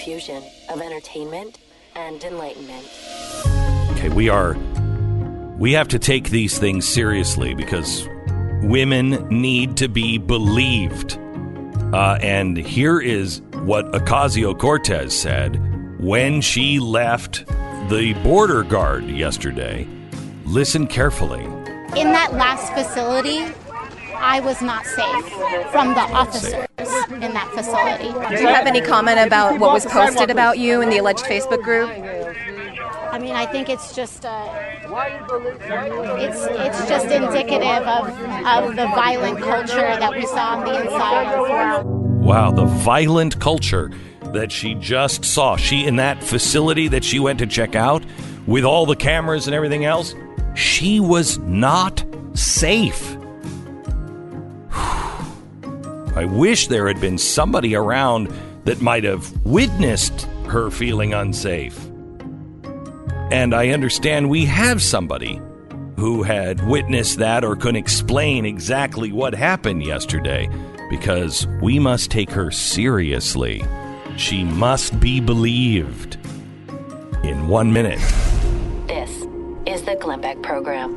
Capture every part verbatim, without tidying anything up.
fusion of entertainment and enlightenment. Okay, we are... We have to take these things seriously because women need to be believed. Uh, and here is what Ocasio-Cortez said when she left the border guard yesterday. Listen carefully. In that last facility, I was not safe from the officers in that facility. Do you have any comment about what was posted about you in the alleged Facebook group? I mean, I think it's just uh, it's it's just indicative of, of the violent culture that we saw on the inside. Wow, the violent culture that she just saw. She, in that facility that she went to check out, with all the cameras and everything else, she was not safe. I wish there had been somebody around that might have witnessed her feeling unsafe. And I understand we have somebody who had witnessed that or could explain exactly what happened yesterday, because we must take her seriously. She must be believed. In one minute. This is the Glenn Beck Program.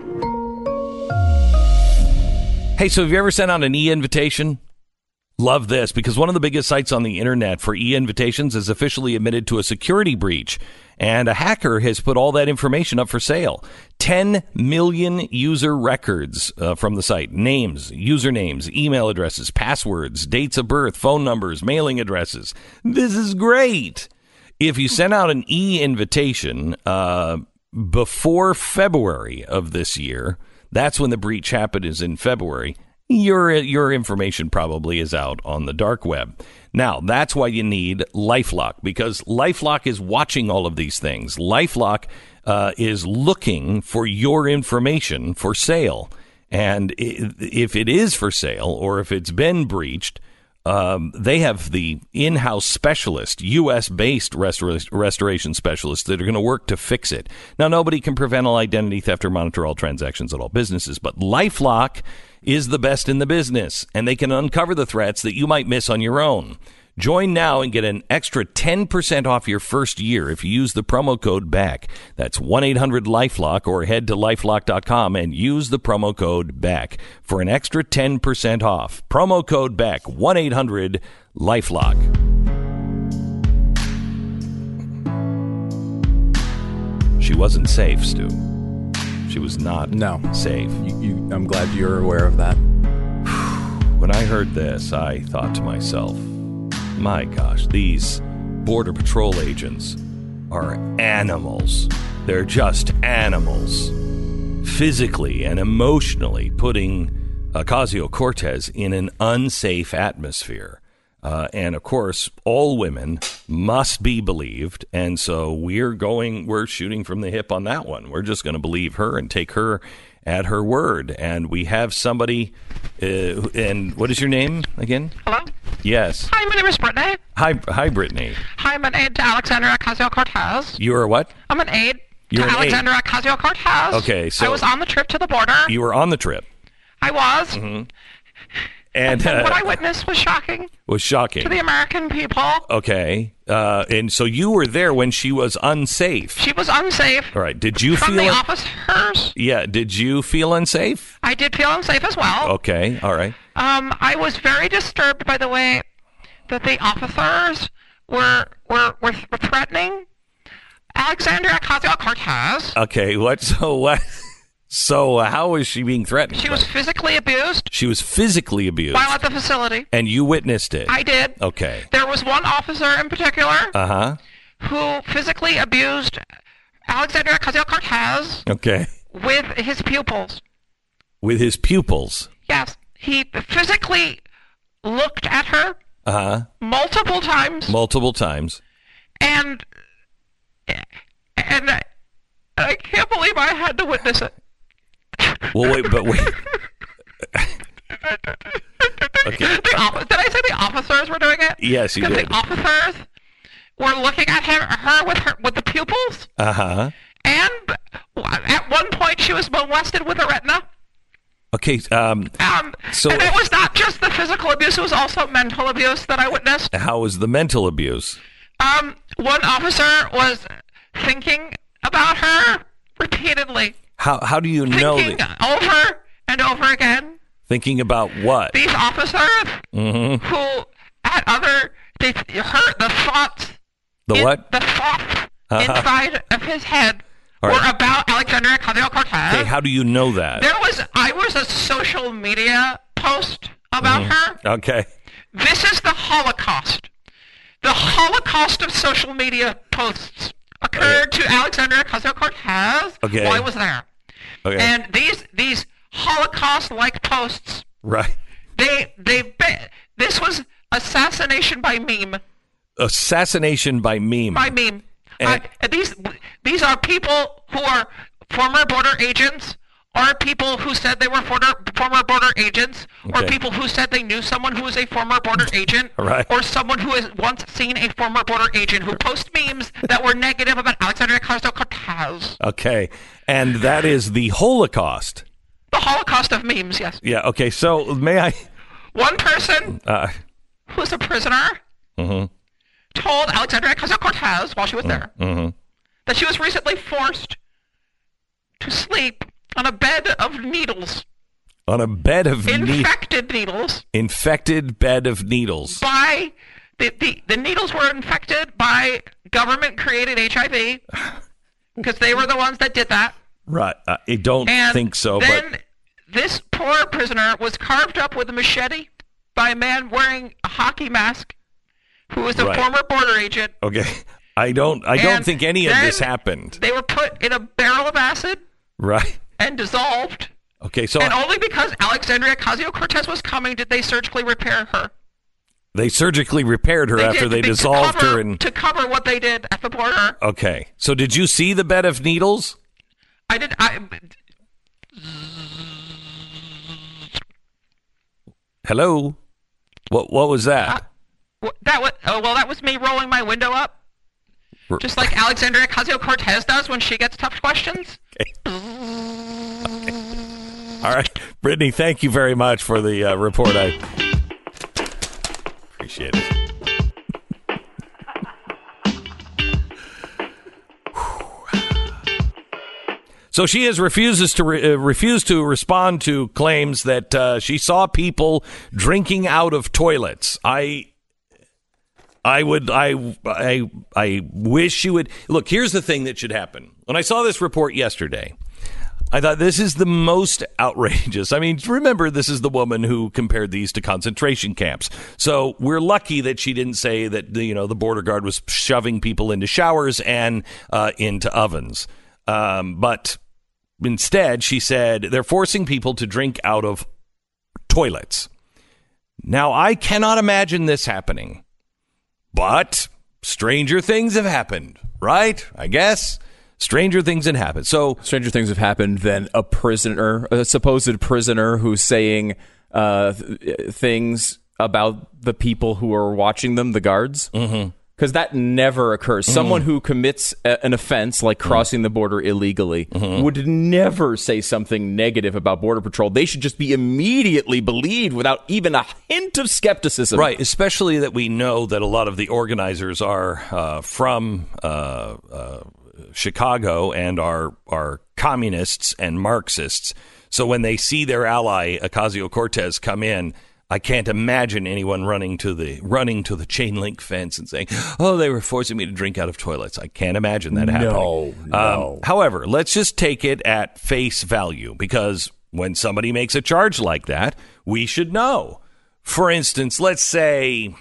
Hey, so have you ever sent out an e-invitation? Love this, because one of the biggest sites on the internet for e-invitations is officially admitted to a security breach, and a hacker has put all that information up for sale. ten million user records uh, from the site. Names, usernames, email addresses, passwords, dates of birth, phone numbers, mailing addresses. This is great. If you send out an e-invitation uh, before February of this year, that's when the breach happened, is in February, your your information probably is out on the dark web. Now, that's why you need LifeLock, because LifeLock is watching all of these things. LifeLock uh, is looking for your information for sale. And if it is for sale or if it's been breached, um, they have the in-house specialist, U S-based restor- restoration specialists that are going to work to fix it. Now, nobody can prevent all identity theft or monitor all transactions at all businesses, but LifeLock is the best in the business, and they can uncover the threats that you might miss on your own. Join now and get an extra ten percent off your first year if you use the promo code BACK. That's one eight hundred LifeLock, or head to lifelock dot com and use the promo code BACK for an extra ten percent off. Promo code BACK, one eight hundred LifeLock. She wasn't safe, Stu. She was not no. safe. You, you, I'm glad you're aware of that. When I heard this, I thought to myself, my gosh, these Border Patrol agents are animals. They're just animals. Physically and emotionally putting Ocasio-Cortez in an unsafe atmosphere. Uh, and, of course, all women must be believed. And so we're going, we're shooting from the hip on that one. We're just going to believe her and take her at her word. And we have somebody, uh, and what is your name again? Hello? Yes. Hi, my name is Brittany. Hi, hi, Brittany. Hi, I'm an aide to Alexandria Ocasio-Cortez. You are what? I'm an aide You're to an Alexandria aide. Ocasio-Cortez. Okay, so... I was on the trip to the border. You were on the trip. I was. Mm-hmm. And, uh, and what I witnessed was shocking. Was shocking. To the American people. Okay. Uh, and so you were there when she was unsafe. She was unsafe. All right. Did you from feel... From the officers. Yeah. Did you feel unsafe? I did feel unsafe as well. Okay. All right. Um, I was very disturbed by the way that the officers were were, were, were threatening Alexandria Ocasio-Cortez. Okay. What? So what... So uh, how was she being threatened? She was physically abused. She was physically abused. While at the facility. And you witnessed it? I did. Okay. There was one officer in particular uh-huh. who physically abused Alexandria Ocasio-Cortez okay. with his pupils. With his pupils? Yes. He physically looked at her uh-huh. multiple times. Multiple times. And, and I can't believe I had to witness it. Well, wait, but wait. Okay. The office, did I say the officers were doing it? Yes, you did. Because the officers were looking at him, her with her with the pupils. Uh-huh. And at one point, she was molested with a retina. Okay. Um, um, so, and it was not just the physical abuse; it was also mental abuse that I witnessed. How was the mental abuse? Um, one officer was thinking about her repeatedly. How how do you know Thinking that? over and over again. Thinking about what? These officers Mm-hmm. who at other they heard the thoughts. The in- what? The thoughts Uh-huh. inside of his head All were right. about Alexandria Ocasio-Cortez. Okay, how do you know that? There was I was a social media post about her. Okay. This is the Holocaust. The Holocaust of social media posts occurred to Alexandria Ocasio-Cortez Okay. while I was there. Okay. And these these Holocaust-like posts, Right. they they be- this was assassination by meme. Assassination by meme. By meme. And- Uh, these these are people who are former border agents, or people who said they were former former border agents, or Okay. people who said they knew someone who was a former border agent, Right. or someone who has once seen a former border agent who post memes that were negative about Alexandria Ocasio-Cortez. Okay. And that is the Holocaust. The Holocaust of memes, yes. Yeah. Okay. So may I? One person Uh, who's a prisoner mhm. told Alexandria Ocasio-Cortez while she was there Mhm. that she was recently forced to sleep on a bed of needles, On a bed of ne- infected needles, infected bed of needles. by the, the, the needles were infected by government-created H I V because they were the ones that did that. Right. Uh, I don't And think so. then But this poor prisoner was carved up with a machete by a man wearing a hockey mask who was a Right. former border agent. okay. I don't. I don't And think any of then this happened. They were put in a barrel of acid Right. and dissolved. Okay. So And only because Alexandria Ocasio-Cortez was coming did they surgically repair her. they surgically repaired her They after did they to dissolved cover, her. And to cover what they did at the border. okay. So did you see the bed of needles? I did. I Hello. What? What was that? w- that was oh, well. That was me rolling my window up, R- just like Alexandria Ocasio-Cortez does when she gets tough questions. All right, Brittany. Thank you very much for the uh, report. I appreciate it. So she has refuses to re- uh, refuse to respond to claims that uh, she saw people drinking out of toilets. I, I would, I, I, I wish she would look. Here's the thing that should happen. When I saw this report yesterday, I thought this is the most outrageous. I mean, remember, this is the woman who compared these to concentration camps. So we're lucky that she didn't say that the, you know the border guard was shoving people into showers and uh, into ovens. Um, but instead, she said they're forcing people to drink out of toilets. Now, I cannot imagine this happening, but stranger things have happened, right? I guess stranger things have happened. So, Stranger things have happened than a prisoner, a supposed prisoner who's saying uh, th- things about the people who are watching them, the guards. Mm-hmm. Because that never occurs. Mm-hmm. Someone who commits a, an offense like crossing mm-hmm. the border illegally mm-hmm. would never say something negative about Border Patrol. They should just be immediately believed without even a hint of skepticism. right, especially that we know that a lot of the organizers are uh, from uh, uh, Chicago and are are communists and Marxists. So when they see their ally Ocasio-Cortez come in, I can't imagine anyone running to the running to the chain link fence and saying, "Oh, they were forcing me to drink out of toilets." I can't imagine that happening. No, no. Um, however, let's just take it at face value, because when somebody makes a charge like that, we should know. For instance, let's say,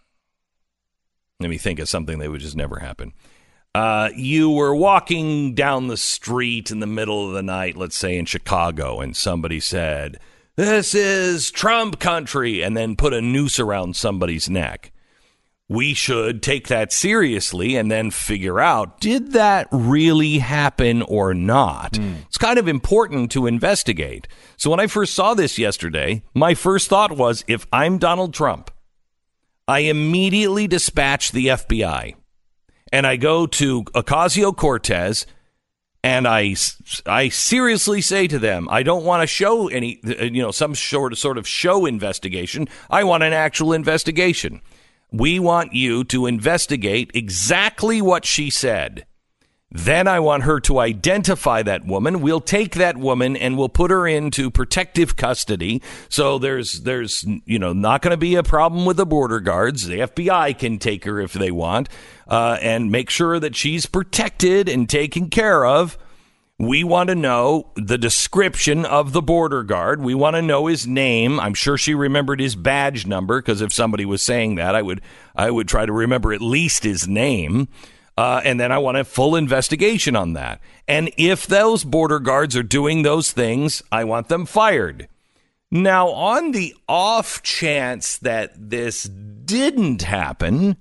let me think of something that would just never happen. Uh, you were walking down the street in the middle of the night, let's say in Chicago, and somebody said, "This is Trump country," and then put a noose around somebody's neck. We should take that seriously and then figure out, did that really happen or not? Mm. It's kind of important to investigate. So when I first saw this yesterday, my first thought was, if I'm Donald Trump, I immediately dispatch the F B I and I go to Ocasio-Cortez and I, I seriously say to them, I don't want to show any, you know, some sort of, sort of show investigation. I want an actual investigation. We want you to investigate exactly what she said. Then I want her to identify that woman. We'll take that woman and we'll put her into protective custody. So there's, there's, you know, not going to be a problem with the border guards. The F B I can take her if they want, uh, and make sure that she's protected and taken care of. We want to know the description of the border guard. We want to know his name. I'm sure she remembered his badge number, because if somebody was saying that, I would, I would try to remember at least his name. Uh, and then I want a full investigation on that. And if those border guards are doing those things, I want them fired. Now, on the off chance that this didn't happen,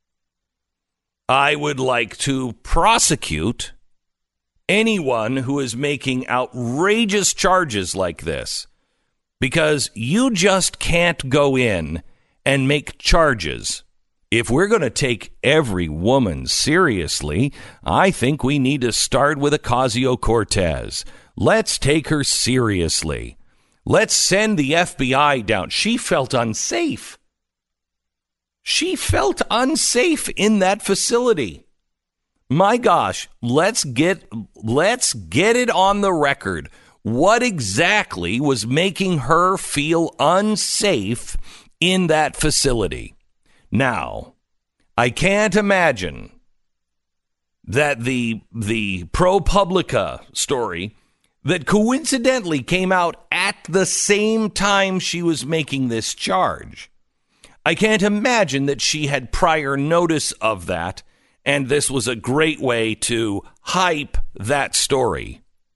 I would like to prosecute anyone who is making outrageous charges like this, because you just can't go in and make charges. If we're going to take every woman seriously, I think we need to start with Ocasio-Cortez. Let's take her seriously. Let's send the F B I down. She felt unsafe. She felt unsafe in that facility. My gosh, let's get let's get it on the record. What exactly was making her feel unsafe in that facility? Now, I can't imagine that the the ProPublica story that coincidentally came out at the same time she was making this charge, I can't imagine that she had prior notice of that, and this was a great way to hype that story.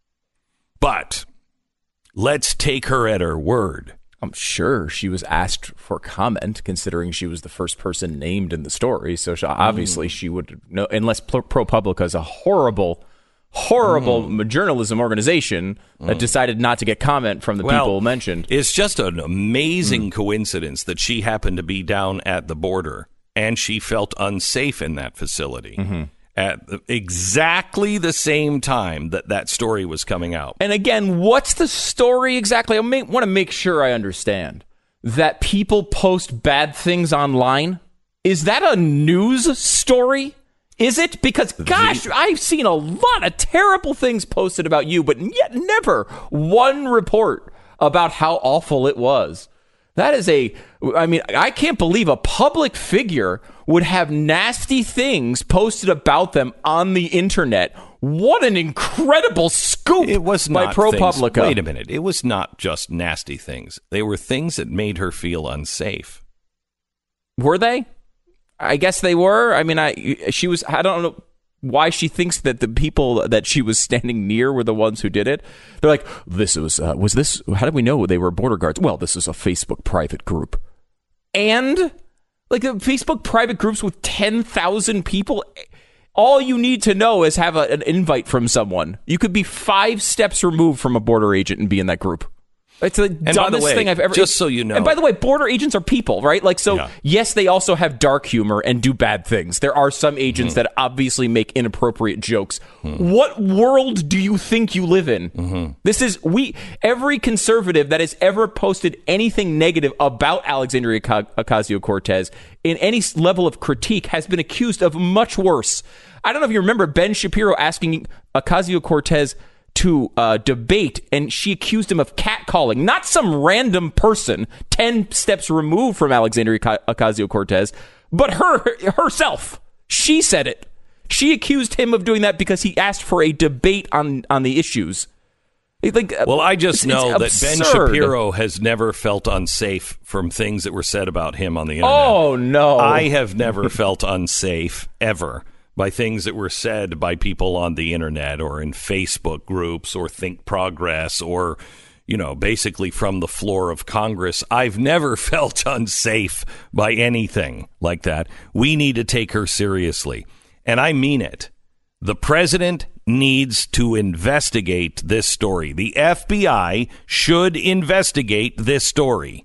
But let's take her at her word. I'm sure she was asked for comment, considering she was the first person named in the story. So she, obviously mm. she would know, unless ProPublica is a horrible, horrible mm. journalism organization mm. that decided not to get comment from the well, people mentioned. It's just an amazing mm. coincidence that she happened to be down at the border and she felt unsafe in that facility. Mm-hmm. At exactly the same time that that story was coming out. And again, what's the story exactly? I may, want to make sure I understand that people post bad things online. Is that a news story? Is it? Because, gosh, I've seen a lot of terrible things posted about you, but yet never one report about how awful it was. That is a, I mean, I can't believe a public figure would have nasty things posted about them on the internet. What an incredible scoop it was by ProPublica. Things, wait a minute. It was not just nasty things. They were things that made her feel unsafe. Were they? I guess they were. I mean, I she was, I don't know why she thinks that the people that she was standing near were the ones who did it. They're like, this was, uh, was this, how did we know they were border guards? Well, this is a Facebook private group. And, like, the Facebook private groups with ten thousand people, all you need to know is have a, an invite from someone. You could be five steps removed from a border agent and be in that group. It's the and dumbest way, thing I've ever... Just so you know... And by the way, border agents are people, right? Like, so, yeah. yes, they also have dark humor and do bad things. There are some agents mm-hmm. that obviously make inappropriate jokes. Mm-hmm. What world do you think you live in? Mm-hmm. This is... we. Every conservative that has ever posted anything negative about Alexandria Ocasio-Cortez in any level of critique has been accused of much worse. I don't know if you remember Ben Shapiro asking Ocasio-Cortez to uh, debate, and she accused him of catcalling. Not some random person ten steps removed from Alexandria Ocasio-Cortez, but her herself. She said it. She accused him of doing that because he asked for a debate on, on the issues. Like, well, I just it's, know it's that Ben Shapiro has never felt unsafe from things that were said about him on the internet. Oh, no. I have never felt unsafe, ever, by things that were said by people on the internet or in Facebook groups or Think Progress or, you know, basically from the floor of Congress. I've never felt unsafe by anything like that. We need to take her seriously. And I mean it. The president needs to investigate this story. The F B I should investigate this story.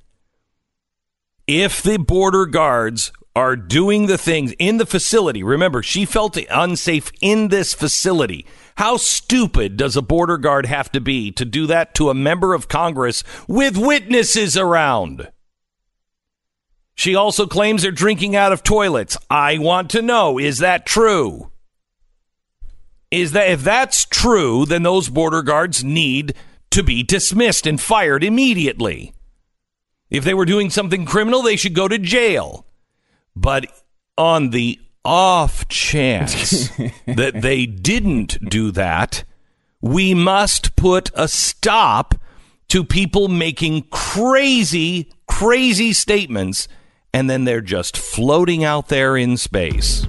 If the border guards are doing the things in the facility. Remember, she felt unsafe in this facility. How stupid does a border guard have to be to do that to a member of Congress with witnesses around? She also claims they're drinking out of toilets. I want to know, is that true? Is that if that's true, then those border guards need to be dismissed and fired immediately. If they were doing something criminal, they should go to jail. But on the off chance that they didn't do that, we must put a stop to people making crazy, crazy statements, and then they're just floating out there in space.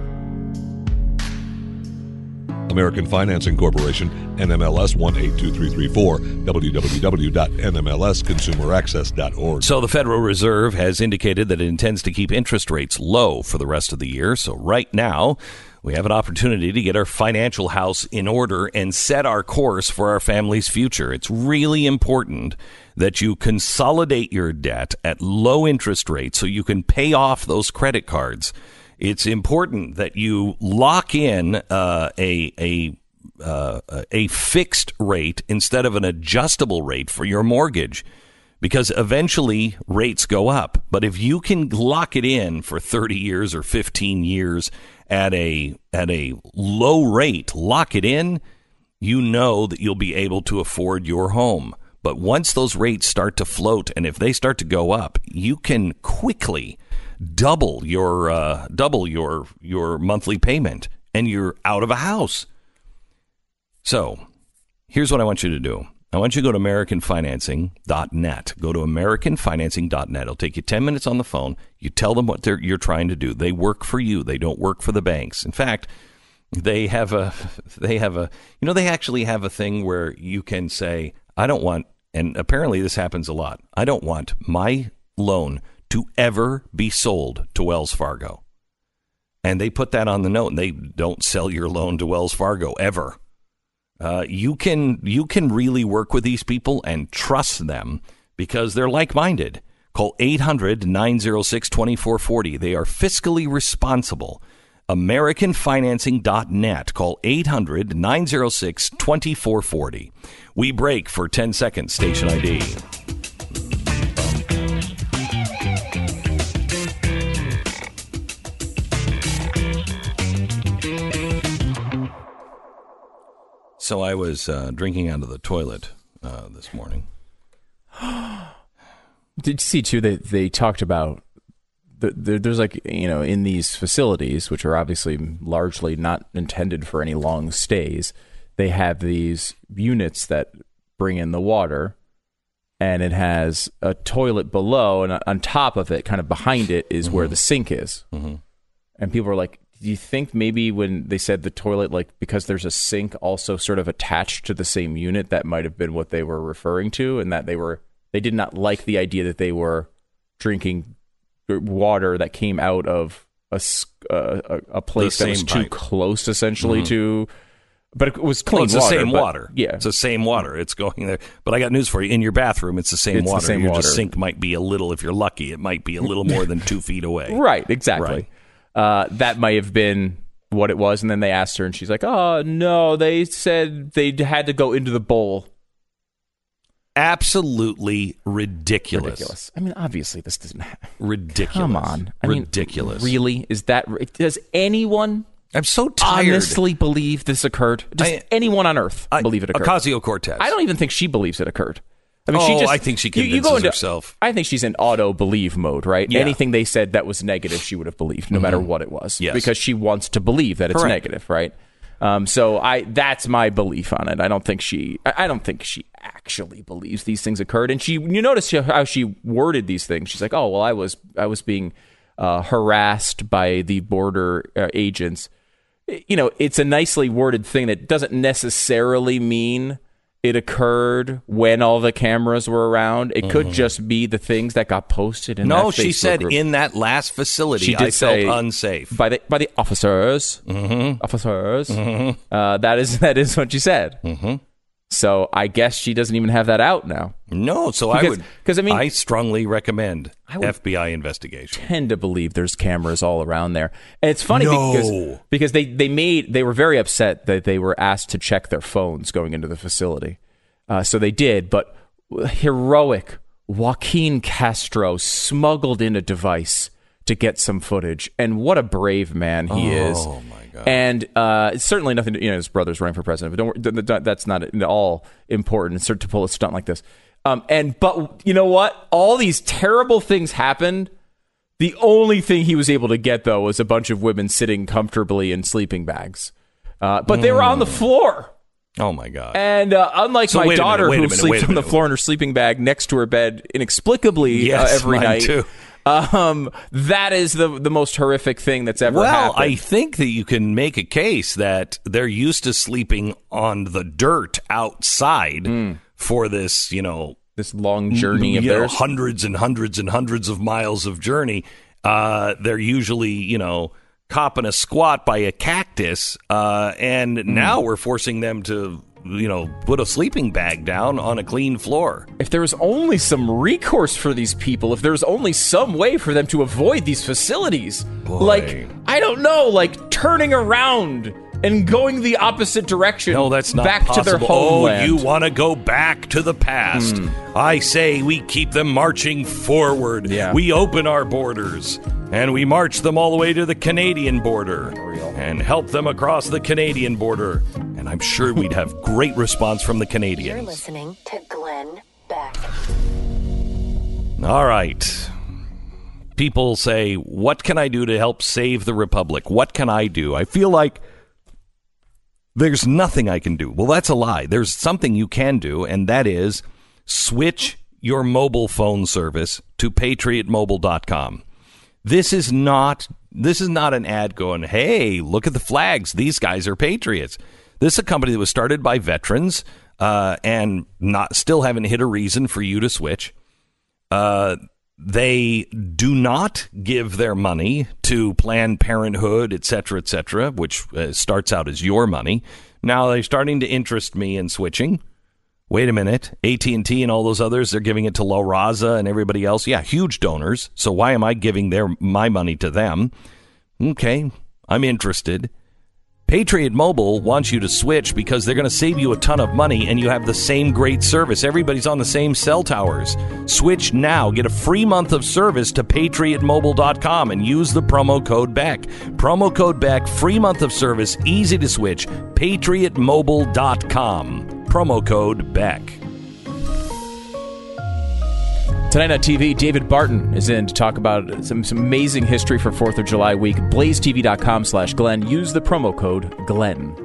American Financing Corporation, N M L S one eight two three three four, w w w dot n m l s consumer access dot org. So the Federal Reserve has indicated that it intends to keep interest rates low for the rest of the year. So right now, we have an opportunity to get our financial house in order and set our course for our family's future. It's really important that you consolidate your debt at low interest rates so you can pay off those credit cards. It's important that you lock in uh, a a uh, a fixed rate instead of an adjustable rate for your mortgage, because eventually rates go up. But if you can lock it in for thirty years or fifteen years at a at a low rate, lock it in, you know that you'll be able to afford your home. But once those rates start to float, and if they start to go up, you can quickly double your uh, double your your monthly payment, and you're out of a house. So here's what I want you to do. I want you to go to American Financing dot net. Go to American Financing dot net. It'll take you ten minutes on the phone. You tell them what they're, you're trying to do. They work for you. They don't work for the banks. In fact, they have a they have a you know they actually have a thing where you can say, I don't want, and apparently this happens a lot, I don't want my loan to ever be sold to Wells Fargo. And they put that on the note, and they don't sell your loan to Wells Fargo ever. Uh, you can you can really work with these people and trust them because they're like-minded. Call eight hundred nine oh six two four four oh. They are fiscally responsible. American Financing dot net. Call eight hundred nine oh six two four four oh. We break for ten seconds. Station I D. So I was uh, drinking out of the toilet uh, this morning. Did you see, too, that they talked about, the, the, there's like, you know, in these facilities, which are obviously largely not intended for any long stays, they have these units that bring in the water, and it has a toilet below, and on top of it, kind of behind it, is mm-hmm. where the sink is. Mm-hmm. And people are like, do you think maybe when they said the toilet, like because there's a sink also sort of attached to the same unit, that might have been what they were referring to, and that they were they did not like the idea that they were drinking water that came out of a a, a place that was too pipe. close, essentially mm-hmm. to. But it was clean well, it's water. the same but, water. Yeah, it's the same water. It's going there. But I got news for you. In your bathroom, it's the same it's water. The same your water. sink might be a little, if you're lucky, it might be a little more than two feet away. Right. Exactly. Right. Uh, that might have been what it was, and then they asked her, and she's like, "Oh no, they said they had to go into the bowl." Absolutely ridiculous. Ridiculous. I mean, obviously, this doesn't happen. Ridiculous. Come on. I ridiculous. Mean, really? Is that? Does anyone? I'm so tired. Honestly, believe this occurred? Does I, anyone on Earth I, believe it occurred? Ocasio-Cortez. I don't even think she believes it occurred. I mean, oh, she just, I think she convinces you, you go into, herself. I think she's in auto-believe mode, right? Yeah. Anything they said that was negative, she would have believed, no mm-hmm. matter what it was. Yes. Because she wants to believe that it's Correct. negative, right? Um, so I that's my belief on it. I don't think she I don't think she actually believes these things occurred. And she you notice how she worded these things. She's like, "Oh, well, I was I was being uh, harassed by the border uh, agents." You know, it's a nicely worded thing that doesn't necessarily mean it occurred when all the cameras were around. It mm-hmm. could just be the things that got posted in no, that Facebook she said group. In that last facility, she did I say felt unsafe. By the by the officers. Mm-hmm. Officers. Mm-hmm. Uh, that is that is what she said. Mm-hmm. So I guess she doesn't even have that out now. No, so because, I would, because I mean, I strongly recommend I would F B I investigation. Tend to believe there's cameras all around there, and it's funny no. because because they they made they were very upset that they were asked to check their phones going into the facility. Uh, so they did, but heroic, Joaquin Castro smuggled in a device to get some footage, and what a brave man he oh, is. Oh my God! And uh, it's certainly nothing to, you know, his brother's running for president, but don't, that's not at all important to pull a stunt like this. Um, and but you know what? All these terrible things happened. The only thing he was able to get, though, was a bunch of women sitting comfortably in sleeping bags, uh, but mm. they were on the floor. Oh my God! And uh, unlike so my daughter, minute, who minute, sleeps on the floor in her sleeping bag next to her bed inexplicably yes, uh, every mine night, too. Um, that is the the most horrific thing that's ever well, happened. I think that you can make a case that they're used to sleeping on the dirt outside mm. for this, you know, this long journey of you know, theirs, hundreds and hundreds and hundreds of miles of journey. Uh, they're usually, you know, copping a squat by a cactus, uh, and mm. now we're forcing them to, you know, put a sleeping bag down on a clean floor. If there was only some recourse for these people, if there was only some way for them to avoid these facilities, Boy. like, I don't know, like turning around and going the opposite direction. No, that's not back possible. to their homeland. Oh, you want to go back to the past. Mm. I say we keep them marching forward. Yeah. We open our borders, and we march them all the way to the Canadian border and help them across the Canadian border. And I'm sure we'd have great response from the Canadians. You're listening to Glenn Beck. All right. People say, what can I do to help save the Republic? What can I do? I feel like there's nothing I can do. Well, that's a lie. There's something you can do, and that is switch your mobile phone service to patriot mobile dot com. This is not this is not an ad going, hey, look at the flags. These guys are patriots. This is a company that was started by veterans uh, and not still haven't hit a reason for you to switch. Uh, they do not give their money to Planned Parenthood, et cetera, et cetera, which uh, starts out as your money. Now they're starting to interest me in switching. Wait a minute. A T and T and all those others, they're giving it to La Raza and everybody else. Yeah, huge donors. So why am I giving their my money to them? Okay, I'm interested. Patriot Mobile wants you to switch because they're going to save you a ton of money and you have the same great service. Everybody's on the same cell towers. Switch now. Get a free month of service to patriot mobile dot com and use the promo code BECK. Promo code BECK, free month of service, easy to switch, patriot mobile dot com. Promo code BECK. Tonight on T V, David Barton is in to talk about some, some amazing history for fourth of July week. blaze t v dot com slash Glenn. Use the promo code Glenn.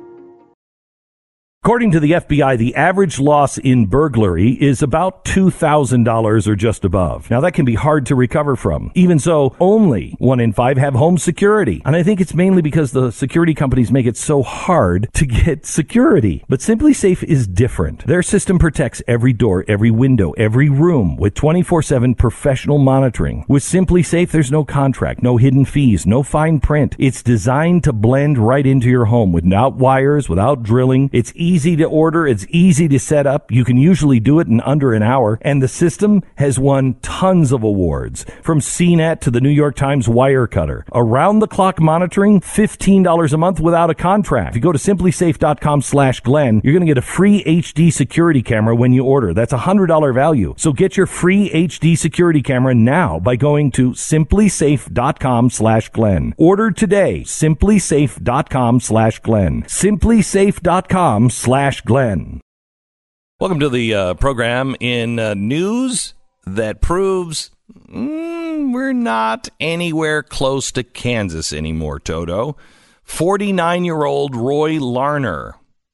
According to the F B I, the average loss in burglary is about two thousand dollars or just above. Now, that can be hard to recover from. Even so, only one in five have home security. And I think it's mainly because the security companies make it so hard to get security. But SimpliSafe is different. Their system protects every door, every window, every room with twenty-four seven professional monitoring. With SimpliSafe, there's no contract, no hidden fees, no fine print. It's designed to blend right into your home without wires, without drilling. It's easy Easy to order. It's easy to set up. You can usually do it in under an hour. And the system has won tons of awards, from C net to the New York Times Wirecutter. Around the clock monitoring, fifteen dollars a month without a contract. If you go to simplysafe dot com slash Glenn, you're going to get a free H D security camera when you order. That's a one hundred dollars value. So get your free H D security camera now by going to simplysafe dot com slash Glenn. Order today. simplysafe dot com slash Glenn. simplysafe dot com slash Glenn. Welcome to the uh, program in uh, news that proves mm, we're not anywhere close to Kansas anymore, Toto. forty-nine-year-old Roy Larner.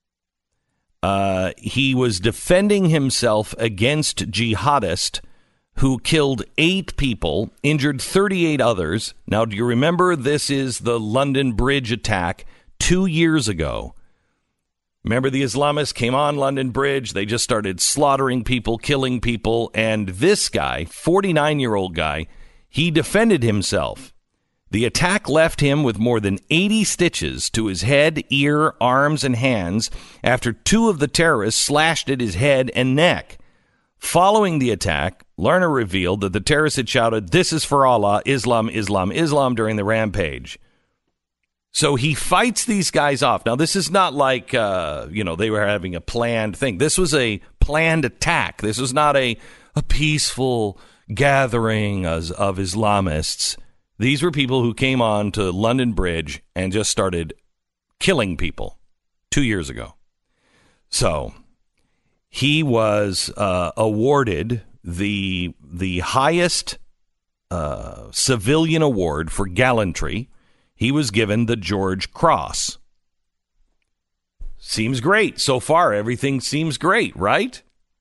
Uh, he was defending himself against jihadists who killed eight people, injured thirty-eight others. Now, do you remember this is the London Bridge attack two years ago? Remember, the Islamists came on London Bridge. They just started slaughtering people, killing people. And this guy, forty-nine-year-old guy, he defended himself. The attack left him with more than eighty stitches to his head, ear, arms, and hands after two of the terrorists slashed at his head and neck. Following the attack, Larner revealed that the terrorists had shouted, "This is for Allah, Islam, Islam, Islam," during the rampage. So he fights these guys off. Now, this is not like, uh, you know, they were having a planned thing. This was a planned attack. This was not a, a peaceful gathering of, of Islamists. These were people who came on to London Bridge and just started killing people two years ago. So he was uh, awarded the the highest uh, civilian award for gallantry. He was given the George Cross. Seems great. So far, everything seems great, right?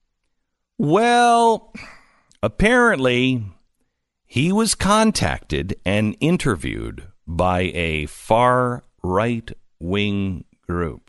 Well, apparently, he was contacted and interviewed by a far right-wing group.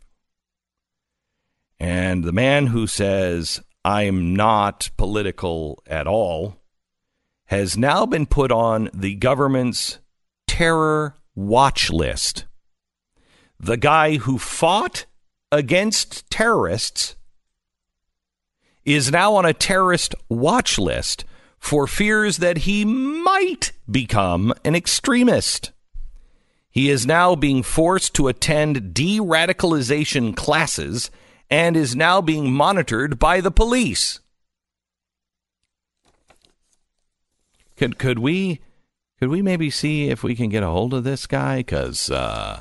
And the man who says, I'm not political at all, has now been put on the government's terror watch list. The guy who fought against terrorists is now on a terrorist watch list for fears that he might become an extremist. He is now being forced to attend de-radicalization classes and is now being monitored by the police. Could could we could we maybe see if we can get a hold of this guy? Because uh,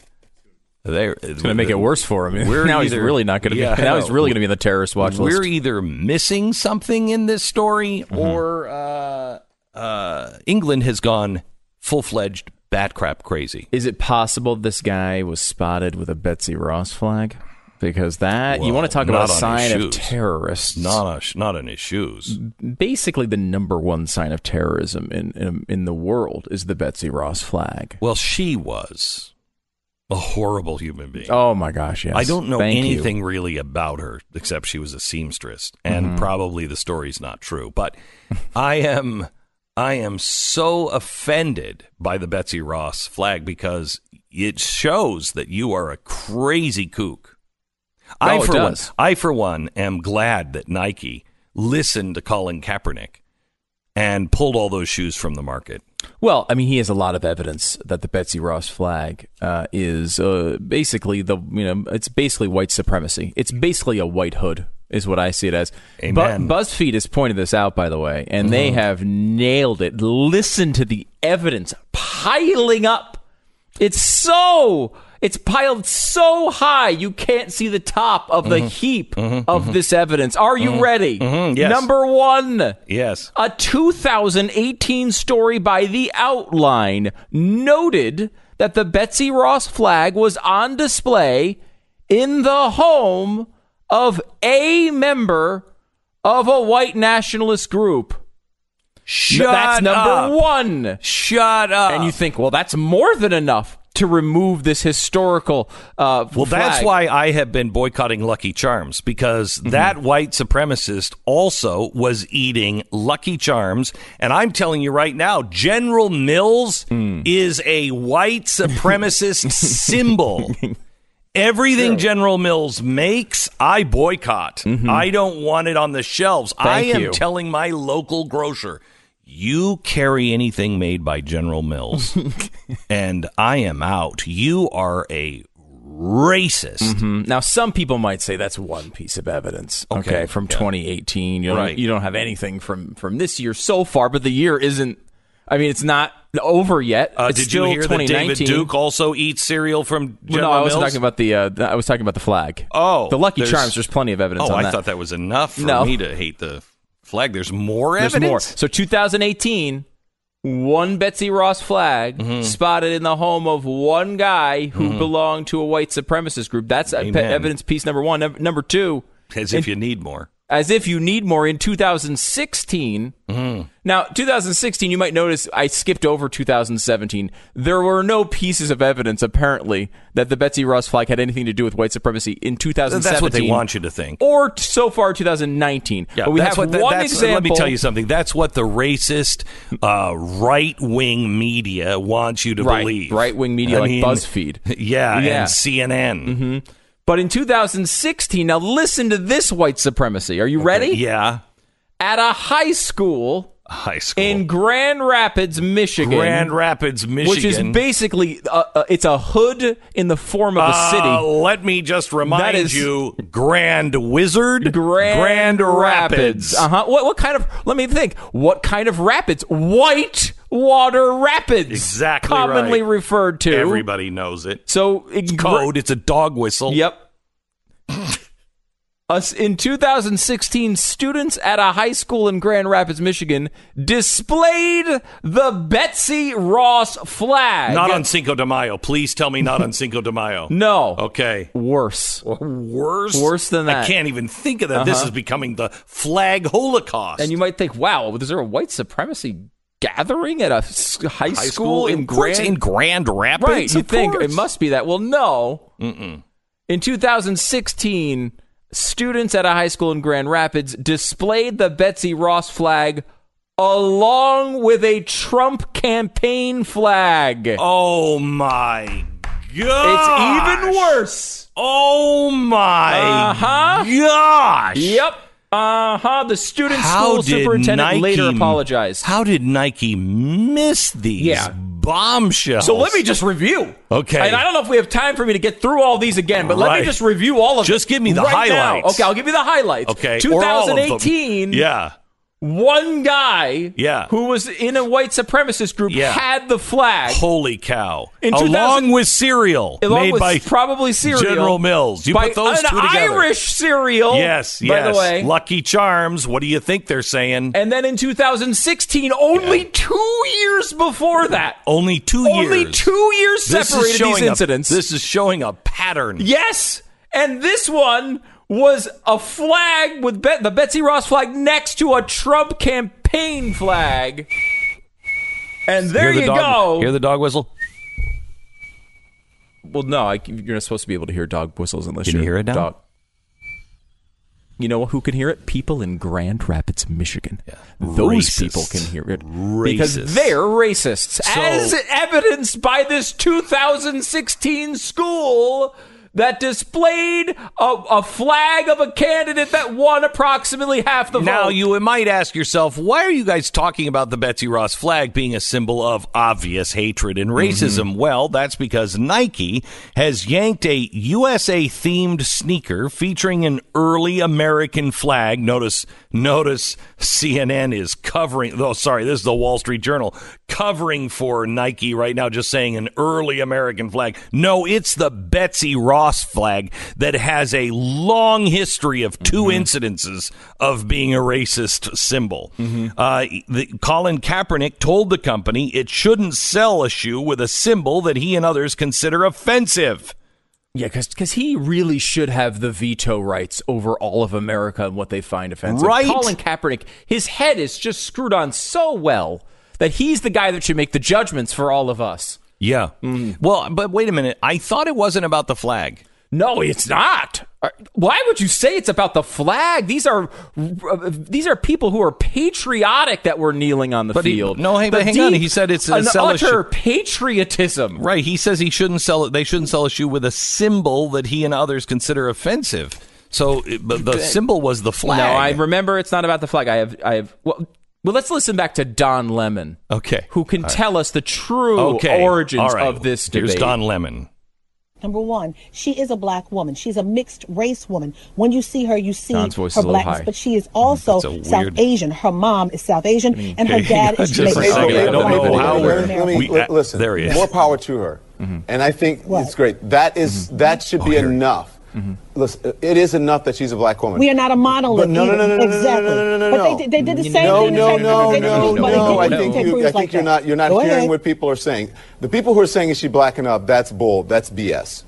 they're it's going to make it worse for him. We're now either, he's really not going to yeah, be. Now he's really going to be on the terrorist watch we're list. We're either missing something in this story, mm-hmm. or uh, uh, England has gone full-fledged bat crap crazy. Is it possible this guy was spotted with a Betsy Ross flag? Because that, well, you want to talk about a sign of terrorists. Not, on, not on his shoes. Basically, the number one sign of terrorism in, in in the world is the Betsy Ross flag. Well, she was a horrible human being. Oh, my gosh, yes. I don't know Thank anything you. really about her, except she was a seamstress. And mm-hmm. probably the story's not true. But I am... I am so offended by the Betsy Ross flag because it shows that you are a crazy kook. Oh, I for it one, does. I for one am glad that Nike listened to Colin Kaepernick and pulled all those shoes from the market. Well, I mean, he has a lot of evidence that the Betsy Ross flag uh, is uh, basically the you know it's basically white supremacy. It's basically a white hood, is what I see it as. Amen. Bu- BuzzFeed has pointed this out, by the way, and mm-hmm. they have nailed it. Listen to the evidence piling up. It's so it's piled so high you can't see the top of the mm-hmm. heap mm-hmm. of mm-hmm. this evidence. Are you mm-hmm. ready? Mm-hmm. Yes. Number one. Yes. A two thousand eighteen story by The Outline noted that the Betsy Ross flag was on display in the home of a member of a white nationalist group. Shut That's number up. one. Shut up. And you think, well, that's more than enough to remove this historical uh, Well, flag. that's why I have been boycotting Lucky Charms, because mm-hmm. that white supremacist also was eating Lucky Charms. And I'm telling you right now, General Mills mm. is a white supremacist symbol. Everything True. General Mills makes, I boycott. Mm-hmm. I don't want it on the shelves. Thank I am you. telling my local grocer, you carry anything made by General Mills, and I am out. You are a racist. Mm-hmm. Now, some people might say that's one piece of evidence, okay, okay from yeah. twenty eighteen. You, right. don't, you don't have anything from, from this year so far, but the year isn't, I mean, it's not over yet. Uh, it's did still you hear that twenty nineteen. David Duke also eats cereal from General well, no, I wasn't Mills? talking about the. Uh, the I was talking about the flag. Oh, the Lucky there's, Charms. There's plenty of evidence. Oh, on I that. thought that was enough for no. me to hate the flag. There's more There's evidence. more. So, two thousand eighteen, one Betsy Ross flag mm-hmm. spotted in the home of one guy who mm-hmm. belonged to a white supremacist group. That's pe- evidence piece number one. Number, number two, as if in, you need more. As if you need more in two thousand sixteen. Mm-hmm. Now, two thousand sixteen, you might notice I skipped over two thousand seventeen. There were no pieces of evidence, apparently, that the Betsy Ross flag had anything to do with white supremacy in two thousand seventeen. That's what they want you to think. Or so far, two thousand nineteen. Yeah, but we have what, one that's, example. Let me tell you something. That's what the racist uh, right-wing media wants you to right, believe. Right-wing media I like mean, BuzzFeed. Yeah, yeah. and C N N. Mm-hmm. But in two thousand sixteen, now listen to this white supremacy. Are you okay, ready? Yeah. At a high school high school in Grand Rapids, Michigan. Grand Rapids, Michigan. Which is basically, uh, uh, it's a hood in the form of a uh, city. Let me just remind That is- you, Grand Wizard, Grand, Grand Rapids. Uh-huh. What, what kind of, let me think, what kind of rapids? White Water Rapids. Exactly Commonly right. referred to. Everybody knows it. So, in Code, it's a dog whistle. Yep. Us in two thousand sixteen, students at a high school in Grand Rapids, Michigan, displayed the Betsy Ross flag. Not on Cinco de Mayo. Please tell me not on Cinco de Mayo. No. Okay. Worse. Worse? Worse than that. I can't even think of that. This Uh-huh. is becoming the flag holocaust. And you might think, wow, is there a white supremacy gathering at a s- high, High school, school in in Grand, Grand in Grand Rapids? Right, you Of think course. it must be that. Well, no. Mm-mm. In two thousand sixteen, students at a high school in Grand Rapids displayed the Betsy Ross flag along with a Trump campaign flag. Oh, my God. It's even worse. Oh, my Uh-huh. gosh. Yep. Uh-huh. The student How school did superintendent Nike, later apologized. How did Nike miss these Yeah. bombshells? So let me just review. Okay. And I don't know if we have time for me to get through all these again, but let Right. me just review all of them. Just give me the right now. highlights. Okay, I'll give you the highlights. Okay. Or all of them. twenty eighteen. Yeah. One guy Yeah. who was in a white supremacist group Yeah. had the flag. Holy cow. In two thousand Along with cereal along made with by probably cereal. General Mills. You by put those an two together. Irish cereal. Yes, by yes. the way. Lucky Charms. What do you think they're saying? And then in two thousand sixteen, only two years before that, Only two years. only two years This is separated showing these a- incidents. this is showing a pattern. Yes, and this one was a flag with Bet- the Betsy Ross flag next to a Trump campaign flag. And there Hear the you dog, go. Hear the dog whistle? Well, no, I, you're not supposed to be able to hear dog whistles unless Can you you're hear it now? dog. You know who can hear it? People in Grand Rapids, Michigan. Those Racist. people can hear it Racist. because they're racists, So- as evidenced by this two thousand sixteen school that displayed a, a flag of a candidate that won approximately half the Now, vote. you might ask yourself, why are you guys talking about the Betsy Ross flag being a symbol of obvious hatred and racism? Well, that's because Nike has yanked a U S A-themed sneaker featuring an early American flag. Notice, notice C N N is covering, oh, sorry, this is the Wall Street Journal, covering for Nike right now, just saying an early American flag. No, it's the Betsy Ross flag that has a long history of two mm-hmm. incidences of being a racist symbol. Mm-hmm. Uh, the, Colin Kaepernick told the company it shouldn't sell a shoe with a symbol that he and others consider offensive. Yeah, because he really should have the veto rights over all of America and what they find offensive. Right. Colin Kaepernick, his head is just screwed on so well that he's the guy that should make the judgments for all of us. Yeah. Mm. Well, but wait a minute. I thought it wasn't about the flag. No, it's not. Why would you say it's about the flag? These are these are people who are patriotic that were kneeling on the but field. He, no, hey, the but hang deep, on. He said it's a an sell a utter shoe. patriotism. Right. He says he shouldn't sell it. They shouldn't sell a shoe with a symbol that he and others consider offensive. So, but the symbol was the flag. No, I remember it's not about the flag. I have, I have. Well, well let's listen back to Don Lemon. Okay, who can All tell right. us the true okay. origins right. of this debate? Here's Don Lemon. Number one, she is a black woman. She's a mixed race woman. When you see her, you see Don's voice her is a little blackness, high. but she is also That's a South weird- Asian. Her mom is South Asian, and her Okay, dad is just for a mixed. second, I don't know White how American. we're- Let me, We- li- listen. there he is. More power to her, and I think it's great. That is that should be enough. Listen, it is enough that she's a black woman. We are not a monolith. But no, no, no, no, no, no, exactly. no, no, no, no, But no. they, did- they did the same No, thing. no, They- no, they- no, but they no. I didn't think take you. Cruz I think like you're that. not. You're not Go hearing ahead. what people are saying. The people who are saying is she black enough? That's bull. That's B S.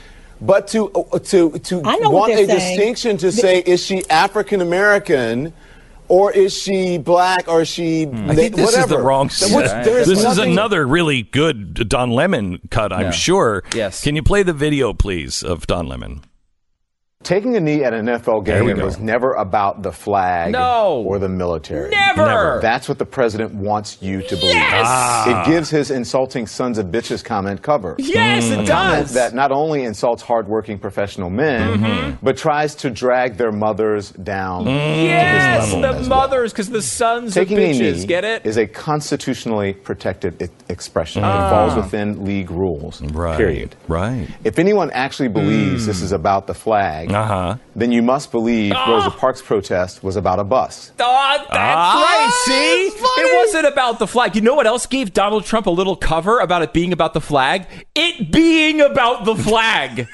But to uh, to to I know what want a they're saying. distinction to They- say is she African American? Or is she black? Or is she I think this whatever? is the wrong. What's- there is this is nothing- another really good Don Lemon cut, I'm Yeah. sure. Yes. Can you play the video, please, of Don Lemon? Taking a knee at an N F L There we game go. was never about the flag No. or the military. Never. Never. That's what the president wants you to believe. Yes. Ah. It gives his insulting sons of bitches comment cover. Yes, A it comment does. that not only insults hardworking professional men, Mm-hmm. but tries to drag their mothers down Yes, to his level the as well. mothers, because the sons Taking of a bitches, knee get it? is a constitutionally protected e- expression. Ah. It falls within league rules. Right. Period. Right. If anyone actually believes this is about the flag, Uh-huh. then you must believe Rosa Parks' protest was about a bus. Oh, that's Ah, right. See, that's funny. it wasn't about the flag. You know what else gave Donald Trump a little cover about it being about the flag? It being about the flag.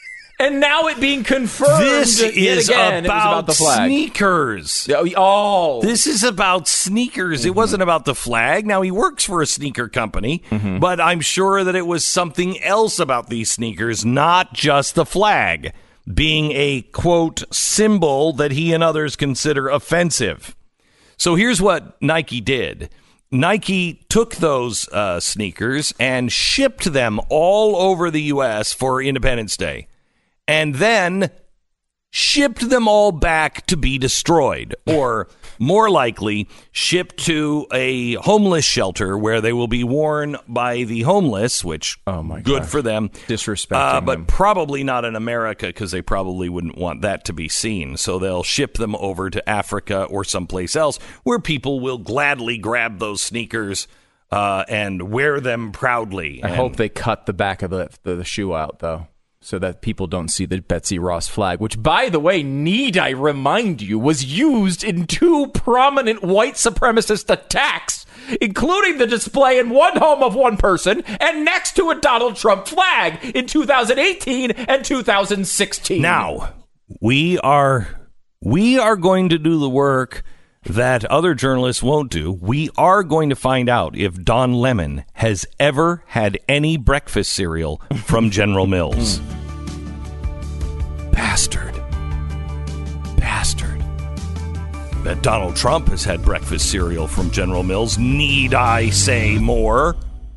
And now it being confirmed This yet is again, it was about, about the flag. sneakers. Oh, This is about sneakers. It wasn't about the flag. Now, he works for a sneaker company, but I'm sure that it was something else about these sneakers, not just the flag being a, quote, symbol that he and others consider offensive. So here's what Nike did. Nike took those uh, sneakers and shipped them all over the U S for Independence Day, and then shipped them all back to be destroyed, or more likely, shipped to a homeless shelter where they will be worn by the homeless, which, Oh my good gosh. for them. Disrespecting Uh, but them. probably not in America, because they probably wouldn't want that to be seen. So they'll ship them over to Africa or someplace else where people will gladly grab those sneakers uh, and wear them proudly. I And- hope they cut the back of the, the, the shoe out, though, so that people don't see the Betsy Ross flag, which, by the way, need I remind you, was used in two prominent white supremacist attacks, including the display in one home of one person and next to a Donald Trump flag in two thousand eighteen and two thousand sixteen. Now, we are we are going to do the work that other journalists won't do. We are going to find out if Don Lemon has ever had any breakfast cereal from General Mills. Bastard. Bastard. That Donald Trump has had breakfast cereal from General Mills. Need I say more?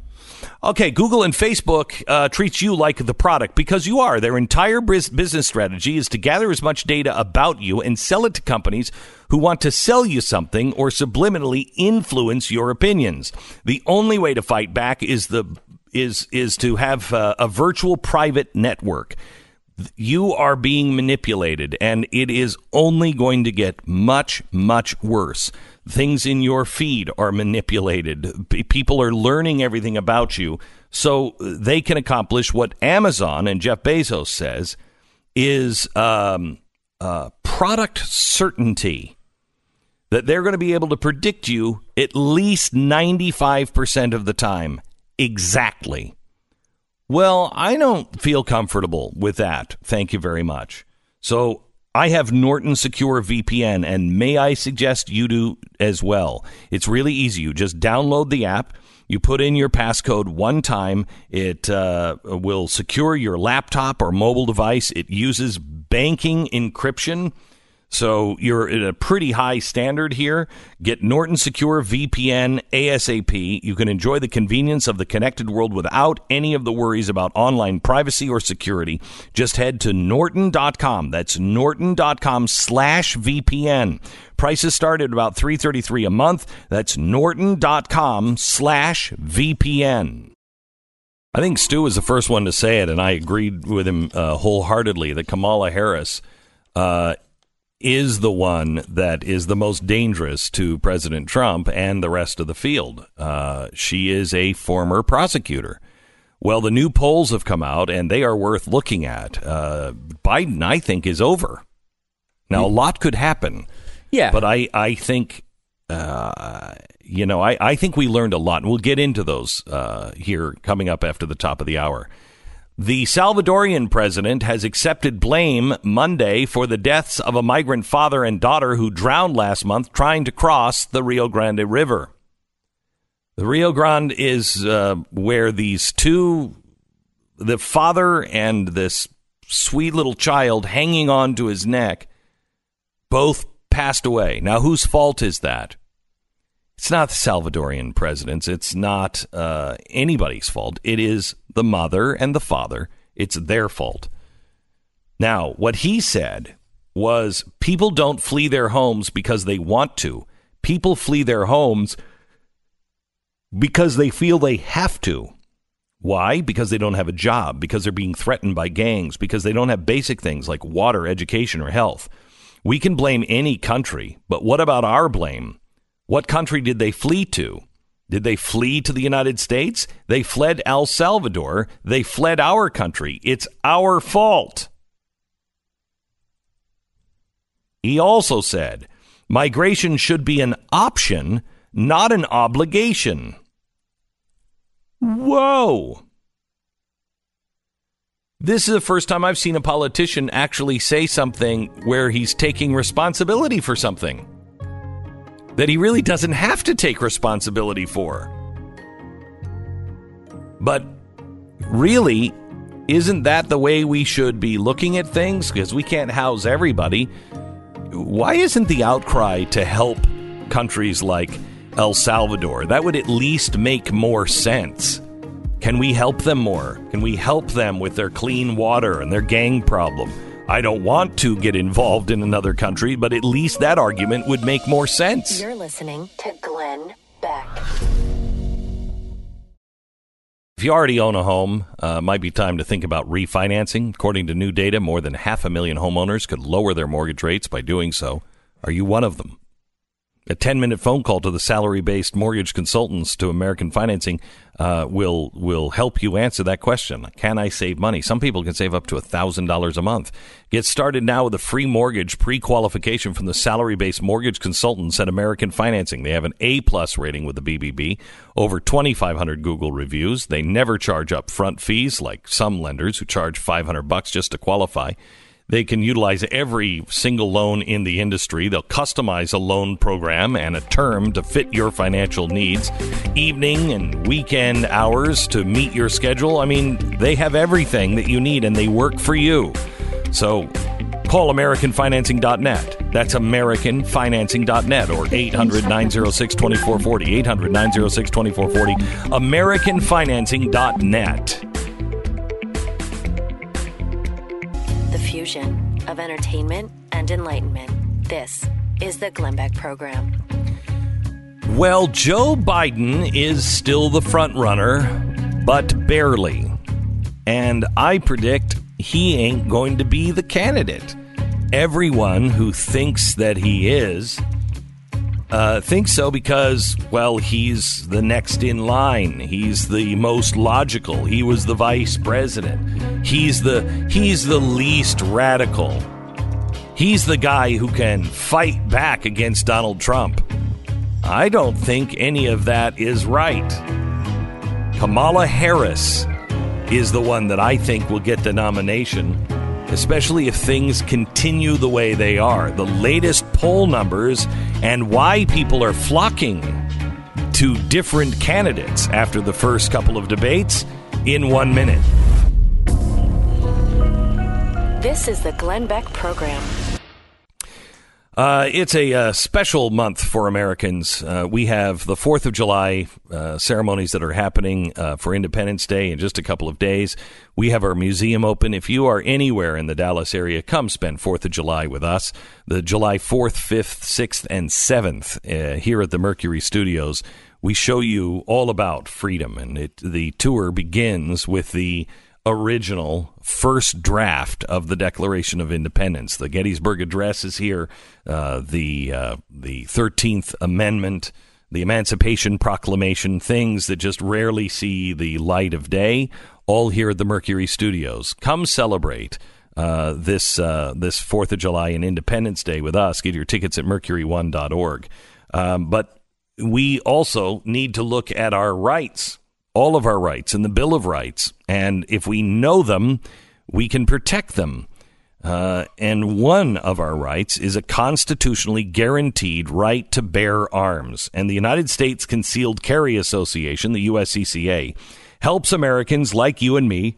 Okay, Google and Facebook uh, treats you like the product because you are. Their entire bus- business strategy is to gather as much data about you and sell it to companies who want to sell you something or subliminally influence your opinions. The only way to fight back is the is is to have uh, a virtual private network. You are being manipulated, and it is only going to get much, much worse. Things in your feed are manipulated. P- people are learning everything about you so they can accomplish what Amazon and Jeff Bezos says is um, uh, product certainty, that they're going to be able to predict you at least ninety-five percent of the time exactly. Well, I don't feel comfortable with that. Thank you very much. So I have Norton Secure V P N, and may I suggest you do as well. It's really easy. You just download the app. You put in your passcode one time. It uh, will secure your laptop or mobile device. It uses banking encryption. So you're at a pretty high standard here. Get Norton Secure V P N ASAP. You can enjoy the convenience of the connected world without any of the worries about online privacy or security. Just head to norton dot com. That's norton dot com slash V P N. Prices start at about three hundred thirty-three dollars a month. That's norton dot com slash V P N. I think Stu was the first one to say it, and I agreed with him uh, wholeheartedly that Kamala Harris uh, is the one that is the most dangerous to President Trump and the rest of the field. Uh, she is a former prosecutor. Well, the new polls have come out, and they are worth looking at. Uh, Biden, I think, is over. Now, a lot could happen. Yeah. But I, I think, uh, you know, I, I think we learned a lot. And we'll get into those uh, here coming up after the top of the hour. The Salvadorian president has accepted blame Monday for the deaths of a migrant father and daughter who drowned last month trying to cross the Rio Grande River. The Rio Grande is uh, where these two, the father and this sweet little child hanging on to his neck, both passed away. Now, whose fault is that? It's not the Salvadorian president's. It's not uh, anybody's fault. It is the mother and the father. It's their fault. Now, what he said was people don't flee their homes because they want to. People flee their homes because they feel they have to. Why? Because they don't have a job, because they're being threatened by gangs, because they don't have basic things like water, education, or health. We can blame any country, but what about our blame? What country did they flee to? Did they flee to the United States? They fled El Salvador. They fled our country. It's our fault. He also said, migration should be an option, not an obligation. Whoa. This is the first time I've seen a politician actually say something where he's taking responsibility for something that he really doesn't have to take responsibility for. But really, isn't that the way we should be looking at things? Because we can't house everybody. Why isn't the outcry to help countries like El Salvador? That would at least make more sense. Can we help them more? Can we help them with their clean water and their gang problem? I don't want to get involved in another country, but at least that argument would make more sense. You're listening to Glenn Beck. If you already own a home, uh, might be time to think about refinancing. According to new data, more than half a million homeowners could lower their mortgage rates by doing so. Are you one of them? A ten-minute phone call to the salary-based mortgage consultants to American Financing uh, will will help you answer that question. Can I save money? Some people can save up to one thousand dollars a month. Get started now with a free mortgage pre-qualification from the salary-based mortgage consultants at American Financing. They have an A-plus rating with the B B B, over twenty-five hundred Google reviews. They never charge up-front fees like some lenders who charge five hundred bucks just to qualify. They can utilize every single loan in the industry. They'll customize a loan program and a term to fit your financial needs, evening and weekend hours to meet your schedule. I mean, they have everything that you need, and they work for you. So call American Financing dot net. That's American Financing dot net or eight hundred, nine oh six, two four four zero, eight hundred, nine oh six, two four four zero, American Financing dot net. Fusion of entertainment and enlightenment. This is the Glenn Beck Program. Well, Joe Biden is still the front runner, but barely. And I predict he ain't going to be the candidate. Everyone who thinks that he is uh, thinks so because, well, he's the next in line. He's the most logical. He was the vice president. He's the he's the least radical. He's the guy who can fight back against Donald Trump. I don't think any of that is right. Kamala Harris is the one that I think will get the nomination, especially if things continue the way they are. The latest poll numbers and why people are flocking to different candidates after the first couple of debates in one minute. This is the Glenn Beck Program. Uh, it's a uh, special month for Americans. Uh, we have the fourth of July uh, ceremonies that are happening uh, for Independence Day in just a couple of days. We have our museum open. If you are anywhere in the Dallas area, come spend fourth of July with us. The July fourth, fifth, sixth, and seventh uh, here at the Mercury Studios, we show you all about freedom. And it, the tour begins with the original first draft of the Declaration of Independence. The Gettysburg Address is here, uh, the uh, the thirteenth Amendment, the Emancipation Proclamation, things that just rarely see the light of day, all here at the Mercury Studios. Come celebrate uh, this uh, this fourth of July and Independence Day with us. Get your tickets at mercury one dot org. Um, but we also need to look at our rights. All of our rights in the Bill of Rights. And if we know them, we can protect them. Uh, and one of our rights is a constitutionally guaranteed right to bear arms. And the United States Concealed Carry Association, the U S C C A, helps Americans like you and me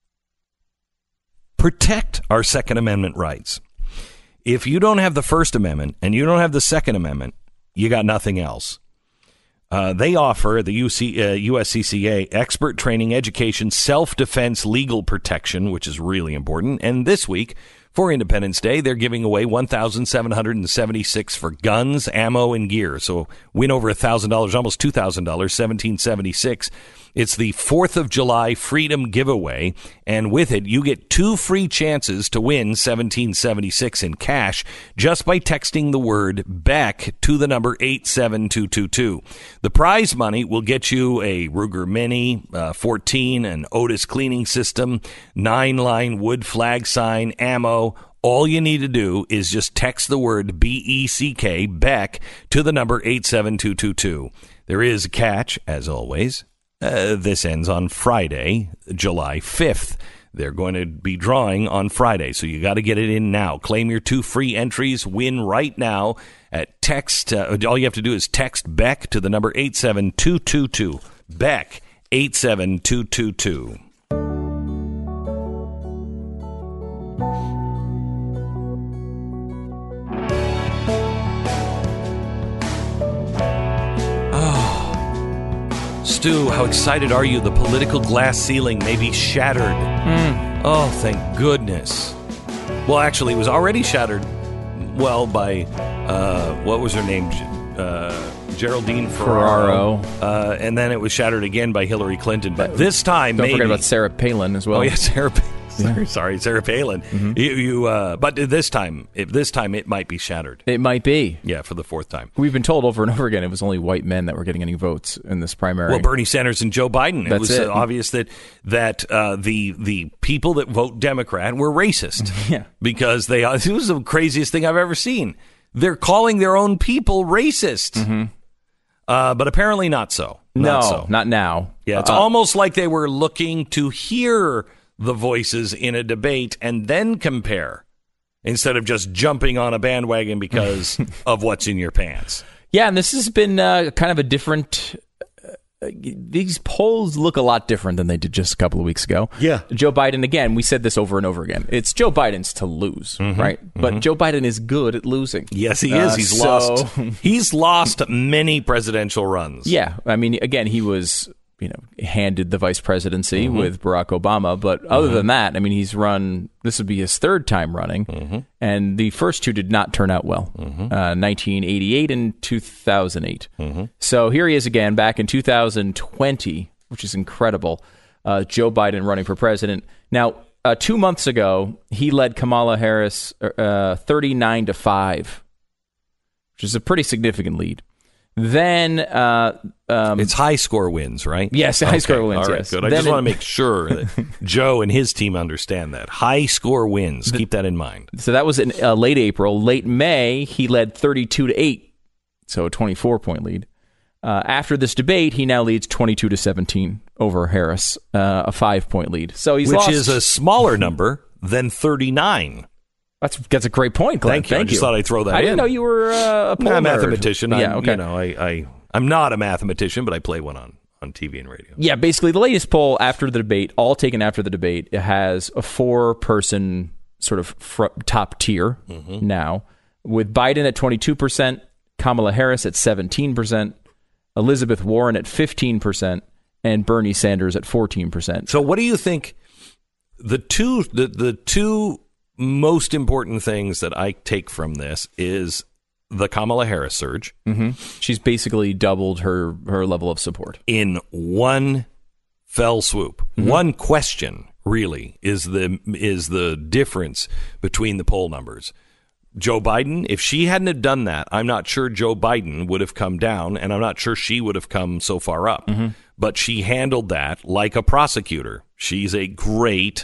protect our Second Amendment rights. If you don't have the First Amendment and you don't have the Second Amendment, you got nothing else. Uh, they offer, the U C, uh, U S C C A, expert training, education, self-defense, legal protection, which is really important. And this week, for Independence Day, they're giving away one thousand seven hundred seventy-six dollars for guns, ammo, and gear. So win over one thousand dollars, almost two thousand dollars, seventeen seventy-six. It's the fourth of July Freedom Giveaway, and with it, you get two free chances to win seventeen seventy-six in cash just by texting the word BECK to the number eight seven two two two. The prize money will get you a Ruger Mini, uh, fourteen, an Otis cleaning system, nine-line wood flag sign, ammo. All you need to do is just text the word B E C K, BECK, to the number eight seven two two two. There is a catch, as always. Uh, this ends on Friday, July fifth. They're going to be drawing on Friday, so you got to get it in now. Claim your two free entries. Win right now at text. Uh, all you have to do is text BECK to the number eight seven two two two. BECK, eight seven two two two. Stu, how excited are you? The political glass ceiling may be shattered. Mm. Oh, thank goodness. Well, actually, it was already shattered, well, by, uh, what was her name? Uh, Geraldine Ferraro. Ferraro. Uh, and then it was shattered again by Hillary Clinton. But this time, Don't maybe... forget about Sarah Palin as well. Oh, yeah, Sarah Palin. Yeah. Sorry, Sarah Palin. Mm-hmm. You, you uh, but this time, if this time it might be shattered. It might be. Yeah, for the fourth time. We've been told over and over again it was only white men that were getting any votes in this primary. Well, Bernie Sanders and Joe Biden. It That's was it. obvious that that uh, the the people that vote Democrat were racist. Yeah, because they it was the craziest thing I've ever seen. They're calling their own people racist. Mm-hmm. Uh, but apparently not so. No, not, so. not now. Yeah, it's uh, almost like they were looking to hear the voices in a debate and then compare instead of just jumping on a bandwagon because of what's in your pants. Yeah, and this has been uh, kind of a different... Uh, these polls look a lot different than they did just a couple of weeks ago. Yeah. Joe Biden, again, we said this over and over again. It's Joe Biden's to lose, mm-hmm, right? Mm-hmm. But Joe Biden is good at losing. Yes, he is. Uh, he's so... lost. He's lost many presidential runs. Yeah. I mean, again, he was... you know, handed the vice presidency mm-hmm. with Barack Obama. But other mm-hmm. than that, I mean, he's run, this would be his third time running. Mm-hmm. And the first two did not turn out well, mm-hmm. uh, nineteen eighty-eight and two thousand eight. Mm-hmm. So here he is again back in two thousand twenty, which is incredible. Uh, Joe Biden running for president. Now, uh, two months ago, he led Kamala Harris uh, thirty-nine to five, which is a pretty significant lead. Then uh, um, it's high score wins, right? Yes, high okay. score wins. All right, yes. good. I then just it, want to make sure that Joe and his team understand that high score wins. Keep that in mind. So that was in uh, late April. Late May, he led thirty-two to eight, so a twenty-four point lead. Uh, after this debate, he now leads twenty-two to seventeen over Harris, uh, a five point lead. So he's which lost. is a smaller number than thirty-nine. That's that's a great point, Glenn. Thank you. Thank I just you. thought I'd throw that I in. didn't know you were uh, a poll nah, nerd. mathematician. Yeah, I'm, okay. You know, I, I I'm not a mathematician, but I play one on, on T V and radio. Yeah, basically the latest poll after the debate, all taken after the debate, it has a four-person sort of fr- top tier mm-hmm. now, with Biden at twenty-two percent, Kamala Harris at seventeen percent, Elizabeth Warren at fifteen percent, and Bernie Sanders at fourteen percent. So what do you think the two the, the two most important things that I take from this is the Kamala Harris surge? Mm-hmm. She's basically doubled her, her level of support. In one fell swoop. Mm-hmm. One question, really, is the is the difference between the poll numbers. Joe Biden, if she hadn't have done that, I'm not sure Joe Biden would have come down, and I'm not sure she would have come so far up. Mm-hmm. But she handled that like a prosecutor. She's a great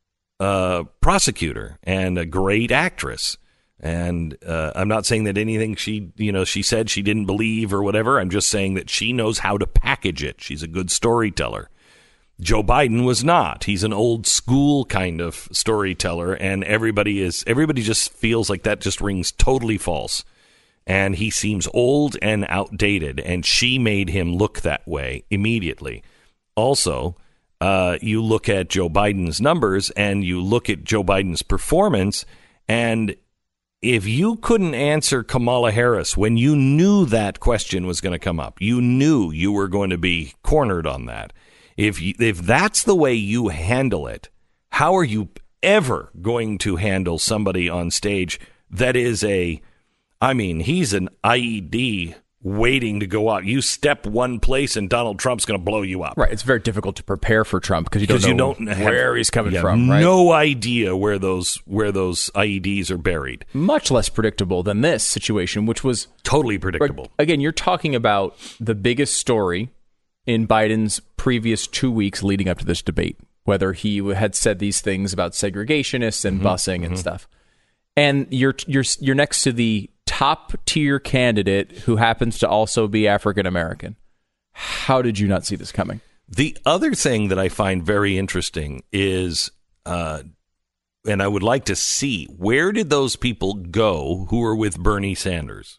uh, prosecutor and a great actress. And uh, I'm not saying that anything she, you know, she said she didn't believe or whatever. I'm just saying that she knows how to package it. She's a good storyteller. Joe Biden was not. He's an old school kind of storyteller, and everybody is everybody just feels like that just rings totally false. And he seems old and outdated, and she made him look that way immediately. Also, uh, you look at Joe Biden's numbers, and you look at Joe Biden's performance, and if you couldn't answer Kamala Harris when you knew that question was going to come up, you knew you were going to be cornered on that. If you, if that's the way you handle it, how are you ever going to handle somebody on stage that is a, I mean, he's an I E D waiting to go out. You step one place and Donald Trump's going to blow you up. Right. It's very difficult to prepare for Trump because you don't know you don't where have, he's coming you have from. Right? No idea where those where those I E Ds are buried. Much less predictable than this situation, which was totally predictable. Again, you're talking about the biggest story in Biden's previous two weeks leading up to this debate, whether he had said these things about segregationists and mm-hmm. busing mm-hmm. and stuff. And you're you're you're next to the top tier candidate who happens to also be African American. How did you not see this coming? The other thing that I find very interesting is, uh, and I would like to see, where did those people go who were with Bernie Sanders?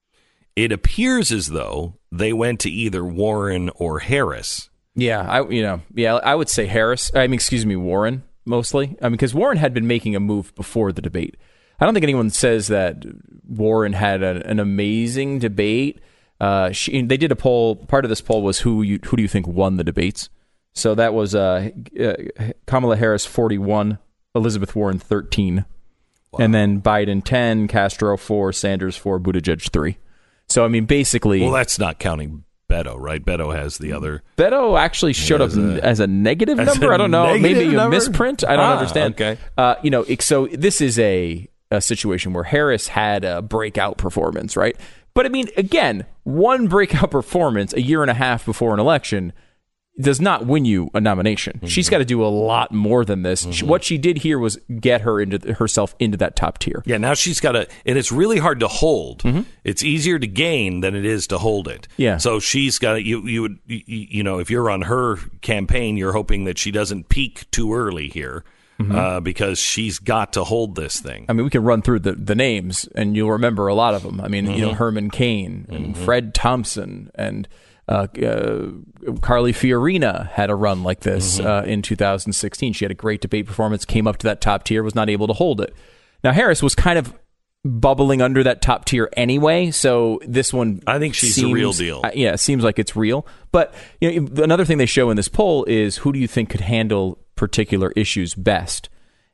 It appears as though they went to either Warren or Harris. Yeah, I you know, yeah, I would say Harris. I mean, excuse me, Warren mostly. I mean, because Warren had been making a move before the debate. I don't think anyone says that Warren had a, an amazing debate. Uh, she, they did a poll. Part of this poll was who you, who do you think won the debates? So that was uh, uh, Kamala Harris forty-one, Elizabeth Warren thirteen, wow. And then Biden ten, Castro four, Sanders four, Buttigieg three. So I mean, basically, well, that's not counting Beto, right? Beto has the other. Beto actually showed up a, as a negative as number. A I don't know, maybe number? a misprint. I don't ah, understand. Okay, uh, you know, so this is a. a situation where Harris had a breakout performance, right? But I mean, again, one breakout performance a year and a half before an election does not win you a nomination. Mm-hmm. She's got to do a lot more than this. Mm-hmm. She, what she did here was get her into herself into that top tier. Yeah, now she's got to, and it's really hard to hold. Mm-hmm. It's easier to gain than it is to hold it. Yeah. So she's got to, you, you would, you, you know, if you're on her campaign, you're hoping that she doesn't peak too early here. Mm-hmm. Uh, because she's got to hold this thing. I mean, we can run through the, the names, and you'll remember a lot of them. I mean, mm-hmm. you know, Herman Cain and mm-hmm. Fred Thompson and uh, uh, Carly Fiorina had a run like this mm-hmm. uh, in two thousand sixteen. She had a great debate performance, came up to that top tier, was not able to hold it. Now, Harris was kind of bubbling under that top tier anyway, so this one I think she's seems, the real deal. Uh, yeah, it seems like it's real. But you know, another thing they show in this poll is who do you think could handle particular issues best?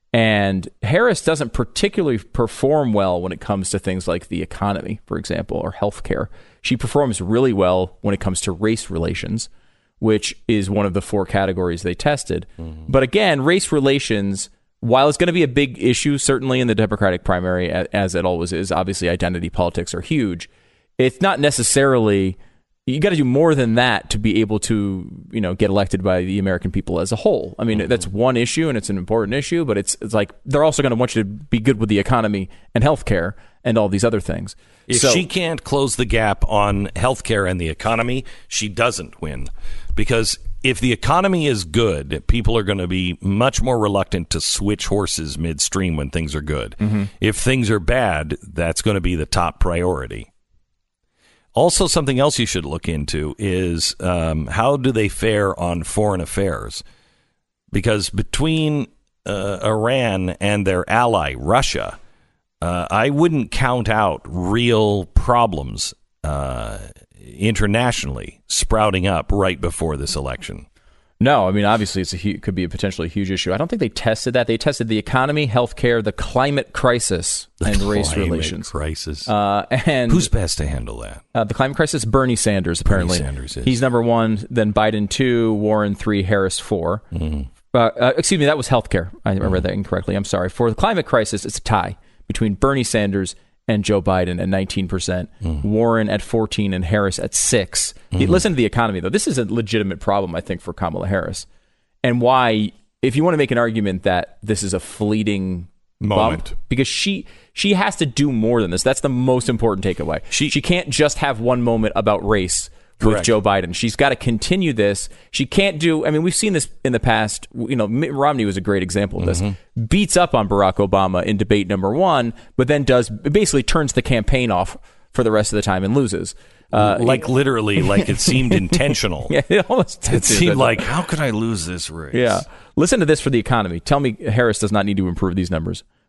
And Harris doesn't particularly perform well when it comes to things like the economy, for example, or healthcare. She performs really well when it comes to race relations, which is one of the four categories they tested. Mm-hmm. But again, race relations, while it's going to be a big issue, certainly in the Democratic primary, as it always is, obviously identity politics are huge. It's not necessarily, you got to do more than that to be able to, you know, get elected by the American people as a whole. I mean, mm-hmm. that's one issue and it's an important issue, but it's it's like they're also going to want you to be good with the economy and healthcare and all these other things. If so, she can't close the gap on healthcare and the economy, she doesn't win. Because if the economy is good, people are going to be much more reluctant to switch horses midstream when things are good. Mm-hmm. If things are bad, that's going to be the top priority. Also, something else you should look into is um, how do they fare on foreign affairs? Because between uh, Iran and their ally, Russia, uh, I wouldn't count out real problems uh, internationally sprouting up right before this election. No, I mean, obviously, it's a hu- could be a potentially huge issue. I don't think they tested that. They tested the economy, healthcare, the climate crisis, the and climate race relations. Crisis. Uh, and who's best to handle that? Uh, the climate crisis. Bernie Sanders, apparently. Bernie Sanders is. He's number one. Then Biden two, Warren three, Harris four. Mm-hmm. Uh, uh, excuse me, that was healthcare. I mm-hmm. read that incorrectly. I'm sorry. For the climate crisis, it's a tie between Bernie Sanders and Joe Biden at nineteen percent, mm. Warren at fourteen, and Harris at six. Mm-hmm. Listen to the economy, though. This is a legitimate problem, I think, for Kamala Harris. And why, if you want to make an argument that this is a fleeting moment, bump, because she she has to do more than this. That's the most important takeaway. She, she can't just have one moment about race with Correct. Joe Biden. She's got to continue this. She can't do, I mean, we've seen this in the past. You know, Mitt Romney was a great example of this. Mm-hmm. Beats up on Barack Obama in debate number one, but then does, basically turns the campaign off for the rest of the time and loses. Uh, like literally, like it seemed intentional. Yeah, it almost it seemed like, how could I lose this race? Yeah. Listen to this for the economy. Tell me Harris does not need to improve these numbers.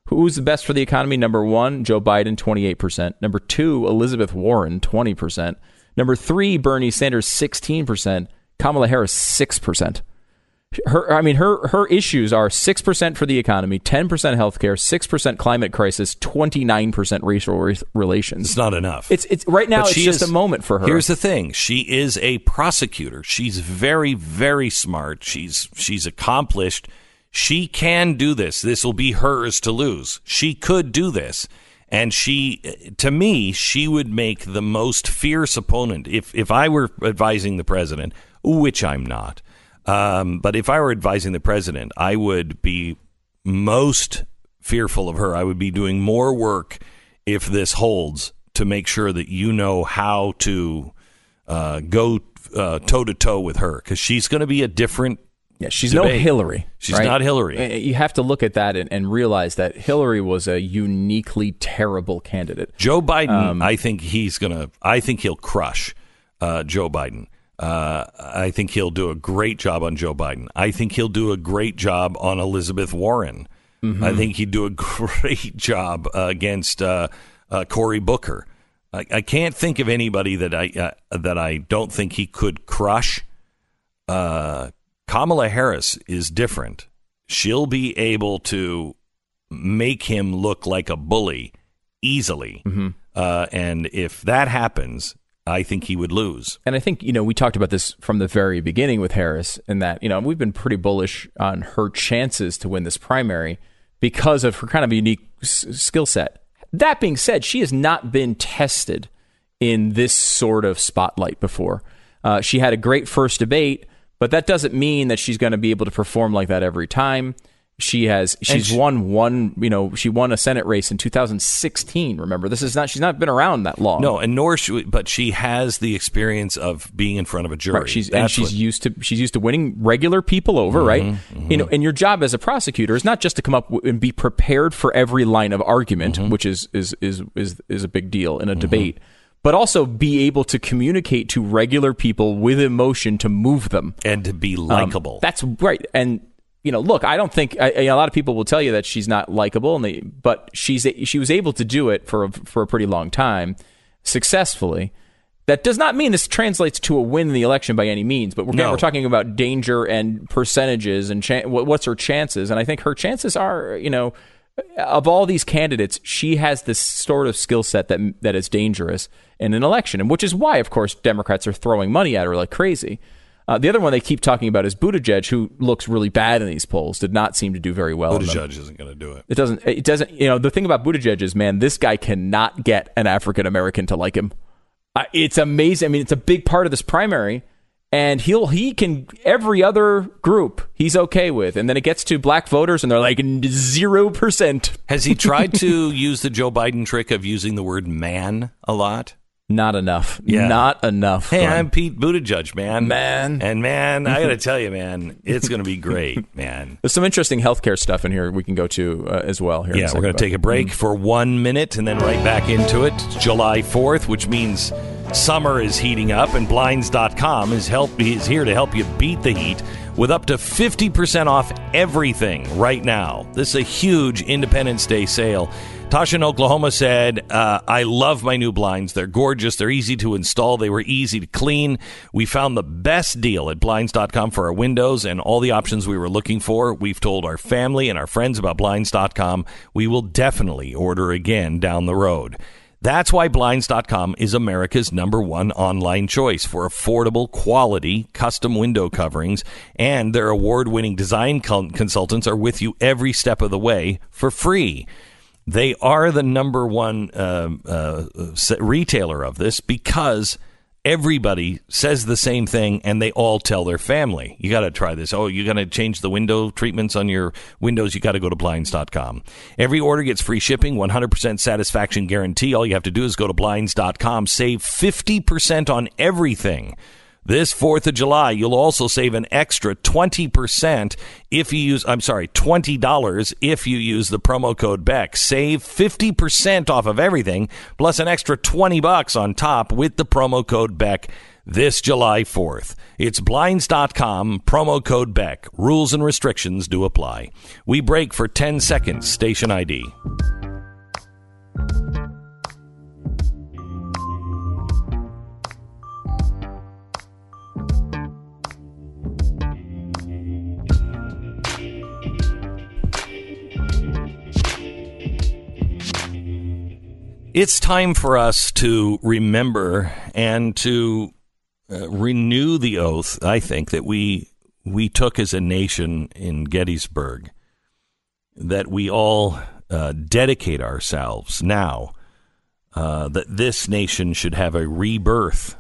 Who's the best for the economy? Number one, Joe Biden, twenty-eight percent. Number two, Elizabeth Warren, twenty percent. Number three, Bernie Sanders, sixteen percent. Kamala Harris, six percent. Her, I mean, her her issues are six percent for the economy, ten percent healthcare, six percent climate crisis, twenty-nine percent racial re- relations. It's not enough. It's it's right now. But It's she just is- a moment for her. Here's the thing: she is a prosecutor. She's very, very smart. She's she's accomplished. She can do this. This will be hers to lose. She could do this, and she, to me, she would make the most fierce opponent if if I were advising the president, which I'm not. Um, but if I were advising the president, I would be most fearful of her. I would be doing more work if this holds to make sure that you know how to uh, go uh, toe to toe with her, because she's going to be a different. Yeah, she's debate. no Hillary. She's right? not Hillary. You have to look at that and, and realize that Hillary was a uniquely terrible candidate. Joe Biden, Um, I think he's going to. I think he'll crush uh, Joe Biden. Uh, I think he'll do a great job on Joe Biden. I think he'll do a great job on Elizabeth Warren. Mm-hmm. I think he'd do a great job uh, against uh, uh, Cory Booker. I, I can't think of anybody that I uh, that I don't think he could crush. Uh, Kamala Harris is different. She'll be able to make him look like a bully easily. Mm-hmm. Uh, and if that happens, I think he would lose. And I think, you know, we talked about this from the very beginning with Harris, and that, you know, we've been pretty bullish on her chances to win this primary because of her kind of unique s- skill set. That being said, she has not been tested in this sort of spotlight before. Uh, she had a great first debate, but that doesn't mean that she's going to be able to perform like that every time. She has, she's she, won one, you know, she won a Senate race in two thousand sixteen. Remember, this is not, she's not been around that long. No, and nor should, but she has the experience of being in front of a jury. Right, she's, That's and she's what, used to, she's used to winning regular people over, mm-hmm, right? Mm-hmm. You know, and your job as a prosecutor is not just to come up w- and be prepared for every line of argument, mm-hmm. which is, is, is, is, is a big deal in a mm-hmm. debate, but also be able to communicate to regular people with emotion to move them. And to be likable. Um, that's right. And, you know, look, I don't think I, a lot of people will tell you that she's not likable, and they, but she's she was able to do it for a, for a pretty long time successfully. That does not mean this translates to a win in the election by any means, but we're, No. we're talking about danger and percentages and cha- what's her chances. And I think her chances are, you know, of all these candidates, she has this sort of skill set that that is dangerous in an election, and which is why, of course, Democrats are throwing money at her like crazy. Uh, the other one they keep talking about is Buttigieg, who looks really bad in these polls. Did not seem to do very well. Buttigieg isn't going to do it. It doesn't. It doesn't. You know, the thing about Buttigieg is, man, this guy cannot get an African American to like him. Uh, it's amazing. I mean, it's a big part of this primary, and he'll he can every other group he's okay with, and then it gets to black voters, and they're like zero percent. Has he tried to use the Joe Biden trick of using the word "man" a lot? Not enough. Yeah. Not enough. Hey, Glenn. I'm Pete Buttigieg, man. Man. And man, I got to tell you, man, it's going to be great, man. There's some interesting healthcare stuff in here we can go to uh, as well. Here in Yeah, a we're going to second, take a break but- for one minute and then right back into it. It's July fourth, which means summer is heating up, and Blinds dot com is help is here to help you beat the heat with up to fifty percent off everything right now. This is a huge Independence Day sale. Tasha in Oklahoma said, uh, I love my new blinds. They're gorgeous. They're easy to install. They were easy to clean. We found the best deal at Blinds dot com for our windows and all the options we were looking for. We've told our family and our friends about Blinds dot com. We will definitely order again down the road. That's why Blinds dot com is America's number one online choice for affordable, quality, custom window coverings, and their award-winning design con- consultants are with you every step of the way for free. They are the number one uh, uh, retailer of this because everybody says the same thing, and they all tell their family, you got to try this. Oh, you got to change the window treatments on your windows, you got to go to Blinds dot com. Every order gets free shipping, one hundred percent satisfaction guarantee. All you have to do is go to Blinds dot com, save fifty percent on everything. This fourth of July, you'll also save an extra twenty percent if you use, I'm sorry, twenty dollars if you use the promo code Beck. Save fifty percent off of everything, plus an extra twenty bucks on top with the promo code Beck. this July fourth. It's Blinds dot com, promo code Beck. Rules and restrictions do apply. We break for ten seconds. Station I D. It's time for us to remember and to uh, renew the oath, I think, that we we took as a nation in Gettysburg, that we all uh, dedicate ourselves now, uh, that this nation should have a rebirth,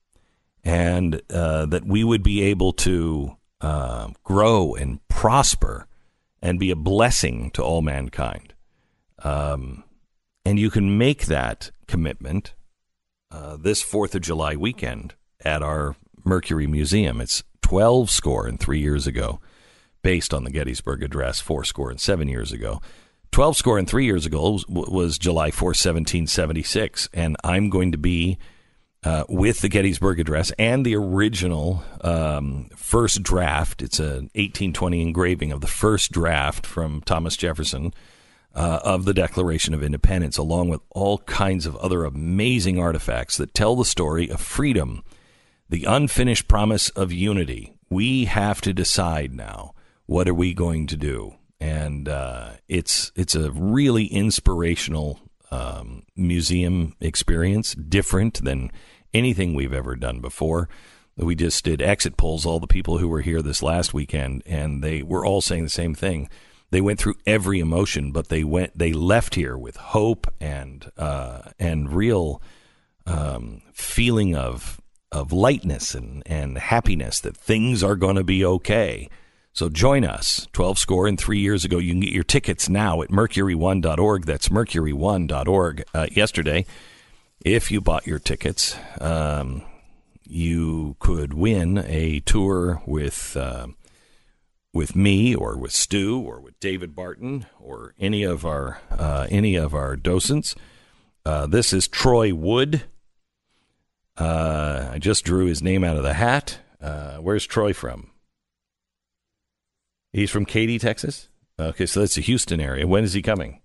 and uh, that we would be able to uh, grow and prosper and be a blessing to all mankind. Um And you can make that commitment uh, this fourth of July weekend at our Mercury Museum. It's twelve score and three years ago, based on the Gettysburg Address, four score and seven years ago. twelve score and three years ago was, was July fourth, seventeen seventy-six. And I'm going to be uh, with the Gettysburg Address and the original um, first draft. It's an eighteen twenty engraving of the first draft from Thomas Jefferson, Uh, of the Declaration of Independence, along with all kinds of other amazing artifacts that tell the story of freedom, the unfinished promise of unity. We have to decide now, what are we going to do? And uh, it's it's a really inspirational um, museum experience, different than anything we've ever done before. We just did exit polls, all the people who were here this last weekend, and they were all saying the same thing. They went through every emotion, but they went. They left here with hope and uh, and real um, feeling of of lightness and, and happiness that things are going to be okay. So join us. twelve score and three years ago. You can get your tickets now at mercury one dot org. That's mercury one dot org. Uh, yesterday, if you bought your tickets, um, you could win a tour with. Uh, with me or with Stu or with David Barton or any of our uh, any of our docents. Uh, this is Troy Wood. Uh, I just drew his name out of the hat. Uh, where's Troy from? He's from Katy, Texas? Okay, so that's the Houston area. When is he coming?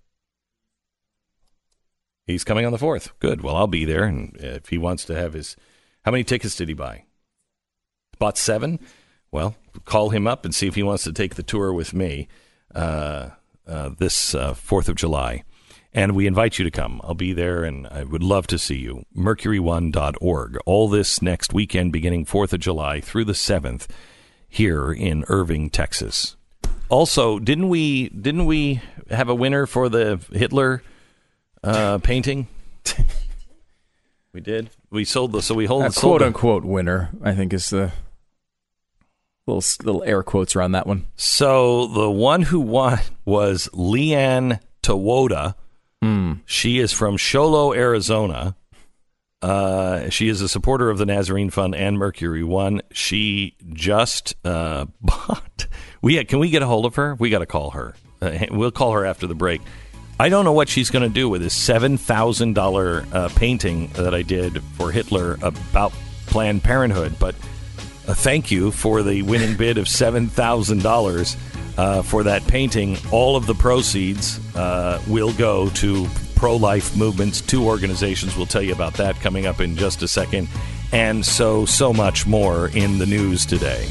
He's coming on the fourth. Good. Well, I'll be there. And if he wants to have his... How many tickets did he buy? Bought seven? Well, call him up and see if he wants to take the tour with me uh, uh, this uh, fourth of July. And we invite you to come. I'll be there, and I would love to see you. mercury one dot org. All this next weekend, beginning fourth of July through the seventh, here in Irving, Texas. Also, didn't we didn't we have a winner for the Hitler uh, painting? We did. We sold the so we hold a the quote unquote winner. I think is the. Little little air quotes around that one. So the one who won was Leanne Tawoda. Mm. She is from Sholo, Arizona. Uh, she is a supporter of the Nazarene Fund and Mercury One. She just uh, bought. We can we get a hold of her? We got to call her. Uh, we'll call her after the break. I don't know what she's going to do with this seven thousand dollar uh, painting that I did for Hitler about Planned Parenthood, but. Uh, thank you for the winning bid of seven thousand dollars uh, for that painting. All of the proceeds uh, will go to pro-life movements, two organizations. We'll tell you about that coming up in just a second. And so, so much more in the news today.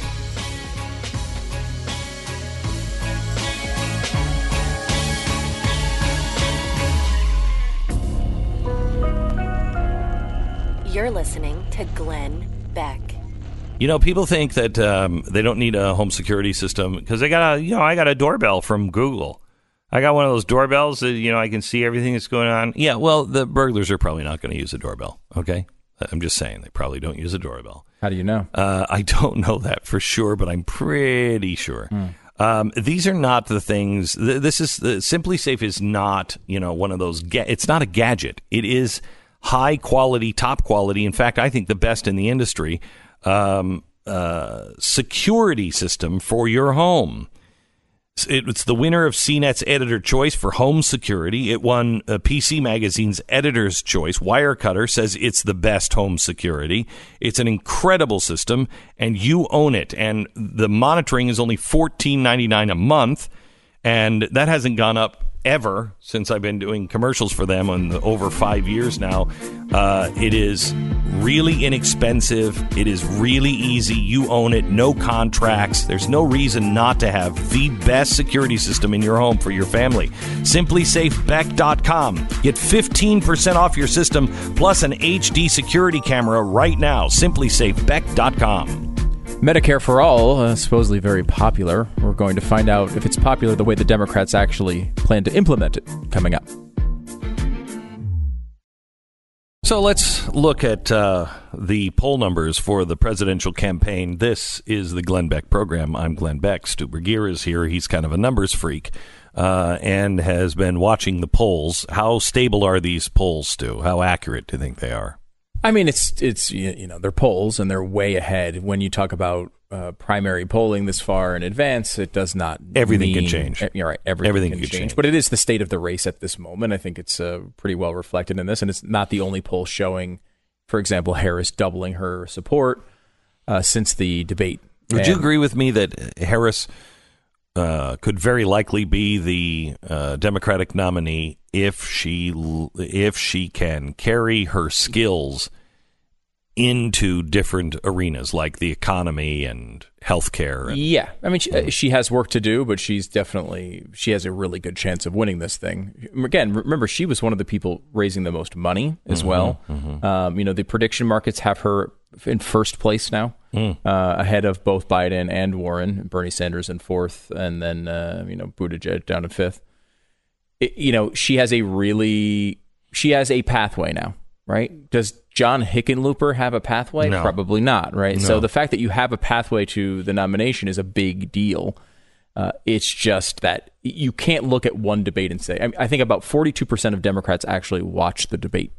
You're listening to Glenn Beck. You know, people think that um, they don't need a home security system because they got a, you know, I got a doorbell from Google. I got one of those doorbells that, you know, I can see everything that's going on. Yeah, well, the burglars are probably not going to use a doorbell, okay? I'm just saying they probably don't use a doorbell. How do you know? Uh, I don't know that for sure, but I'm pretty sure. Mm. Um, these are not the things. Th- this is the Simply Safe is not, you know, one of those. Ga- it's not a gadget. It is high quality, top quality. In fact, I think the best in the industry. Um, uh, security system for your home. It's the winner of C NET's Editor Choice for Home Security. It won uh, P C Magazine's Editor's Choice. Wirecutter says it's the best home security. It's an incredible system, and you own it. And the monitoring is only fourteen ninety-nine a month, and that hasn't gone up ever since I've been doing commercials for them on the, over five years now. Uh, it is really inexpensive. It is really easy. You own it. No contracts. There's no reason not to have the best security system in your home for your family. Simply Safe Beck dot com. Get fifteen percent off your system plus an H D security camera right now. Simply Safe Beck dot com. Medicare for All, uh, supposedly very popular. We're going to find out if it's popular the way the Democrats actually plan to implement it coming up. So let's look at uh, the poll numbers for the presidential campaign. This is the Glenn Beck program. I'm Glenn Beck. Stu Burguiere is here. He's kind of a numbers freak uh, and has been watching the polls. How stable are these polls, Stu? How accurate do you think they are? I mean, it's, it's you know, they're polls and they're way ahead. When you talk about uh, primary polling this far in advance, it does not Everything mean, can change. You're right. Everything, everything can, can change. change. But it is the state of the race at this moment. I think it's uh, pretty well reflected in this. And it's not the only poll showing, for example, Harris doubling her support uh, since the debate. Would and, you agree with me that Harris uh, could very likely be the uh, Democratic nominee if she if she can carry her skills into different arenas like the economy and healthcare? And, yeah, I mean, she, she has work to do, but she's definitely she has a really good chance of winning this thing. Again, remember, she was one of the people raising the most money as mm-hmm, well. Mm-hmm. Um, you know, the prediction markets have her in first place now, mm. uh, ahead of both Biden and Warren. Bernie Sanders in fourth, and then uh, you know Buttigieg down in fifth. It, you know, she has a really she has a pathway now, right? Does John Hickenlooper have a pathway? No. Probably not, right? No. So the fact that you have a pathway to the nomination is a big deal. Uh, it's just that you can't look at one debate and say, I, mean, I think about forty-two percent of Democrats actually watch the debate.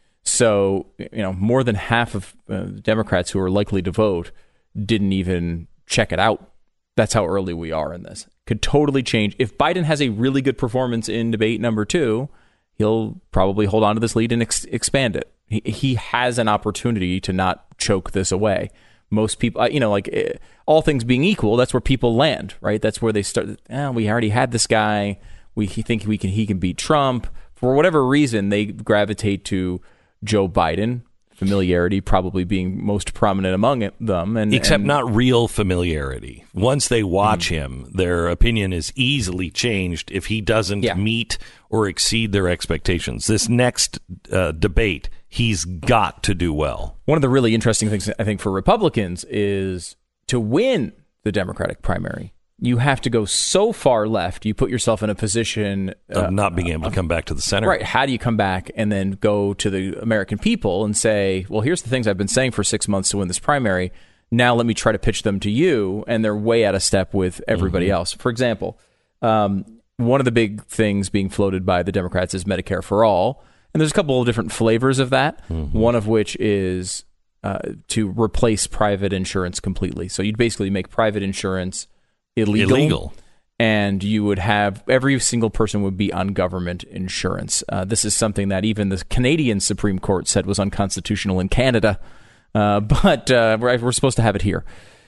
So, you know, more than half of uh, Democrats who are likely to vote didn't even check it out. That's how early we are in this. Could totally change. If Biden has a really good performance in debate number two, he'll probably hold on to this lead and ex- expand it. He, he has an opportunity to not choke this away. Most people, you know, like eh, all things being equal, that's where people land, right? That's where they start. Eh, we already had this guy. We he think we can he can beat Trump. For whatever reason, they gravitate to Joe Biden. Familiarity probably being most prominent among it, them, and except and, not real familiarity. Once they watch mm-hmm. him, their opinion is easily changed if he doesn't yeah. meet or exceed their expectations. This next uh, debate, he's got to do well. One of the really interesting things I think for Republicans is to win the Democratic primary, you have to go so far left. You put yourself in a position of uh, not being able to come back to the center. Right. How do you come back and then go to the American people and say, well, here's the things I've been saying for six months to win this primary. Now let me try to pitch them to you. And they're way out of step with everybody mm-hmm. else. For example, um, one of the big things being floated by the Democrats is Medicare for All. And there's a couple of different flavors of that, mm-hmm. one of which is uh, to replace private insurance completely. So you'd basically make private insurance illegal, illegal, and you would have every single person would be on government insurance. Uh, this is something that even the Canadian Supreme Court said was unconstitutional in Canada, uh, but uh, we're, we're supposed to have it here.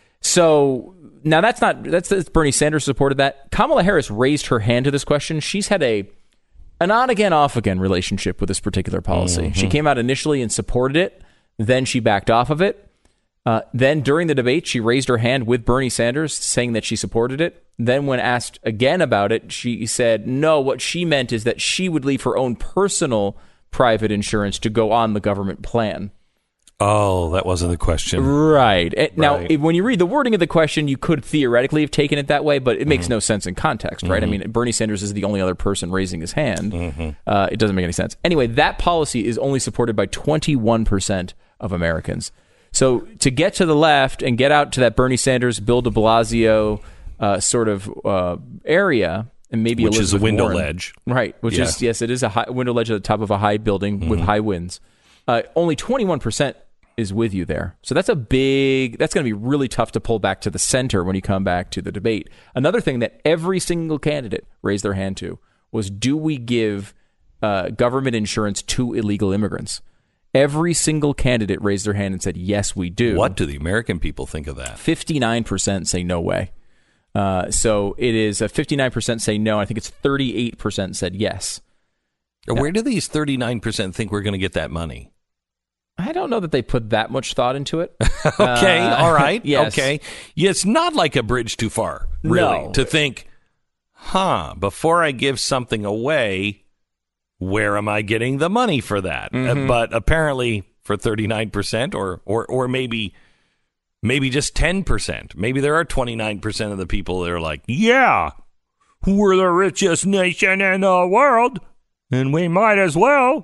So now that's not that's, that's Bernie Sanders supported that. Kamala Harris raised her hand to this question. She's had a an on again off again relationship with this particular policy. Mm-hmm. She came out initially and supported it, then she backed off of it. Uh, then during the debate, she raised her hand with Bernie Sanders, saying that she supported it. Then when asked again about it, she said, no, what she meant is that she would leave her own personal private insurance to go on the government plan. Oh, that wasn't the question. Right. right. Now, if, when you read the wording of the question, you could theoretically have taken it that way, but it makes mm-hmm. no sense in context, right? Mm-hmm. I mean, Bernie Sanders is the only other person raising his hand. Mm-hmm. Uh, it doesn't make any sense. Anyway, that policy is only supported by twenty-one percent of Americans. So to get to the left and get out to that Bernie Sanders, Bill de Blasio uh, sort of uh, area, and maybe which Elizabeth is a window Warren, ledge, right? Which yeah. is yes, it is a high, window ledge at the top of a high building mm-hmm. with high winds. Uh, only twenty-one percent is with you there. So that's a big, that's going to be really tough to pull back to the center when you come back to the debate. Another thing that every single candidate raised their hand to was, do we give uh, government insurance to illegal immigrants? Every single candidate raised their hand and said, yes, we do. What do the American people think of that? fifty-nine percent say no way. Uh, so it is a fifty-nine percent say no. I think it's thirty-eight percent said yes. Where do these thirty-nine percent think we're going to get that money? I don't know that they put that much thought into it. okay, uh, all right. Yes. Okay. Yeah, it's not like a bridge too far, really, No. to think, huh, before I give something away, where am I getting the money for that? Mm-hmm. Uh, but apparently for thirty-nine percent or, or, or maybe maybe just ten percent. Maybe there are twenty-nine percent of the people that are like, yeah, we're the richest nation in the world, and we might as well.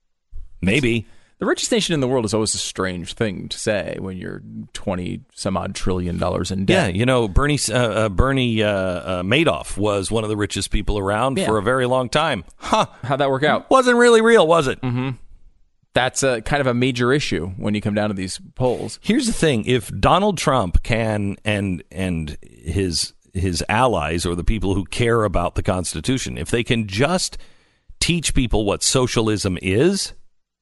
Maybe. The richest nation in the world is always a strange thing to say when you're twenty some odd trillion dollars in Yeah, debt. you know, Bernie uh, uh, Bernie uh, uh, Madoff was one of the richest people around Yeah. for a very long time. Huh. How'd that work out? Wasn't really real, was it? Mm-hmm. That's a kind of a major issue when you come down to these polls. Here's the thing: if Donald Trump can and and his his allies or the people who care about the Constitution, if they can just teach people what socialism is,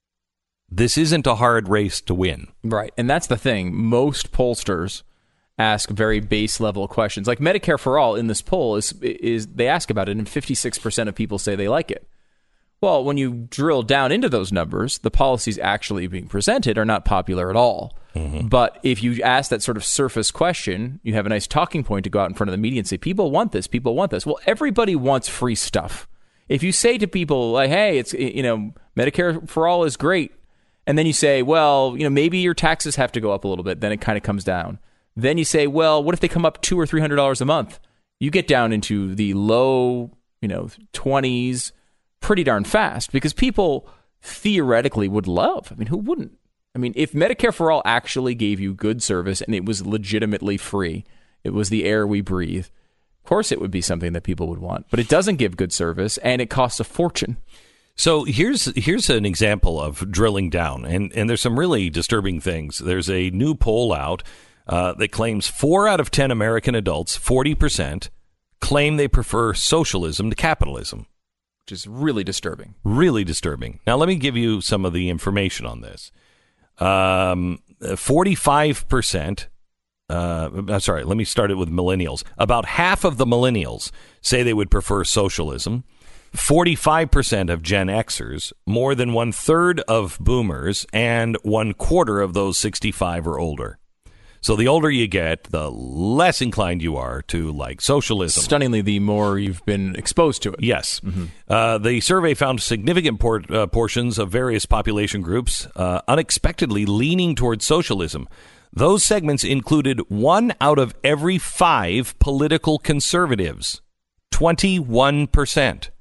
this isn't a hard race to win. Right. And that's the thing. Most pollsters ask very base level questions. Like Medicare for All in this poll is is they ask about it, and fifty-six percent of people say they like it. Well, when you drill down into those numbers, the policies actually being presented are not popular at all. Mm-hmm. But if you ask that sort of surface question, you have a nice talking point to go out in front of the media and say, people want this, people want this. Well, everybody wants free stuff. If you say to people, like, hey, it's, you know, Medicare for All is great, and then you say, well, you know, maybe your taxes have to go up a little bit, then it kind of comes down. Then you say, well, what if they come up two or three hundred dollars a month? You get down into the low, you know, twenties pretty darn fast, because people theoretically would love. I mean, who wouldn't? I mean, if Medicare for All actually gave you good service and it was legitimately free, it was the air we breathe, of course it would be something that people would want. But it doesn't give good service, and it costs a fortune. So here's here's an example of drilling down, and, and there's some really disturbing things. There's a new poll out uh, that claims four out of ten American adults, forty percent, claim they prefer socialism to capitalism. Which is really disturbing. Really disturbing. Now, let me give you some of the information on this. Um, forty-five percent, uh, I'm sorry, let me start it with millennials. About half of the millennials say they would prefer socialism. forty-five percent of Gen Xers, more than one third of boomers, and one quarter of those sixty-five or older. So the older you get, the less inclined you are to like socialism. Stunningly, the more you've been exposed to it. Yes. Mm-hmm. Uh, the survey found significant por- uh, portions of various population groups uh, unexpectedly leaning towards socialism. Those segments included one out of every five political conservatives, twenty-one percent.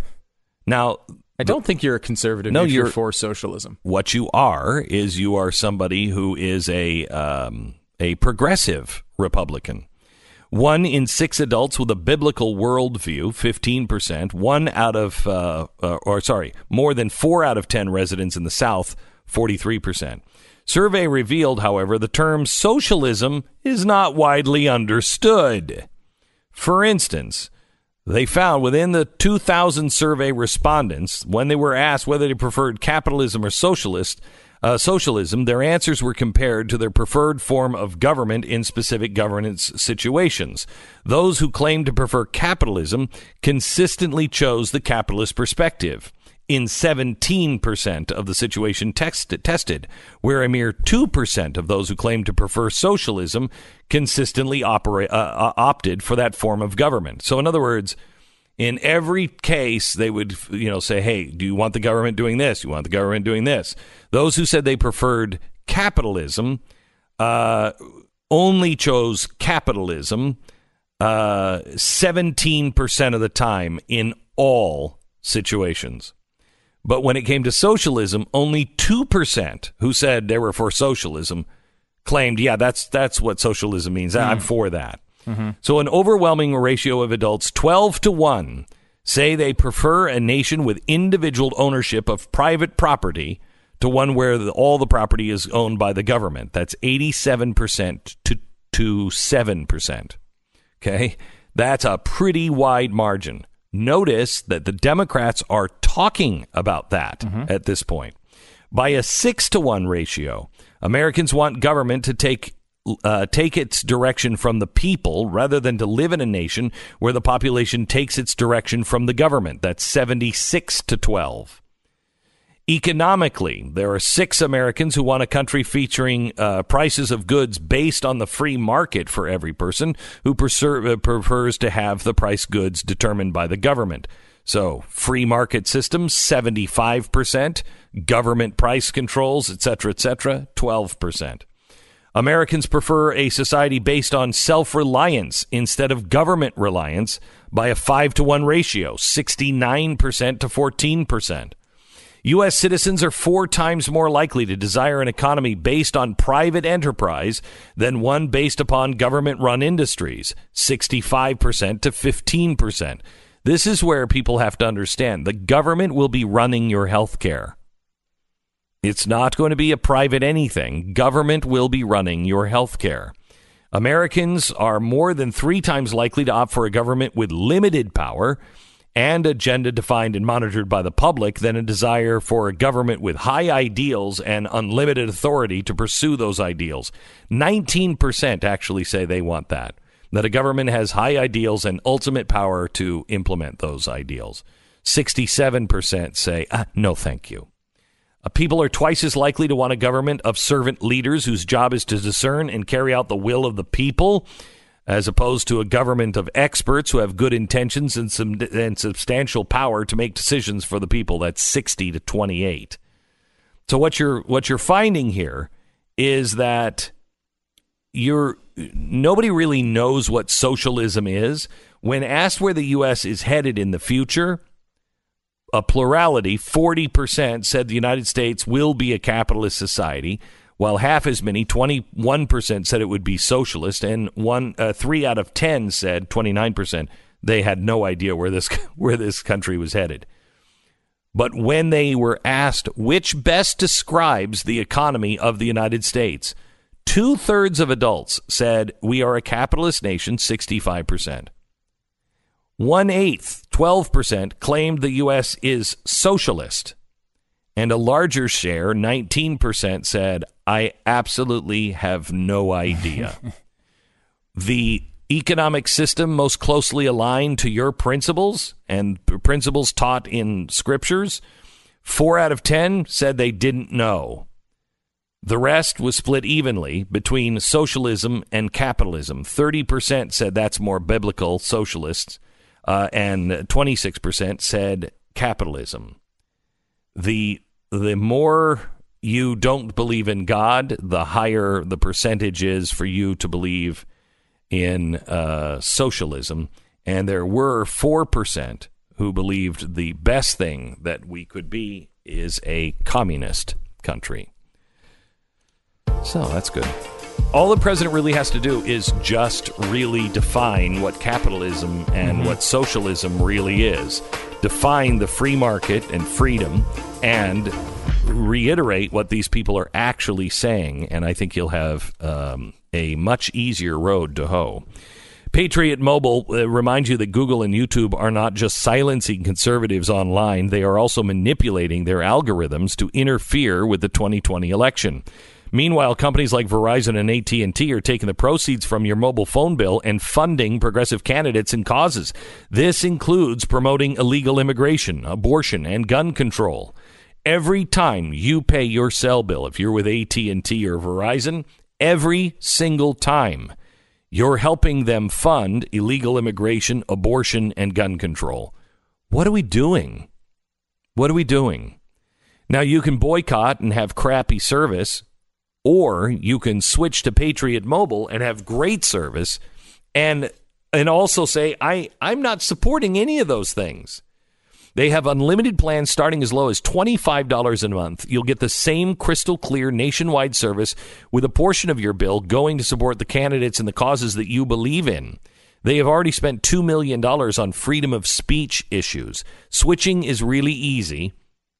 Now, I don't think you're a conservative no, if you're, you're for socialism. What you are is you are somebody who is a um, a progressive Republican. One in six adults with a biblical worldview, fifteen percent. One out of, uh, uh, or sorry, more than four out of ten residents in the South, forty-three percent. Survey revealed, however, the term socialism is not widely understood. For instance, they found within the two thousand survey respondents, when they were asked whether they preferred capitalism or socialist, uh, socialism, their answers were compared to their preferred form of government in specific governance situations. Those who claimed to prefer capitalism consistently chose the capitalist perspective in seventeen percent of the situation text- tested, where a mere two percent of those who claimed to prefer socialism consistently opera- uh, opted for that form of government. So in other words, in every case, they would, you know, say, hey, do you want the government doing this? You want the government doing this? Those who said they preferred capitalism uh, only chose capitalism uh, seventeen percent of the time in all situations. But when it came to socialism, only two percent who said they were for socialism claimed, yeah, that's that's what socialism means. Mm. I'm for that. Mm-hmm. So an overwhelming ratio of adults, twelve to one, say they prefer a nation with individual ownership of private property to to one where the, all the property is owned by the government. That's eighty-seven percent to, to seven percent. Okay? That's a pretty wide margin. Notice that the Democrats are talking about that mm-hmm. at this point. By a six to one ratio, Americans want government to take uh, take its direction from the people rather than to live in a nation where the population takes its direction from the government. That's seventy-six to twelve. Economically, there are six Americans who want a country featuring uh, prices of goods based on the free market for every person who preser- uh, prefers to have the price goods determined by the government. So, free market systems, seventy-five percent. Government price controls, et cetera, et cetera, twelve percent. Americans prefer a society based on self-reliance instead of government reliance by a five to one ratio, sixty-nine percent to fourteen percent. U S citizens are four times more likely to desire an economy based on private enterprise than one based upon government-run industries, sixty-five percent to fifteen percent. This is where people have to understand. The government will be running your health care. It's not going to be a private anything. Government will be running your health care. Americans are more than three times likely to opt for a government with limited power and agenda defined and monitored by the public than a desire for a government with high ideals and unlimited authority to pursue those ideals. nineteen percent actually say they want that, that a government has high ideals and ultimate power to implement those ideals. sixty-seven percent say, ah, no, thank you. Uh, people are twice as likely to want a government of servant leaders whose job is to discern and carry out the will of the people, as opposed to a government of experts who have good intentions and some and substantial power to make decisions for the people. That's sixty to twenty-eight. So what you're what you're finding here is that you're nobody really knows what socialism is. When asked where the U S is headed in the future, a plurality, forty percent, said the United States will be a capitalist society, while half as many, twenty-one percent, said it would be socialist, and one, uh, three out of ten said, twenty-nine percent, they had no idea where this where this country was headed. But when they were asked which best describes the economy of the United States, two-thirds of adults said we are a capitalist nation, sixty-five percent. One-eighth, twelve percent, claimed the U S is socialist. And a larger share, nineteen percent, said, I absolutely have no idea. The economic system most closely aligned to your principles and principles taught in scriptures, four out of ten said they didn't know. The rest was split evenly between socialism and capitalism. thirty percent said that's more biblical, socialists, uh, and twenty-six percent said capitalism. The the more you don't believe in God, the higher the percentage is for you to believe in uh, socialism. And there were four percent who believed the best thing that we could be is a communist country. So that's good. All the president really has to do is just really define what capitalism and mm-hmm. what socialism really is. Define the free market and freedom and reiterate what these people are actually saying. And I think you'll have um, a much easier road to hoe. Patriot Mobile uh, reminds you that Google and YouTube are not just silencing conservatives online. They are also manipulating their algorithms to interfere with the twenty twenty election. Meanwhile, companies like Verizon and A T and T are taking the proceeds from your mobile phone bill and funding progressive candidates and causes. This includes promoting illegal immigration, abortion, and gun control. Every time you pay your cell bill, if you're with A T and T or Verizon, every single time, you're helping them fund illegal immigration, abortion, and gun control. What are we doing? What are we doing? Now, you can boycott and have crappy service, or you can switch to Patriot Mobile and have great service and and also say, I, I'm not supporting any of those things. They have unlimited plans starting as low as twenty-five dollars a month. You'll get the same crystal clear nationwide service with a portion of your bill going to support the candidates and the causes that you believe in. They have already spent two million dollars on freedom of speech issues. Switching is really easy.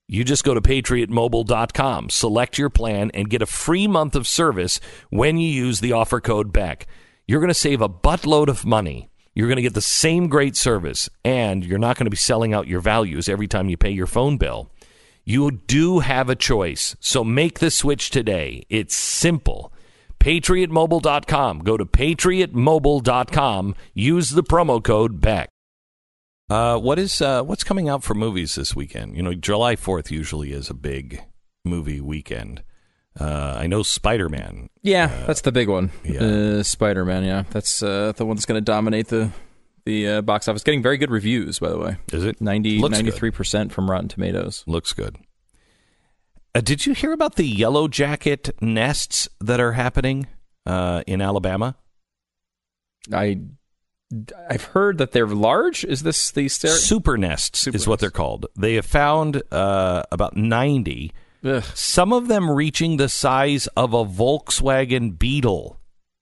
You just go to patriot mobile dot com, select your plan, and get a free month of service when you use the offer code Beck. You're going to save a buttload of money. You're going to get the same great service, and you're not going to be selling out your values every time you pay your phone bill. You do have a choice, so make the switch today. It's simple. patriot mobile dot com. Go to patriot mobile dot com. Use the promo code Beck. Uh, what is uh, what's coming out for movies this weekend? You know, July fourth usually is a big movie weekend. Uh, I know Spider-Man. Yeah, uh, that's the big one. Yeah. Uh, Spider-Man, yeah. That's uh, the one that's going to dominate the the uh, box office. Getting very good reviews, by the way. Is it? ninety, ninety-three percent from Rotten Tomatoes. Looks good. Uh, did you hear about the yellow jacket nests that are happening uh, in Alabama? I... I've heard that they're large. Is this the ster- super nests super is nest. What they're called. They have found uh, about ninety. Ugh. Some of them reaching the size of a Volkswagen Beetle.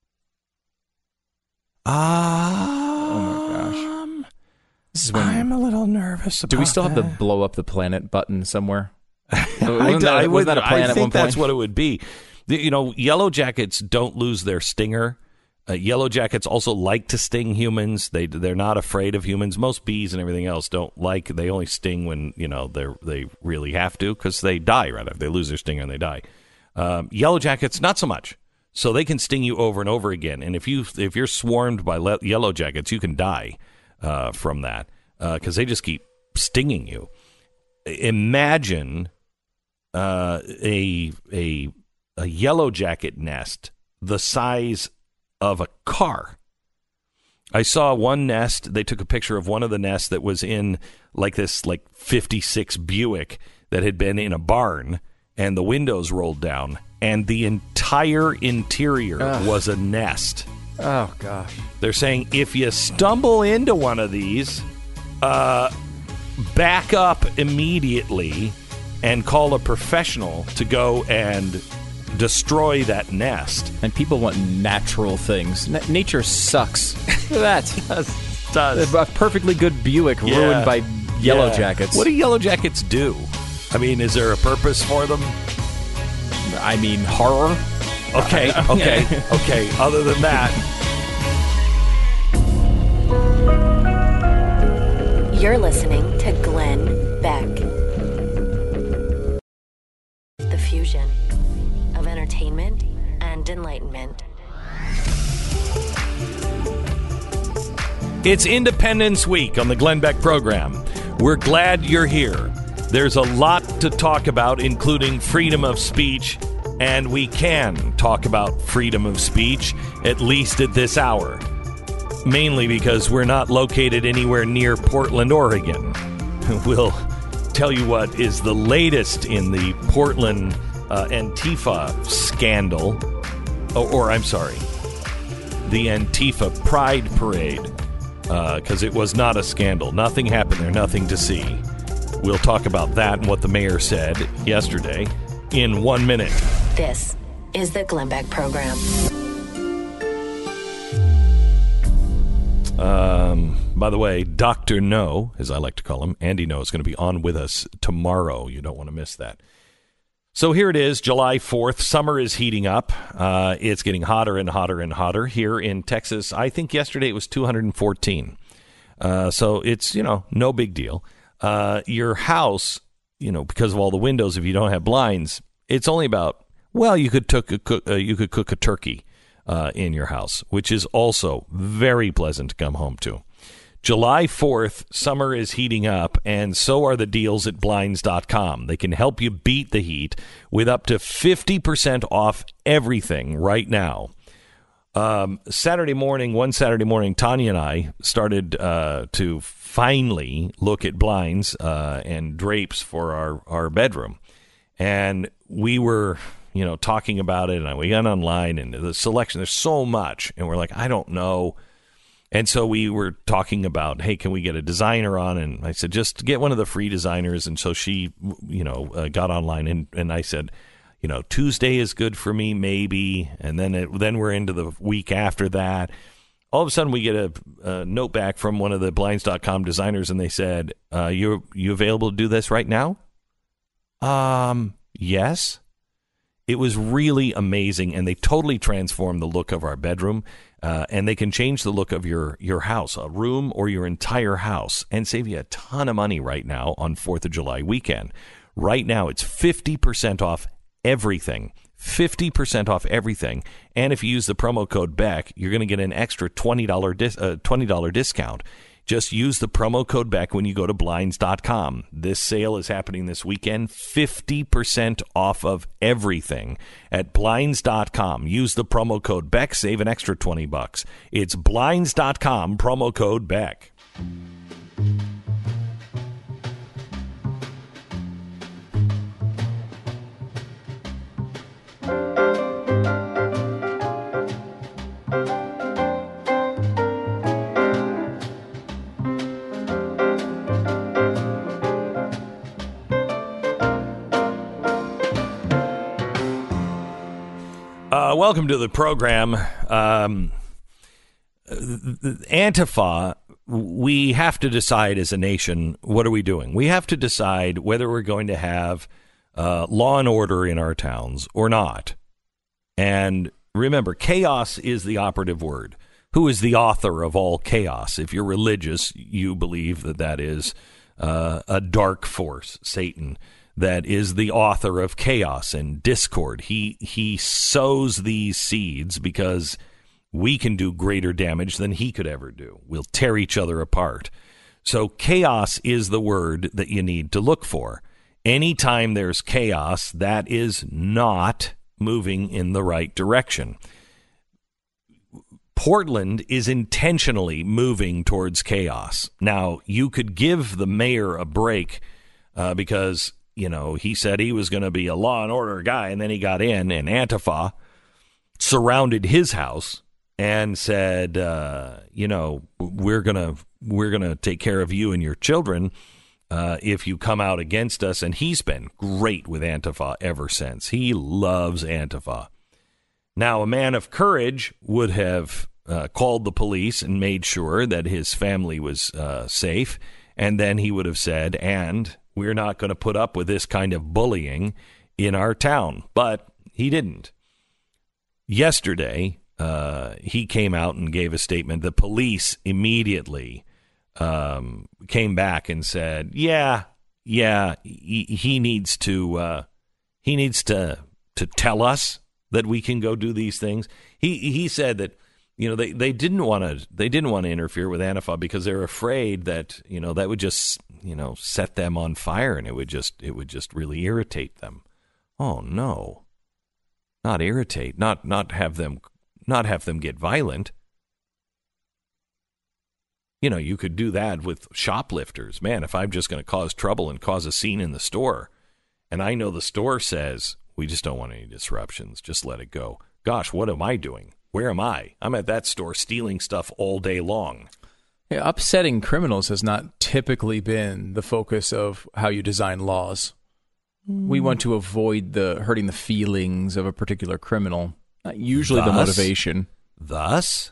Ah, oh my gosh! This is when I'm a little nervous about Do we still that. have the blow up the planet button somewhere? I, wasn't that, I, wasn't would, that a plan I at think one that's point? what it would be. The, you know, yellow jackets don't lose their stinger. Uh, yellow jackets also like to sting humans. They they're not afraid of humans. Most bees and everything else don't like. They only sting when you know they they really have to because they die right after they lose their stinger and they die. Um, yellow jackets not so much. So they can sting you over and over again. And if you if you're swarmed by le- yellow jackets, you can die uh, from that because uh, they just keep stinging you. Imagine uh, a a a yellow jacket nest the size of a car. I saw one nest. They took a picture of one of the nests that was in like this like fifty-six Buick that had been in a barn, and the windows rolled down, and the entire interior Ugh. was a nest. Oh gosh! They're saying if you stumble into one of these, uh, back up immediately and call a professional to go and destroy that nest. And people want natural things. Na- nature sucks. Look at that. does, does. A perfectly good Buick yeah. ruined by yellow yeah. jackets. What do yellow jackets do? I mean, is there a purpose for them? I mean, horror. Okay, okay, okay. Other than that. You're listening to Glenn Beck. The fusion of entertainment and enlightenment. It's Independence Week on the Glenn Beck program. We're glad you're here. There's a lot to talk about, including freedom of speech, and we can talk about freedom of speech, at least at this hour. Mainly because we're not located anywhere near Portland, Oregon. We'll tell you what is the latest in the Portland uh, Antifa scandal. Oh, or, I'm sorry, the Antifa Pride Parade. Because uh, it was not a scandal. Nothing happened there, nothing to see. We'll talk about that and what the mayor said yesterday in one minute. This is the Glenn Beck program. Um, by the way, Doctor No, as I like to call him, Andy No, is going to be on with us tomorrow. You don't want to miss that. So here it is, July fourth. Summer is heating up. Uh, it's getting hotter and hotter and hotter here in Texas. I think yesterday it was two hundred fourteen. Uh, so it's, you know, no big deal. Uh, your house, you know, because of all the windows, if you don't have blinds, it's only about, well, you could, took a cook, uh, you could cook a turkey uh, in your house, which is also very pleasant to come home to. July fourth, summer is heating up, and so are the deals at Blinds dot com. They can help you beat the heat with up to fifty percent off everything right now. Um, Saturday morning, one Saturday morning, Tanya and I started uh, to finally look at blinds uh, and drapes for our, our bedroom. And we were, you know, talking about it, and we got online, and the selection, there's so much. And we're like, I don't know. And so we were talking about, hey, can we get a designer on? And I said, just get one of the free designers. And so she, you know, uh, got online, and, and I said, you know, Tuesday is good for me, maybe. And then it, then we're into the week after that. All of a sudden, we get a, a note back from one of the Blinds dot com designers, and they said, uh, you you available to do this right now? Um, yes. It was really amazing, and they totally transformed the look of our bedroom, uh, and they can change the look of your, your house, a room or your entire house, and save you a ton of money right now on fourth of July weekend. Right now, it's fifty percent off everything. fifty percent off everything. And if you use the promo code Beck, you're going to get an extra twenty dollars dis- uh, twenty dollars discount. Just use the promo code Beck when you go to Blinds dot com. This sale is happening this weekend. fifty percent off of everything at Blinds dot com. Use the promo code Beck. Save an extra twenty bucks. It's Blinds dot com, promo code Beck. Uh, welcome to the program. Um, Antifa, we have to decide as a nation, what are we doing? We have to decide whether we're going to have uh, law and order in our towns or not. And remember, chaos is the operative word. Who is the author of all chaos? If you're religious, you believe that that is uh, a dark force, Satan, that is the author of chaos and discord. He he sows these seeds because we can do greater damage than he could ever do. We'll tear each other apart. So chaos is the word that you need to look for. Anytime there's chaos, that is not moving in the right direction. Portland is intentionally moving towards chaos. Now, you could give the mayor a break uh, because... You know, he said he was going to be a law and order guy, and then he got in, and Antifa surrounded his house and said, uh, you know, we're going to we're going to take care of you and your children uh, if you come out against us. And he's been great with Antifa ever since. He loves Antifa. Now, a man of courage would have uh, called the police and made sure that his family was uh, safe, and then he would have said, and... we're not going to put up with this kind of bullying in our town. But he didn't. Yesterday, uh, he came out and gave a statement. The police immediately um, came back and said, yeah, yeah, he, he needs to uh, he needs to to tell us that we can go do these things. He he said that, you know, they, they didn't want to they didn't want to interfere with Antifa because they're afraid that, you know, that would just, you know, set them on fire, and it would just it would just really irritate them. Oh no. Not irritate, not not have them not have them get violent. You know, you could do that with shoplifters. Man, if I'm just going to cause trouble and cause a scene in the store, and I know the store says, we just don't want any disruptions, just let it go. Gosh, what am I doing? Where am I? I'm at that store stealing stuff all day long. Yeah, upsetting criminals has not typically been the focus of how you design laws. Mm. We want to avoid the hurting the feelings of a particular criminal, not usually thus, the motivation. Thus,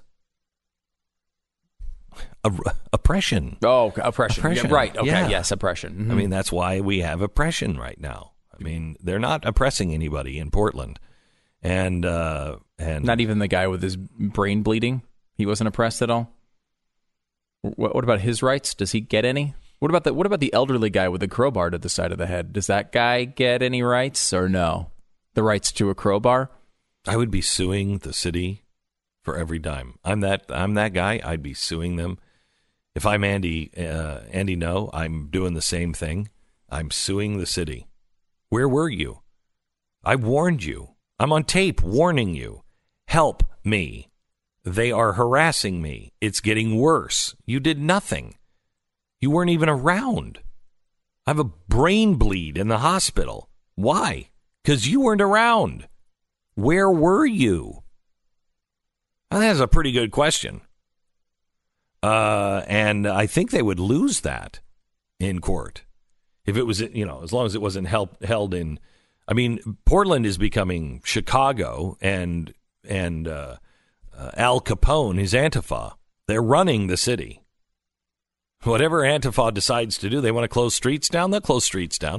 a, oppression. Oh, oppression. oppression. Yeah, right. Okay. Yeah. Yes, oppression. Mm-hmm. I mean, that's why we have oppression right now. I mean, they're not oppressing anybody in Portland. And uh, and not even the guy with his brain bleeding. He wasn't oppressed at all. What, what about his rights? Does he get any? What about the what about the elderly guy with the crowbar to the side of the head? Does that guy get any rights or no? The rights to a crowbar? I would be suing the city for every dime. I'm that I'm that guy. I'd be suing them. If I'm Andy uh, Andy No, I'm doing the same thing. I'm suing the city. Where were you? I warned you. I'm on tape warning you. Help me. They are harassing me. It's getting worse. You did nothing. You weren't even around. I have a brain bleed in the hospital. Why? Because you weren't around. Where were you? Well, that's a pretty good question. Uh, and I think they would lose that in court. If it was, you know, as long as it wasn't held, held in... I mean, Portland is becoming Chicago, and and uh, uh, Al Capone is Antifa. They're running the city. Whatever Antifa decides to do, they want to close streets down, they'll close streets down.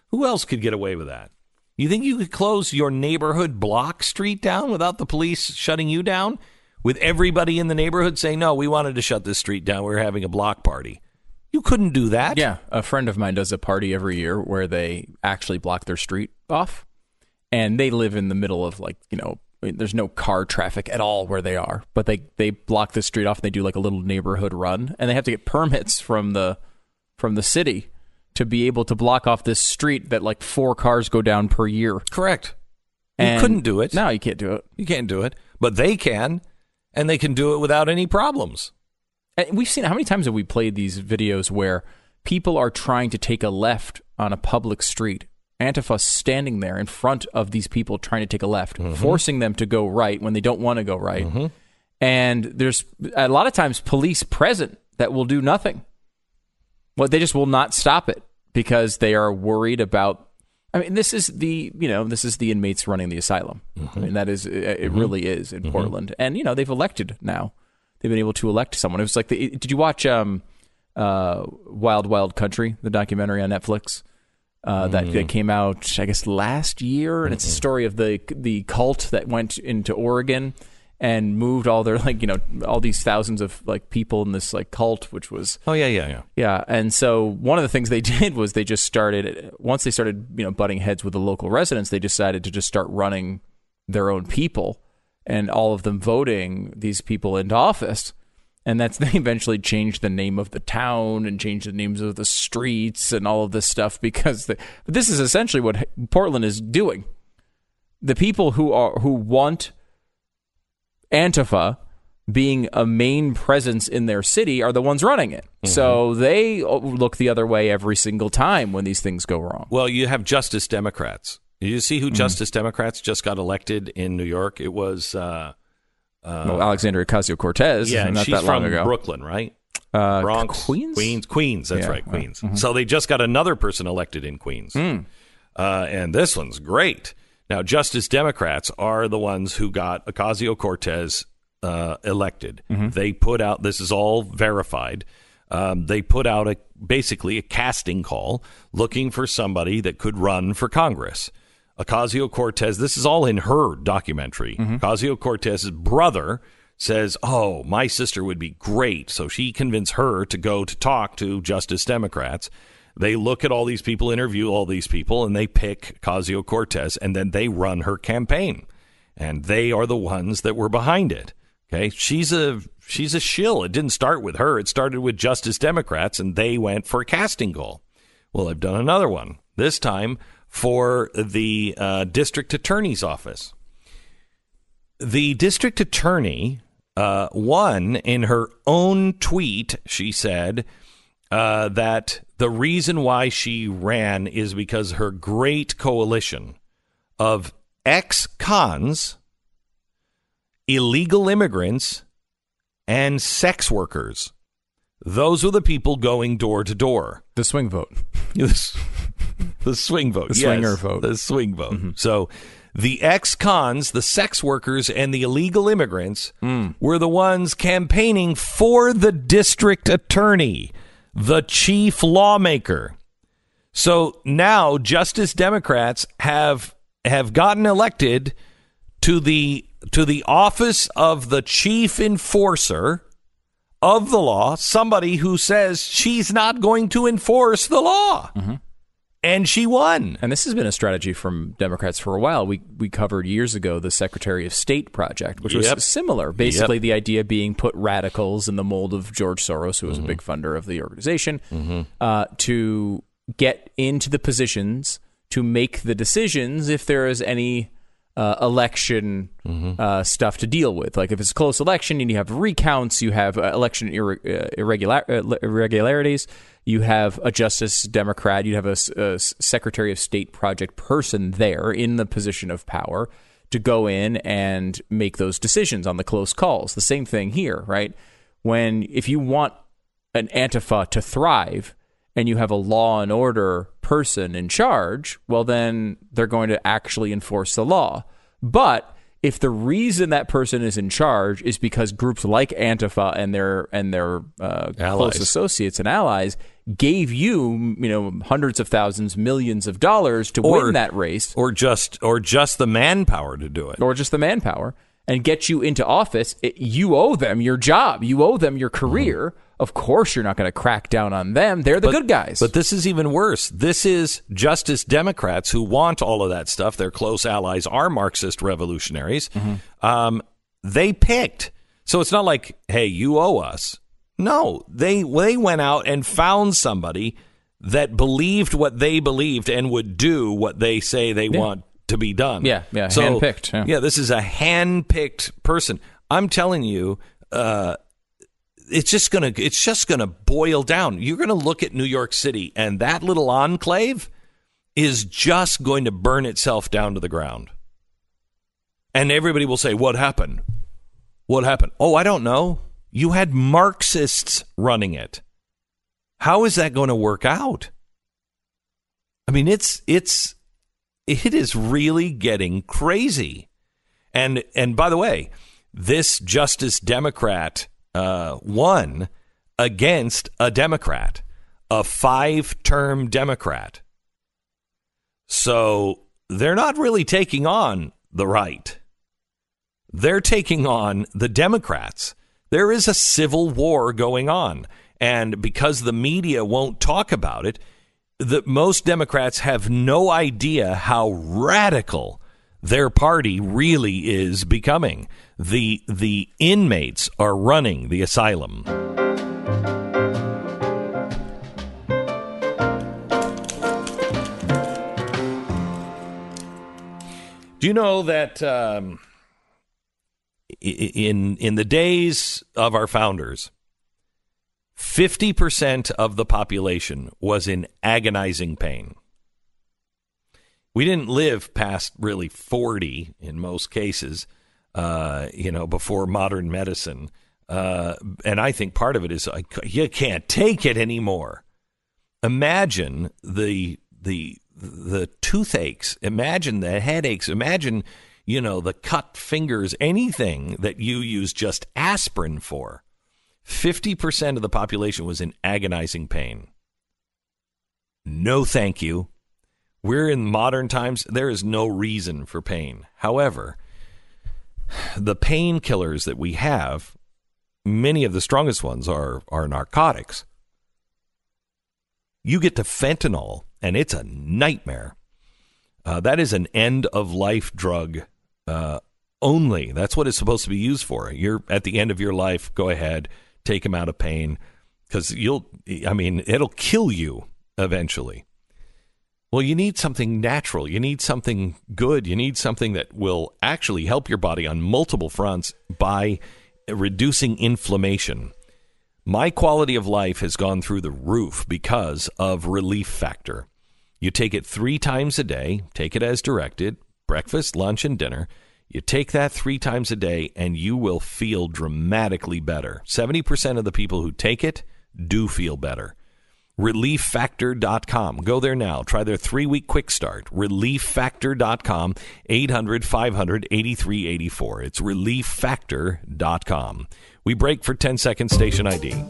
Who else could get away with that? You think you could close your neighborhood block street down without the police shutting you down? With everybody in the neighborhood saying, no, we wanted to shut this street down. We were having a block party. You couldn't do that. Yeah. A friend of mine does a party every year where they actually block their street off. And they live in the middle of, like, you know, there's no car traffic at all where they are. But they, they block the street off and they do like a little neighborhood run. And they have to get permits from the from the city to be able to block off this street that like four cars go down per year. Correct. And you couldn't do it. No, you can't do it. You can't do it. But they can. And they can do it without any problems. And we've seen, how many times have we played these videos where people are trying to take a left on a public street, Antifa standing there in front of these people trying to take a left, mm-hmm. forcing them to go right when they don't want to go right. Mm-hmm. And there's a lot of times police present that will do nothing. Well, they just will not stop it because they are worried about, I mean, this is the, you know, this is the inmates running the asylum. Mm-hmm. I mean, that is, it mm-hmm. really is in mm-hmm. Portland. And, you know, they've elected now. They've been able to elect someone. It was like, the, did you watch um, uh, Wild Wild Country, the documentary on Netflix? Uh, mm. that, that came out, I guess, last year. And mm-hmm. it's a story of the the cult that went into Oregon and moved all their, like, you know, all these thousands of, like, people in this, like, cult, which was... Oh, yeah, yeah, yeah. Yeah, and so one of the things they did was they just started, once they started, you know, butting heads with the local residents, they decided to just start running their own people and all of them voting these people into office. And that's, they eventually changed the name of the town and changed the names of the streets and all of this stuff because the, but this is essentially what Portland is doing. The people who are who want Antifa being a main presence in their city are the ones running it. Mm-hmm. So they look the other way every single time when these things go wrong. Well, you have Justice Democrats. Did you see who mm-hmm. Justice Democrats just got elected in New York? It was... Uh, uh, well, Alexandria Ocasio-Cortez. Yeah, and not she's that long from ago. Brooklyn, right? Uh, Bronx? Queens? Queens, Queens. That's yeah, right, Queens. Uh, mm-hmm. So they just got another person elected in Queens. Mm. Uh, and this one's great. Now, Justice Democrats are the ones who got Ocasio-Cortez uh, elected. Mm-hmm. They put out, this is all verified, um, they put out a basically a casting call looking for somebody that could run for Congress. Ocasio-Cortez, this is all in her documentary. Mm-hmm. Ocasio-Cortez's brother says, oh, my sister would be great. So she convinced her to go to talk to Justice Democrats. They look at all these people, interview all these people, and they pick Ocasio-Cortez, and then they run her campaign. And they are the ones that were behind it. Okay, she's a she's a shill. It didn't start with her. It started with Justice Democrats, and they went for a casting call. Well, I've done another one, this time for the uh, district attorney's office. The district attorney uh, won in her own tweet. She said uh, that the reason why she ran is because her great coalition of ex-cons, illegal immigrants, and sex workers. Those are the people going door to door. The swing vote. The swing vote. The yes, swinger vote. The swing vote. Mm-hmm. So the ex-cons, the sex workers, and the illegal immigrants mm. were the ones campaigning for the district attorney, the chief lawmaker. So now Justice Democrats have have gotten elected to the to the office of the chief enforcer of the law, somebody who says she's not going to enforce the law. Mm-hmm. And she won. And this has been a strategy from Democrats for a while. We we covered years ago the Secretary of State project, which yep. was similar. Basically, yep. the idea being put radicals in the mold of George Soros, who was mm-hmm. a big funder of the organization, mm-hmm. uh, to get into the positions to make the decisions if there is any uh, election mm-hmm. uh, stuff to deal with. Like if it's a close election and you have recounts, you have uh, election irre- uh, irregular- uh, irregularities, you have a Justice Democrat, you have a, a Secretary of State project person there in the position of power to go in and make those decisions on the close calls. The same thing here, right? When if you want an Antifa to thrive and you have a law and order person in charge, well, then they're going to actually enforce the law. But if the reason that person is in charge is because groups like Antifa and their and their uh, close associates and allies gave you, you know, hundreds of thousands, millions of dollars to Or- win that race, or just or just the manpower to do it. or just the manpower, and get you into office, it, you owe them your job. You owe them your career. Of course, you're not going to crack down on them. They're the But- good guys. But this is even worse. This is Justice Democrats who want all of that stuff. Their close allies are Marxist revolutionaries. Um, they picked. So it's not like, hey, you owe us. No, they they went out and found somebody that believed what they believed and would do what they say they Yeah. want to be done. Yeah, yeah, so, handpicked, yeah. yeah, this is a hand-picked person. I'm telling you, uh, it's just gonna it's just gonna boil down. You're gonna look at New York City, and that little enclave is just going to burn itself down to the ground. And everybody will say, "What happened? What happened?" Oh, I don't know. You had Marxists running it. How is that going to work out? I mean, it's it's it is really getting crazy. And and by the way, this Justice Democrat uh, won against a Democrat, a five-term Democrat. So they're not really taking on the right. They're taking on the Democrats. There is a civil war going on. And because the media won't talk about it, the, most Democrats have no idea how radical their party really is becoming. The, the inmates are running the asylum. Do you know that um, in in the days of our founders, fifty percent of the population was in agonizing pain? We didn't live past really forty in most cases, uh, you know, before modern medicine. Uh, and I think part of it is like, you can't take it anymore. Imagine the the the toothaches. Imagine the headaches. Imagine, you know, the cut fingers, anything that you use just aspirin for. fifty percent of the population was in agonizing pain. No, thank you. We're in modern times. There is no reason for pain. However, the painkillers that we have, many of the strongest ones are, are narcotics. You get to fentanyl, and it's a nightmare. Uh, that is an end-of-life drug uh, only. That's what it's supposed to be used for. You're at the end of your life, go ahead, take them out of pain, because you'll, I mean, it'll kill you eventually. Well, you need something natural. You need something good. You need something that will actually help your body on multiple fronts by reducing inflammation. My quality of life has gone through the roof because of Relief Factor. You take it three times a day, take it as directed, breakfast, lunch, and dinner. You take that three times a day, and you will feel dramatically better. seventy percent of the people who take it do feel better. relief factor dot com. Go there now. Try their three-week quick start. relief factor dot com, eight hundred, five hundred, eighty-three eighty-four. It's relief factor dot com. We break for ten second station I D.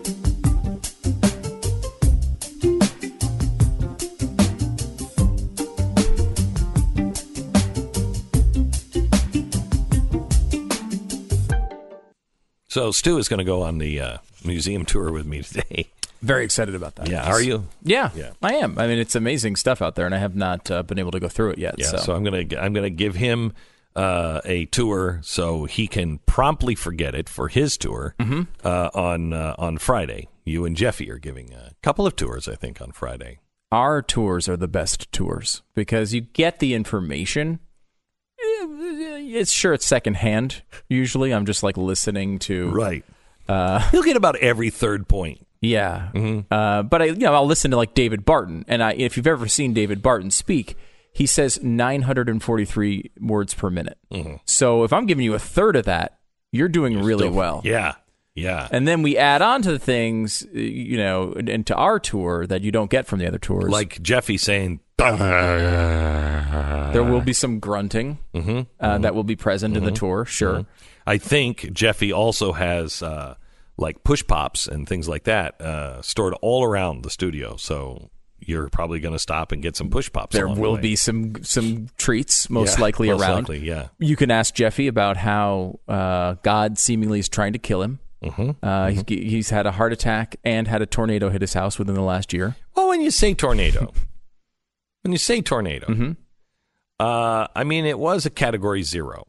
So Stu is going to go on the uh, museum tour with me today. Very excited about that. Yeah, are you? Yeah, Yeah. I am. I mean, it's amazing stuff out there, and I have not uh, been able to go through it yet. Yeah, so, so, I'm gonna I'm gonna give him uh, a tour so he can promptly forget it for his tour uh, on uh, on Friday. You and Jeffy are giving a couple of tours, I think, on Friday. our tours are the best tours because you get the information. It's sure it's secondhand. Usually, I'm just like listening to Right. Uh, You'll get about every third point. Yeah, Mm-hmm. uh, but I, you know, I'll listen to like David Barton, and I, if you've ever seen David Barton speak, he says nine hundred forty-three words per minute. Mm-hmm. So if I'm giving you a third of that, you're doing You're really still- well. Yeah, yeah. And then we add on to the things, you know, into our tour that you don't get from the other tours. Like Jeffy saying, there will be some grunting mm-hmm, uh, mm-hmm, that will be present mm-hmm, in the tour, sure. Mm-hmm. I think Jeffy also has uh, like push pops and things like that uh, stored all around the studio. So you're probably going to stop and get some push pops. There will the way. be some some treats, most Yeah, likely most around. likely, yeah. You can ask Jeffy about how uh, God seemingly is trying to kill him. Mm-hmm. Uh, mm-hmm. He's, he's had a heart attack and had a tornado hit his house within the last year. Well, when you say tornado, when you say tornado, mm-hmm. uh, I mean, it was a category zero.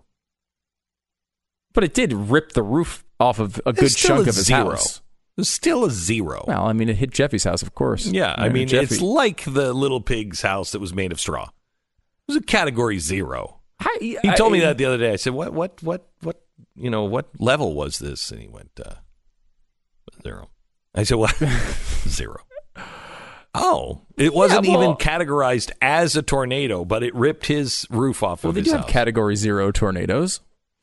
But it did rip the roof off of a good It's still chunk a of his zero. house. It's still a zero. Well, I mean, it hit Jeffy's house, of course. Yeah, I Uh, mean, Jeffy. it's like the little pig's house that was made of straw. It was a category zero. I, He I- told me that the other day. I said, "What, what, what, what? You know, what level was this?" And he went, uh, "Zero." I said, "What? Zero." Oh, it wasn't Yeah, well- even categorized as a tornado, but it ripped his roof off Well, of they his do house. have category zero tornadoes.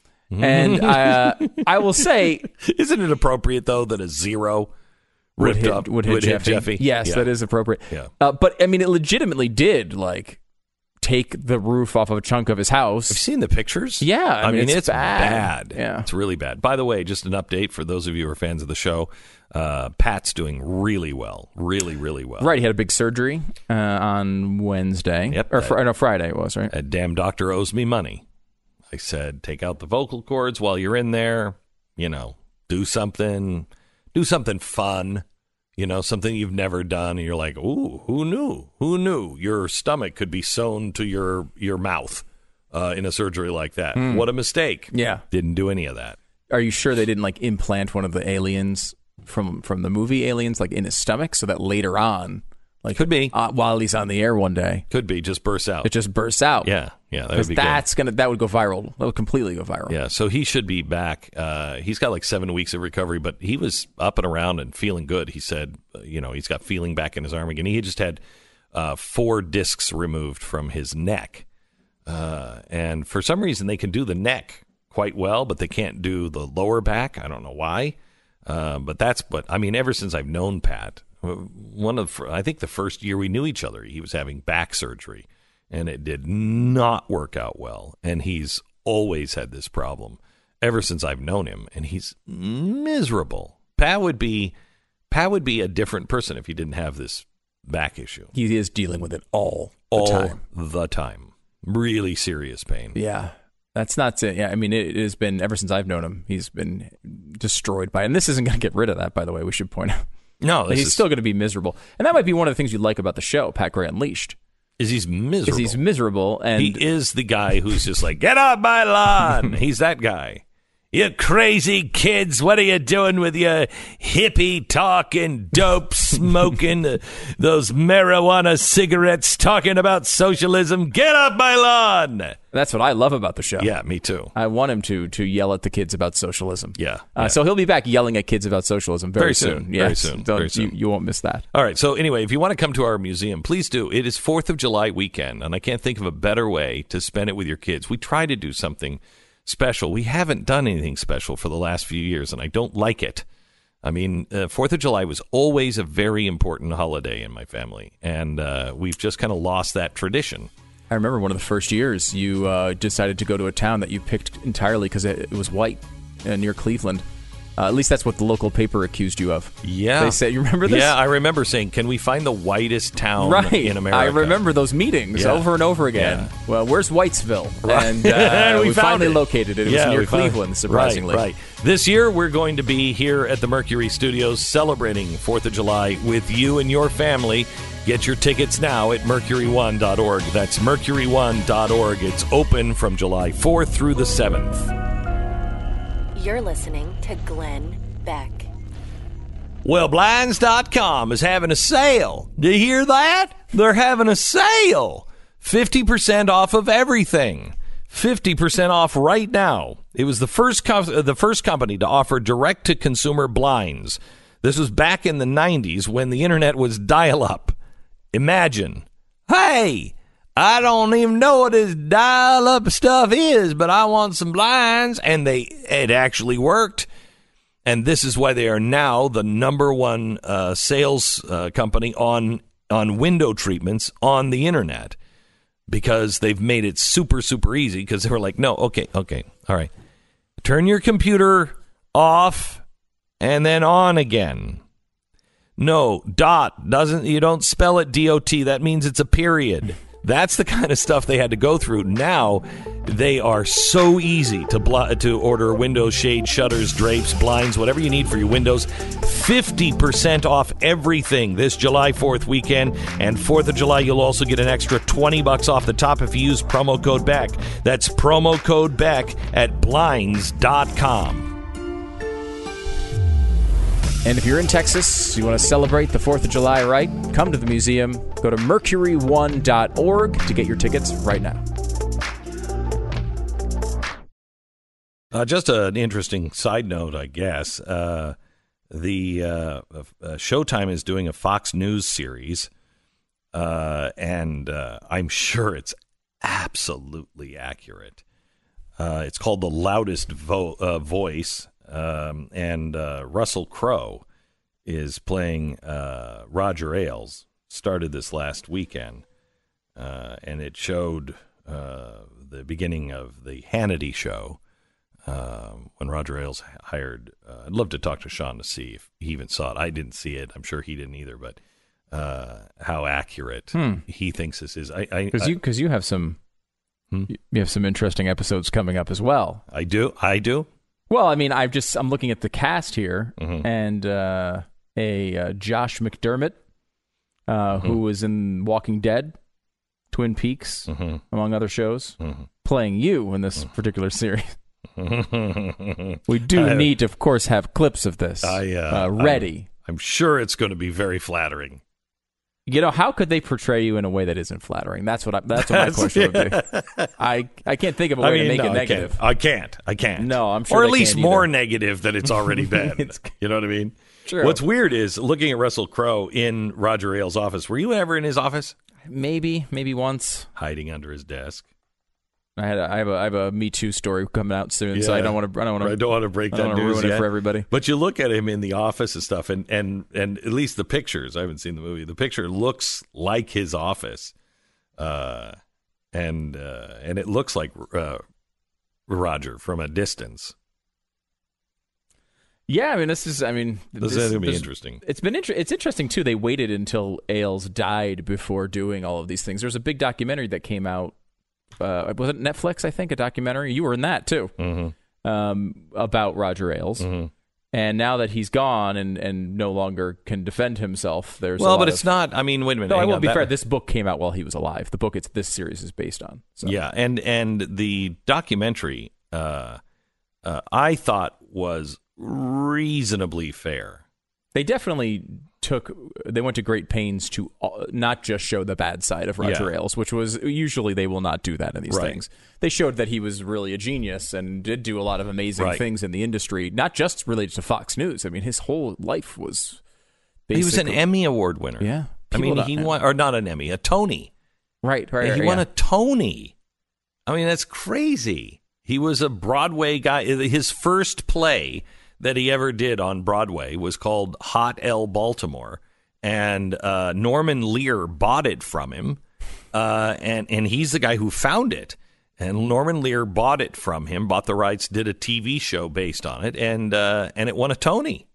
And uh, I will say, isn't it appropriate though that a zero would ripped hit, up would hit Jeffy? Yes, Yeah. that is appropriate. Yeah. Uh, but I mean, it legitimately did like take the roof off of a chunk of his house. Have you seen the pictures? Yeah, I, I, mean, mean, it's, it's, bad. bad. Yeah, It's really bad. By the way, just an update for those of you who are fans of the show. Uh, Pat's doing really well. Really, really well. right. He had a big surgery uh, on Wednesday. Yep. Or fr- no, Friday it was, right? That damn doctor owes me money. I said, take out the vocal cords while you're in there. You know, do something, do something fun. You know, something you've never done. And you're like, ooh, who knew? Who knew your stomach could be sewn to your, your mouth uh, in a surgery like that? Mm. What a mistake. Yeah. Didn't do any of that. Are you sure they didn't like implant one of the aliens from from the movie Aliens like in his stomach so that later on, like could be uh, while he's on the air one day, could be just bursts out. It just bursts out. Yeah, yeah, that would because be good. that's gonna that would go viral. That would completely go viral. Yeah, so he should be back. Uh, he's got like seven weeks of recovery, but he was up and around and feeling good. He said, uh, you know, he's got feeling back in his arm again. He had just had uh, four discs removed from his neck, uh, and for some reason they can do the neck quite well, but they can't do the lower back. I don't know why, uh, but that's. But I mean, ever since I've known Pat, one of I think the first year we knew each other, he was having back surgery. And it did not work out well. And he's always had this problem ever since I've known him. And he's miserable. Pat would be, Pat would be a different person if he didn't have this back issue. He is dealing with it all the all time. the time. Really serious pain. Yeah. That's not it. Yeah, I mean, it, it has been ever since I've known him. He's been destroyed by it. And this isn't going to get rid of that, by the way, we should point out. No, this he's is, still going to be miserable. And that might be one of the things you like about the show, Pat Gray Unleashed. Is he's miserable. Is he's miserable. And he is the guy who's just like, get off my lawn. He's that guy. You crazy kids, what are you doing with your hippie talking, dope smoking, uh, those marijuana cigarettes talking about socialism? Get off my lawn. That's what I love about the show. Yeah, me too. I want him to to yell at the kids about socialism. Yeah. Uh, yeah. So he'll be back yelling at kids about socialism very, Very soon, soon. Yes. very soon, Don't- very soon. You, you won't miss that. All right. So anyway, if you want to come to our museum, please do. It is fourth of July weekend, and I can't think of a better way to spend it with your kids. We try to do something special. We haven't done anything special for the last few years, and I don't like it. I mean, uh, fourth of July was always a very important holiday in my family, and uh, we've just kind of lost that tradition. I remember one of the first years you uh, decided to go to a town that you picked entirely because it, it was white uh, near Cleveland. Uh, at least that's what the local paper accused you of. Yeah. They said, you remember this? Yeah, I remember saying, can we find the whitest town right. in America? I remember those meetings Yeah. over and over again. Yeah. Well, where's Whitesville? Right. And uh, we we, found finally it. located it. It Yeah, was near we found- Cleveland, surprisingly. Right, right. This year, we're going to be here at the Mercury Studios celebrating fourth of July with you and your family. Get your tickets now at mercury one dot org. That's mercury one dot org. It's open from July fourth through the seventh. You're listening to Glenn Beck. Well, Blinds dot com is having a sale. Do you hear that? They're having a sale. fifty percent off of everything. fifty percent off right now. It was the first co- the first company to offer direct-to-consumer blinds. This was back in the nineties when the internet was dial-up. Imagine, hey, I don't even know what this dial-up stuff is, but I want some blinds, and they it actually worked. And this is why they are now the number one uh, sales uh, company on on window treatments on the internet, because they've made it super, super easy, because they were like, no, okay, okay, all right. Turn your computer off and then on again. No, dot doesn't, you don't spell it D O T. That means it's a period. That's the kind of stuff they had to go through. Now, they are so easy to bl- to order windows, shades, shutters, drapes, blinds, whatever you need for your windows. fifty percent off everything this July fourth weekend. And fourth of July, you'll also get an extra twenty bucks off the top if you use promo code BECK. That's promo code BECK at blinds dot com. And if you're in Texas, you want to celebrate the fourth of July right, come to the museum. Go to mercury one dot org to get your tickets right now. Uh, just an interesting side note, I guess. Uh, the uh, uh, Showtime is doing a Fox News series, uh, and uh, I'm sure it's absolutely accurate. Uh, it's called The Loudest Vo- uh, Voice. Um, and uh, Russell Crowe is playing uh, Roger Ailes. Started this last weekend, uh, and it showed uh, the beginning of the Hannity show uh, when Roger Ailes hired. Uh, I'd love to talk to Sean to see if he even saw it. I didn't see it. I'm sure he didn't either. But uh, how accurate hmm. he thinks this is. I because you because you have some hmm? you have some interesting episodes coming up as well. I do. I do. Well, I mean, I've just I'm looking at the cast here, mm-hmm. and uh, a uh, Josh McDermott, uh, mm-hmm. who was in Walking Dead, Twin Peaks, mm-hmm. among other shows, mm-hmm. playing you in this mm-hmm. particular series. We do I, need to, of course, have clips of this I, uh, uh, ready. I'm, I'm sure it's going to be very flattering. You know, how could they portray you in a way that isn't flattering? That's what I, that's what my question would be. I, I can't think of a way I mean, to make no, it negative. I can't. I can't. I can't. No, I'm sure. Or at they least can't more either. negative than it's already been. You know what I mean? True. What's weird is looking at Russell Crowe in Roger Ailes' office. Were you ever in his office? Maybe, maybe once. Hiding under his desk. I had a, I have a I have a Me Too story coming out soon, Yeah. so I don't want to I don't want to I don't want to break I that don't wanna news ruin yet. it for everybody. But you look at him in the office and stuff, and, and, and at least the pictures. I haven't seen the movie. The picture looks like his office, uh, and uh, and it looks like uh, Roger from a distance. Yeah, I mean, this is I mean, This is this, going to be this- interesting. It's been inter- it's interesting too. They waited until Ailes died before doing all of these things. There's a big documentary that came out. Uh, was it Netflix? I think a documentary. You were in that too, Mm-hmm. um, about Roger Ailes. Mm-hmm. And now that he's gone and, and no longer can defend himself, there's a Well, lot but of- it's not. I mean, wait a minute. No, I hang won't on. be That- fair. This book came out while he was alive. The book it's this series is based on. So. Yeah, and and the documentary, uh, uh, I thought was reasonably fair. They definitely took, they went to great pains to uh, not just show the bad side of Roger Yeah. Ailes, which was, usually they will not do that in these Right. things. They showed that he was really a genius and did do a lot of amazing Right. things in the industry, not just related to Fox News. I mean, his whole life was basically. He was an Emmy Award winner. Yeah. I mean, People he don't- won, or not an Emmy, a Tony. Right, right, he right, won yeah. a Tony. I mean, that's crazy. He was a Broadway guy. His first play that he ever did on Broadway was called Hot L Baltimore, and uh, Norman Lear bought it from him, uh, and and he's the guy who found it. And Norman Lear bought it from him, bought the rights, did a T V show based on it, and uh, and it won a Tony.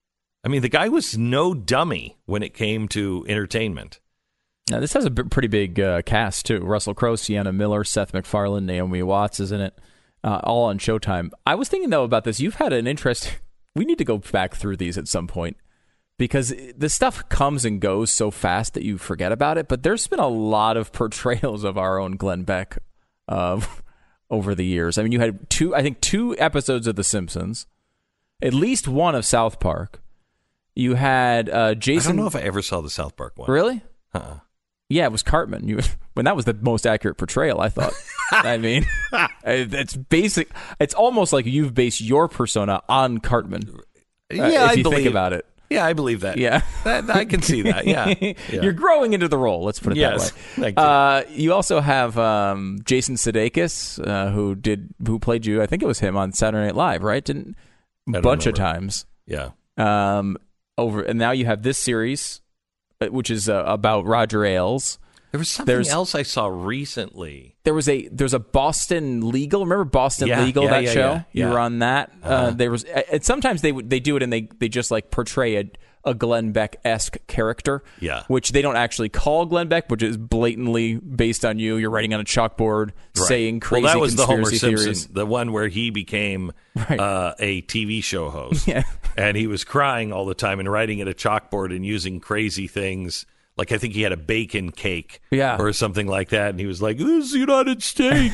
I mean, the guy was no dummy when it came to entertainment. Now, this has a b- pretty big uh, cast, too. Russell Crowe, Sienna Miller, Seth MacFarlane, Naomi Watts is in it, uh, all on Showtime. I was thinking, though, about this. You've had an interest. We need to go back through these at some point because the stuff comes and goes so fast that you forget about it. But there's been a lot of portrayals of our own Glenn Beck uh, over the years. I mean, you had two, I think, two episodes of The Simpsons, at least one of South Park. You had uh, Jason. I don't know if I ever saw the South Park one. Really? Uh-uh. Yeah, it was Cartman. You, when that was the most accurate portrayal, I thought. I mean, it's basic. It's almost like you've based your persona on Cartman. Yeah, uh, if I you believe, think about it. Yeah, I believe that. Yeah, that, I can see that. Yeah, yeah. You're growing into the role. Let's put it Yes, that way. thank you. Uh, you also have um, Jason Sudeikis, uh, who did who played you. I think it was him on Saturday Night Live, right? Didn't a don't bunch of remember. times. Yeah. Um, over and now you have this series, uh, which is uh, about Roger Ailes. There was something There's, else I saw recently. There was a there's a Boston Legal. Remember Boston yeah, Legal, yeah, that yeah, show? Yeah, you yeah. were on that. Uh-huh. Uh, there was and sometimes they they do it and they, they just like portray a, a Glenn Beck-esque character. Yeah. Which they don't actually call Glenn Beck, which is blatantly based on you. You're writing on a chalkboard Right. saying crazy well, that was the Homer conspiracy Simpson, theories. the one where he became Right. uh, a T V show host. Yeah. And he was crying all the time and writing at a chalkboard and using crazy things. Like I think he had a bacon cake Yeah. or something like that. And he was like, this is the United States.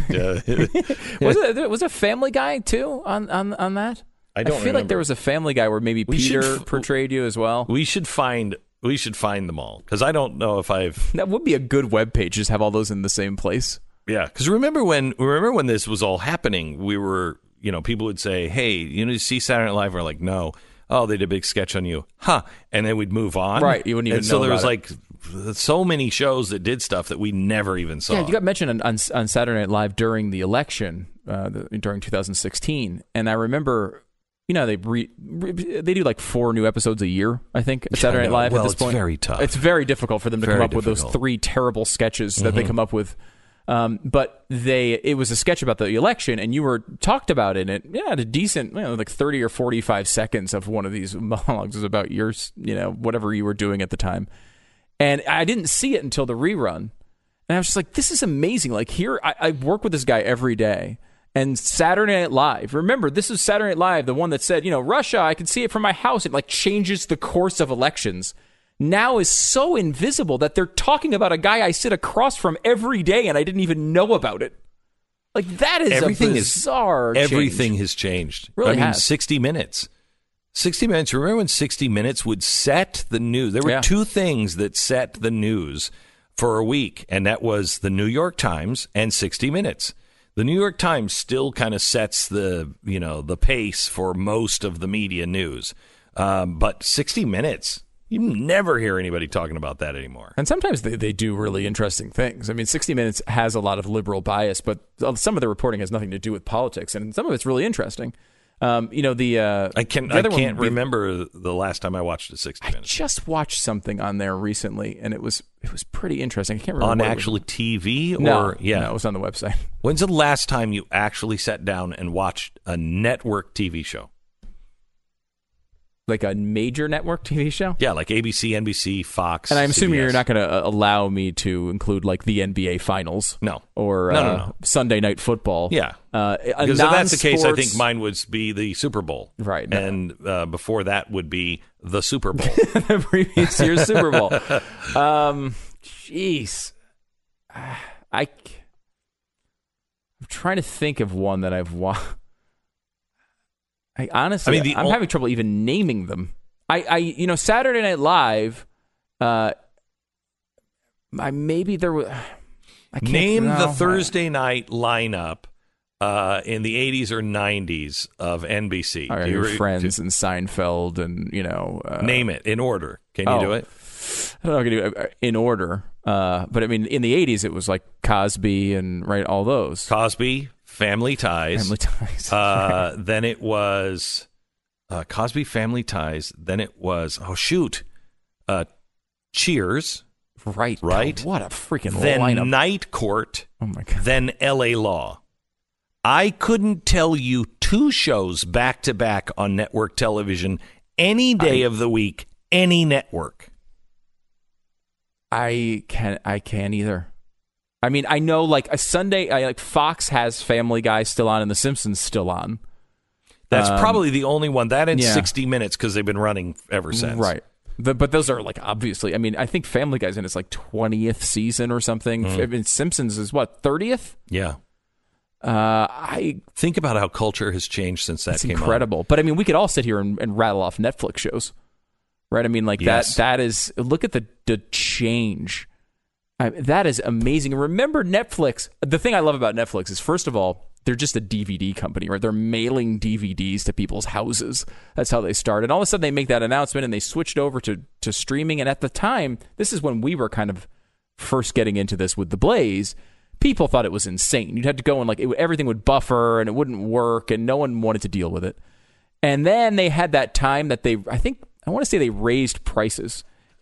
was it was a Family Guy too on, on, on that? I don't I feel remember. like there was a Family Guy where maybe We Peter should f- portrayed you as well. we should find we should find them all because I don't know if I've That would be a good webpage, just have all those in the same place. yeah because remember when remember when this was all happening, we were, you know, people would say, hey, you know, you see Saturday Night Live? We're like, no. Oh, they did a big sketch on you, huh? And then we'd move on, Right, you wouldn't even and so know there was about like so many shows that did stuff that we never even saw. Yeah, you got mentioned on, on, on Saturday Night Live during the election, uh, the, during two thousand sixteen, and I remember, you know, they re, re, they do like four new episodes a year, I think, at Saturday Night Live well, at this it's point. very tough. It's very difficult for them to Very come up with those difficult. three terrible sketches that Mm-hmm. they come up with. Um, but they, it was a sketch about the election, and you were talked about in it. Yeah, a decent, you know, like thirty or forty-five seconds of one of these monologues was about yours, you know, whatever you were doing at the time. And I didn't see it until the rerun, and I was just like, "This is amazing!" Like here, I, I work with this guy every day, and Saturday Night Live. Remember, this is Saturday Night Live, the one that said, you know, Russia, I can see it from my house. It like changes the course of elections. Now is so invisible that they're talking about a guy I sit across from every day and I didn't even know about it. Like that is everything a bizarre is change. everything has changed. Really I mean, has. sixty minutes. sixty minutes. Remember when sixty minutes would set the news? There were Yeah. two things that set the news for a week, and that was the New York Times and sixty minutes. The New York Times still kind of sets the, you know, the pace for most of the media news. Um, but sixty minutes, you never hear anybody talking about that anymore. And sometimes they, they do really interesting things. I mean, sixty minutes has a lot of liberal bias, but some of the reporting has nothing to do with politics, and some of it's really interesting. Um, you know, the uh, I can the I other one can't would be- remember the last time I watched a sixty I minutes just watched something on there recently, and it was it was pretty interesting. I can't remember on what it was. actually T V or No, yeah. no, it was on the website. When's the last time you actually sat down and watched a network T V show? Like a major network T V show? Yeah, like A B C, N B C, Fox. And I'm assuming C B S. you're not going to uh, allow me to include like the N B A Finals. No. Or No, uh, no, no. Sunday Night Football. Yeah. Uh, a Because if that's the case, I non-sports- think mine would be the Super Bowl. Right, no. And uh, before that would be the Super Bowl. the previous year's Super Bowl. Um, jeez. I, I'm trying to think of one that I've watched. I honestly, I mean, the I'm ol- having trouble even naming them. I, I, you know, Saturday Night Live. Uh, I maybe there was. I can't, Name no, the I- Thursday night lineup uh, in the eighties or nineties of N B C. All right, Do you your re- Friends and Seinfeld, and you know, uh, Name it in order. Can you oh. do it? I don't know if I can do it in order. Uh, but I mean, in the eighties, it was like Cosby and right all those. Cosby, Family Ties. Family Ties. Uh, then it was uh, Cosby, Family Ties. Then it was, oh, shoot, uh, Cheers. Right. Right. God, what a freaking Then lineup. Night Court. Oh, my God. Then L A Law. I couldn't tell you two shows back to back on network television any day I- of the week, any network. I can't. I can't either. I mean, I know like a Sunday, I, like Fox has Family Guy still on and The Simpsons still on. That's Um, probably the only one. That in yeah. sixty minutes because they've been running ever since. Right. The, but those are like obviously. I mean, I think Family Guy's in its like twentieth season or something. Mm. I mean, Simpsons is what thirtieth. Yeah. Uh, I Think about how culture has changed since that It's came incredible. But I mean, we could all sit here and, and rattle off Netflix shows, right? I mean, like Yes. that. That is look at the the change. I, that is amazing. Remember Netflix? The thing I love about Netflix is, first of all, they're just a D V D company, right? They're mailing D V Ds to people's houses. That's how they started. And all of a sudden, they make that announcement and they switched over to to streaming. And at the time, this is when we were kind of first getting into this with The Blaze. People thought it was insane. You'd have to go and like it, everything would buffer and it wouldn't work, and no one wanted to deal with it. And then they had that time that they, I think, I want to say they raised prices.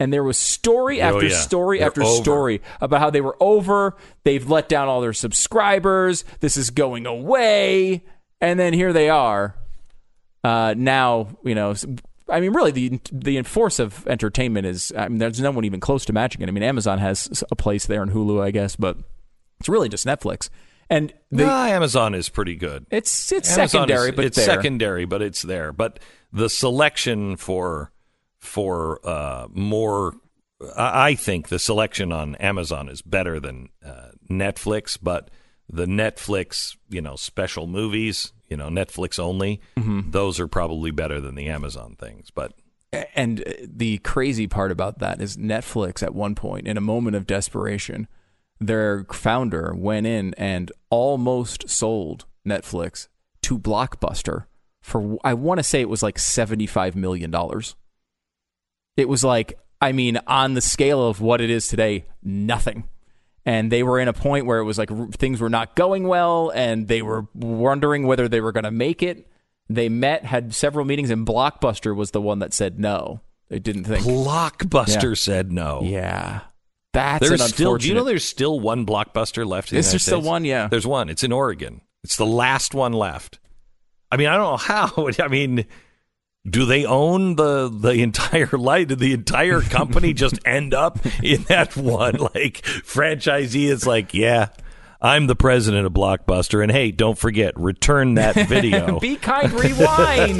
And there was story Oh, after yeah. story They're after over. story about how they were over. They've let down all their subscribers. This is going away. And then here they are. Uh, now, you know, I mean, really, the the force of entertainment is, I mean, there's no one even close to matching it. I mean, Amazon has a place there in Hulu, I guess, but it's really just Netflix. And the, no, Amazon is pretty good. It's it's Amazon secondary, is, but it's there. secondary, but it's there. But the selection for for uh, more, I I think the selection on Amazon is better than uh, Netflix. But the Netflix, you know, special movies, you know, Netflix only, Mm-hmm. those are probably better than the Amazon things. But And the crazy part about that is Netflix at one point, in a moment of desperation, their founder went in and almost sold Netflix to Blockbuster for, I want to say it was like seventy-five million dollars. It was like, I mean, on the scale of what it is today, nothing. And they were in a point where it was like things were not going well, and they were wondering whether they were going to make it. They met, had several meetings, and Blockbuster was the one that said no. They didn't think. Blockbuster Yeah. said no. Yeah. That's There's an still. Do you know unfortunate- there's still one Blockbuster left in the Is there United still States? one? Yeah. There's one. It's in Oregon. It's the last one left. I mean, I don't know how. I mean, do they own the the entire light? Did the entire company just end up in that one like franchisee? It's like, yeah, I'm the president of Blockbuster, and hey, don't forget, return that video. Be kind, rewind.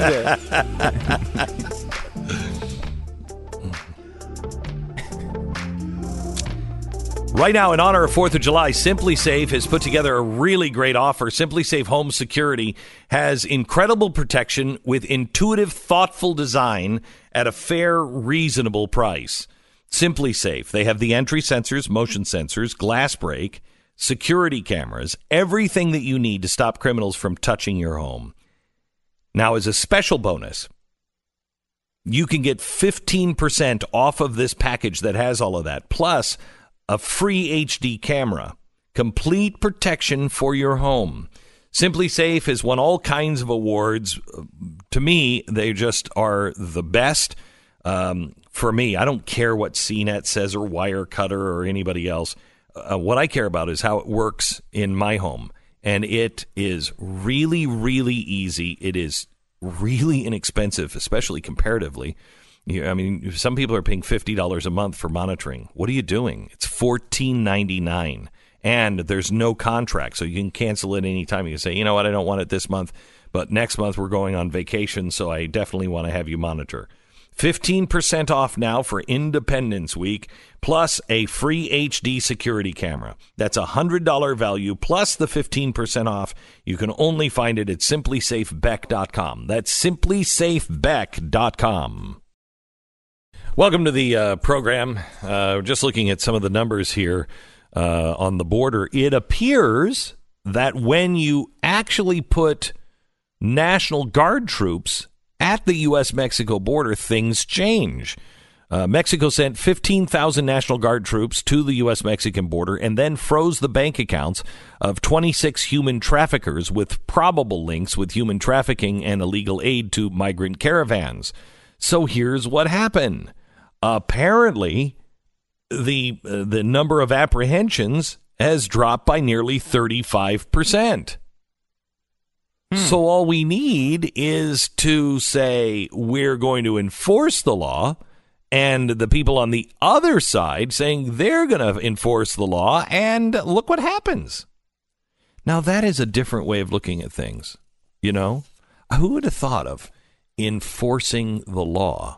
Right now, in honor of fourth of July, Simply Safe has put together a really great offer. Simply Safe Home Security has incredible protection with intuitive, thoughtful design at a fair, reasonable price. Simply Safe. They have the entry sensors, motion sensors, glass break, security cameras, everything that you need to stop criminals from touching your home. Now, as a special bonus, you can get fifteen percent off of this package that has all of that, plus a free H D camera, complete protection for your home. Simply Safe has won all kinds of awards. To me, they just are the best. Um, for me, I don't care what C net says or Wirecutter or anybody else. Uh, what I care about is how it works in my home. And it is really, really easy. It is really inexpensive, especially comparatively. You, I mean, some people are paying fifty dollars a month for monitoring. What are you doing? It's fourteen ninety-nine, and there's no contract, so you can cancel it anytime. You can say, you know what, I don't want it this month, but next month we're going on vacation, so I definitely want to have you monitor. fifteen percent off now for Independence Week, plus a free H D security camera. That's a one hundred dollars value, plus the fifteen percent off. You can only find it at simply safe beck dot com. That's simply safe beck dot com. Welcome to the uh, program. Uh, just looking at some of the numbers here uh, on the border. It appears that when you actually put National Guard troops at the U S Mexico border, things change. Uh, Mexico sent fifteen thousand National Guard troops to the U S Mexican border and then froze the bank accounts of twenty-six human traffickers with probable links with human trafficking and illegal aid to migrant caravans. So here's what happened. Apparently, the uh, the number of apprehensions has dropped by nearly thirty-five percent. Hmm. So all we need is to say we're going to enforce the law, and the people on the other side saying they're going to enforce the law, and look what happens. Now, that is a different way of looking at things. You know, who would have thought of enforcing the law?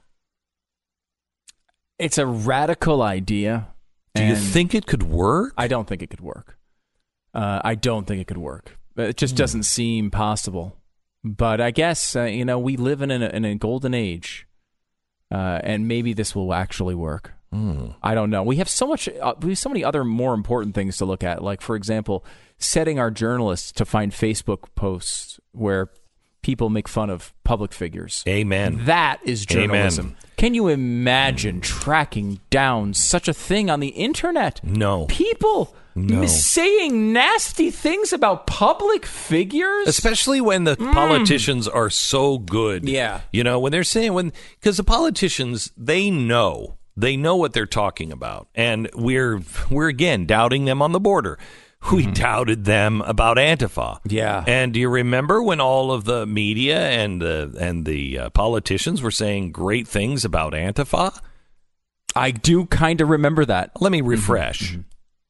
It's a radical idea. Do you think it could work? I don't think it could work. Uh, I don't think it could work. It just doesn't seem possible. But I guess, uh, you know, we live in a, in a golden age, uh, and maybe this will actually work. Mm. I don't know. We have so much. Uh, we have so many other more important things to look at. Like, for example, setting our journalists to find Facebook posts where people make fun of public figures. Amen. That is journalism. Amen. Can you imagine tracking down such a thing on the internet? No. People No. m- saying nasty things about public figures? Especially when the Mm. politicians are so good. Yeah. You know, when they're saying, when, because the politicians, they know They know what they're talking about. And we're, we're again, doubting them on the border. We mm-hmm. doubted them about Antifa. Yeah. And do you remember when all of the media and the, and the uh, politicians were saying great things about Antifa? I do kind of remember that. Let me refresh. Mm-hmm.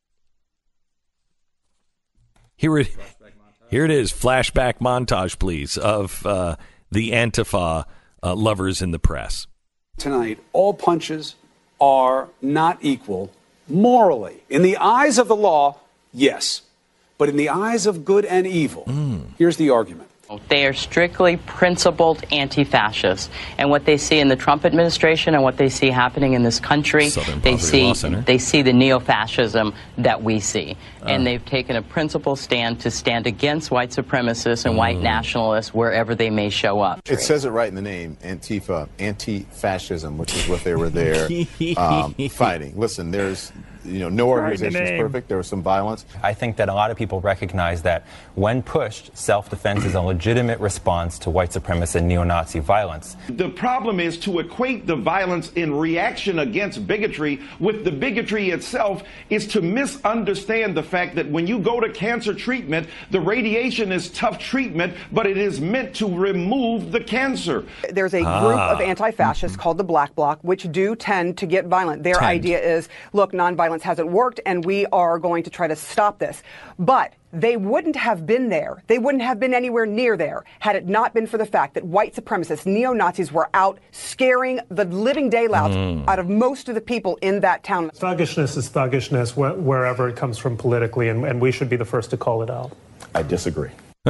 Here it, here it is. Flashback montage, please, of uh, the Antifa uh, lovers in the press. Tonight, all punches are not equal morally. In the eyes of the law, yes. But in the eyes of good and evil, mm. here's the argument. They are strictly principled anti-fascists. And what they see in the Trump administration and what they see happening in this country, Southern they see Center. they see the neo-fascism that we see. Uh. And they've taken a principled stand to stand against white supremacists and mm. white nationalists wherever they may show up. It says it right in the name, Antifa, anti-fascism, which is what they were there um, fighting. Listen, there's... You know, no organization is perfect. There was some violence. I think that a lot of people recognize that when pushed, self-defense is a legitimate response to white supremacist and neo-Nazi violence. The problem is to equate the violence in reaction against bigotry with the bigotry itself is to misunderstand the fact that when you go to cancer treatment, the radiation is tough treatment, but it is meant to remove the cancer. There's a group Ah. of anti-fascists called the Black Bloc, which do tend to get violent. Their Tend. idea is, look, nonviolence hasn't worked, and we are going to try to stop this. But they wouldn't have been there. They wouldn't have been anywhere near there had it not been for the fact that white supremacists, neo-Nazis, were out scaring the living daylights Mm. out of most of the people in that town. Thuggishness is thuggishness wh- wherever it comes from politically, and, and we should be the first to call it out. I disagree.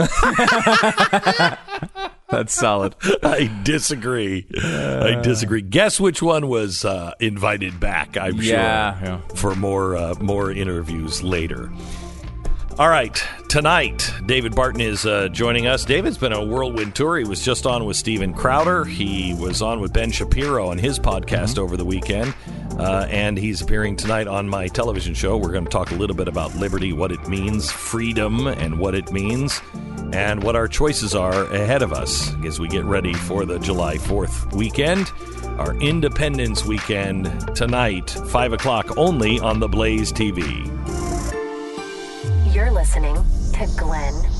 That's solid. I disagree. I disagree. Guess which one was uh, invited back, I'm Yeah, sure, yeah. for more uh, more interviews later. All right. Tonight, David Barton is uh, joining us. David's been on a whirlwind tour. He was just on with Steven Crowder. He was on with Ben Shapiro on his podcast mm-hmm. over the weekend. Uh, and he's appearing tonight on my television show. We're going to talk a little bit about liberty, what it means, freedom, and what it means, and what our choices are ahead of us as we get ready for the July fourth weekend, our Independence Weekend tonight, five o'clock only on the Blaze T V. You're listening to Glenn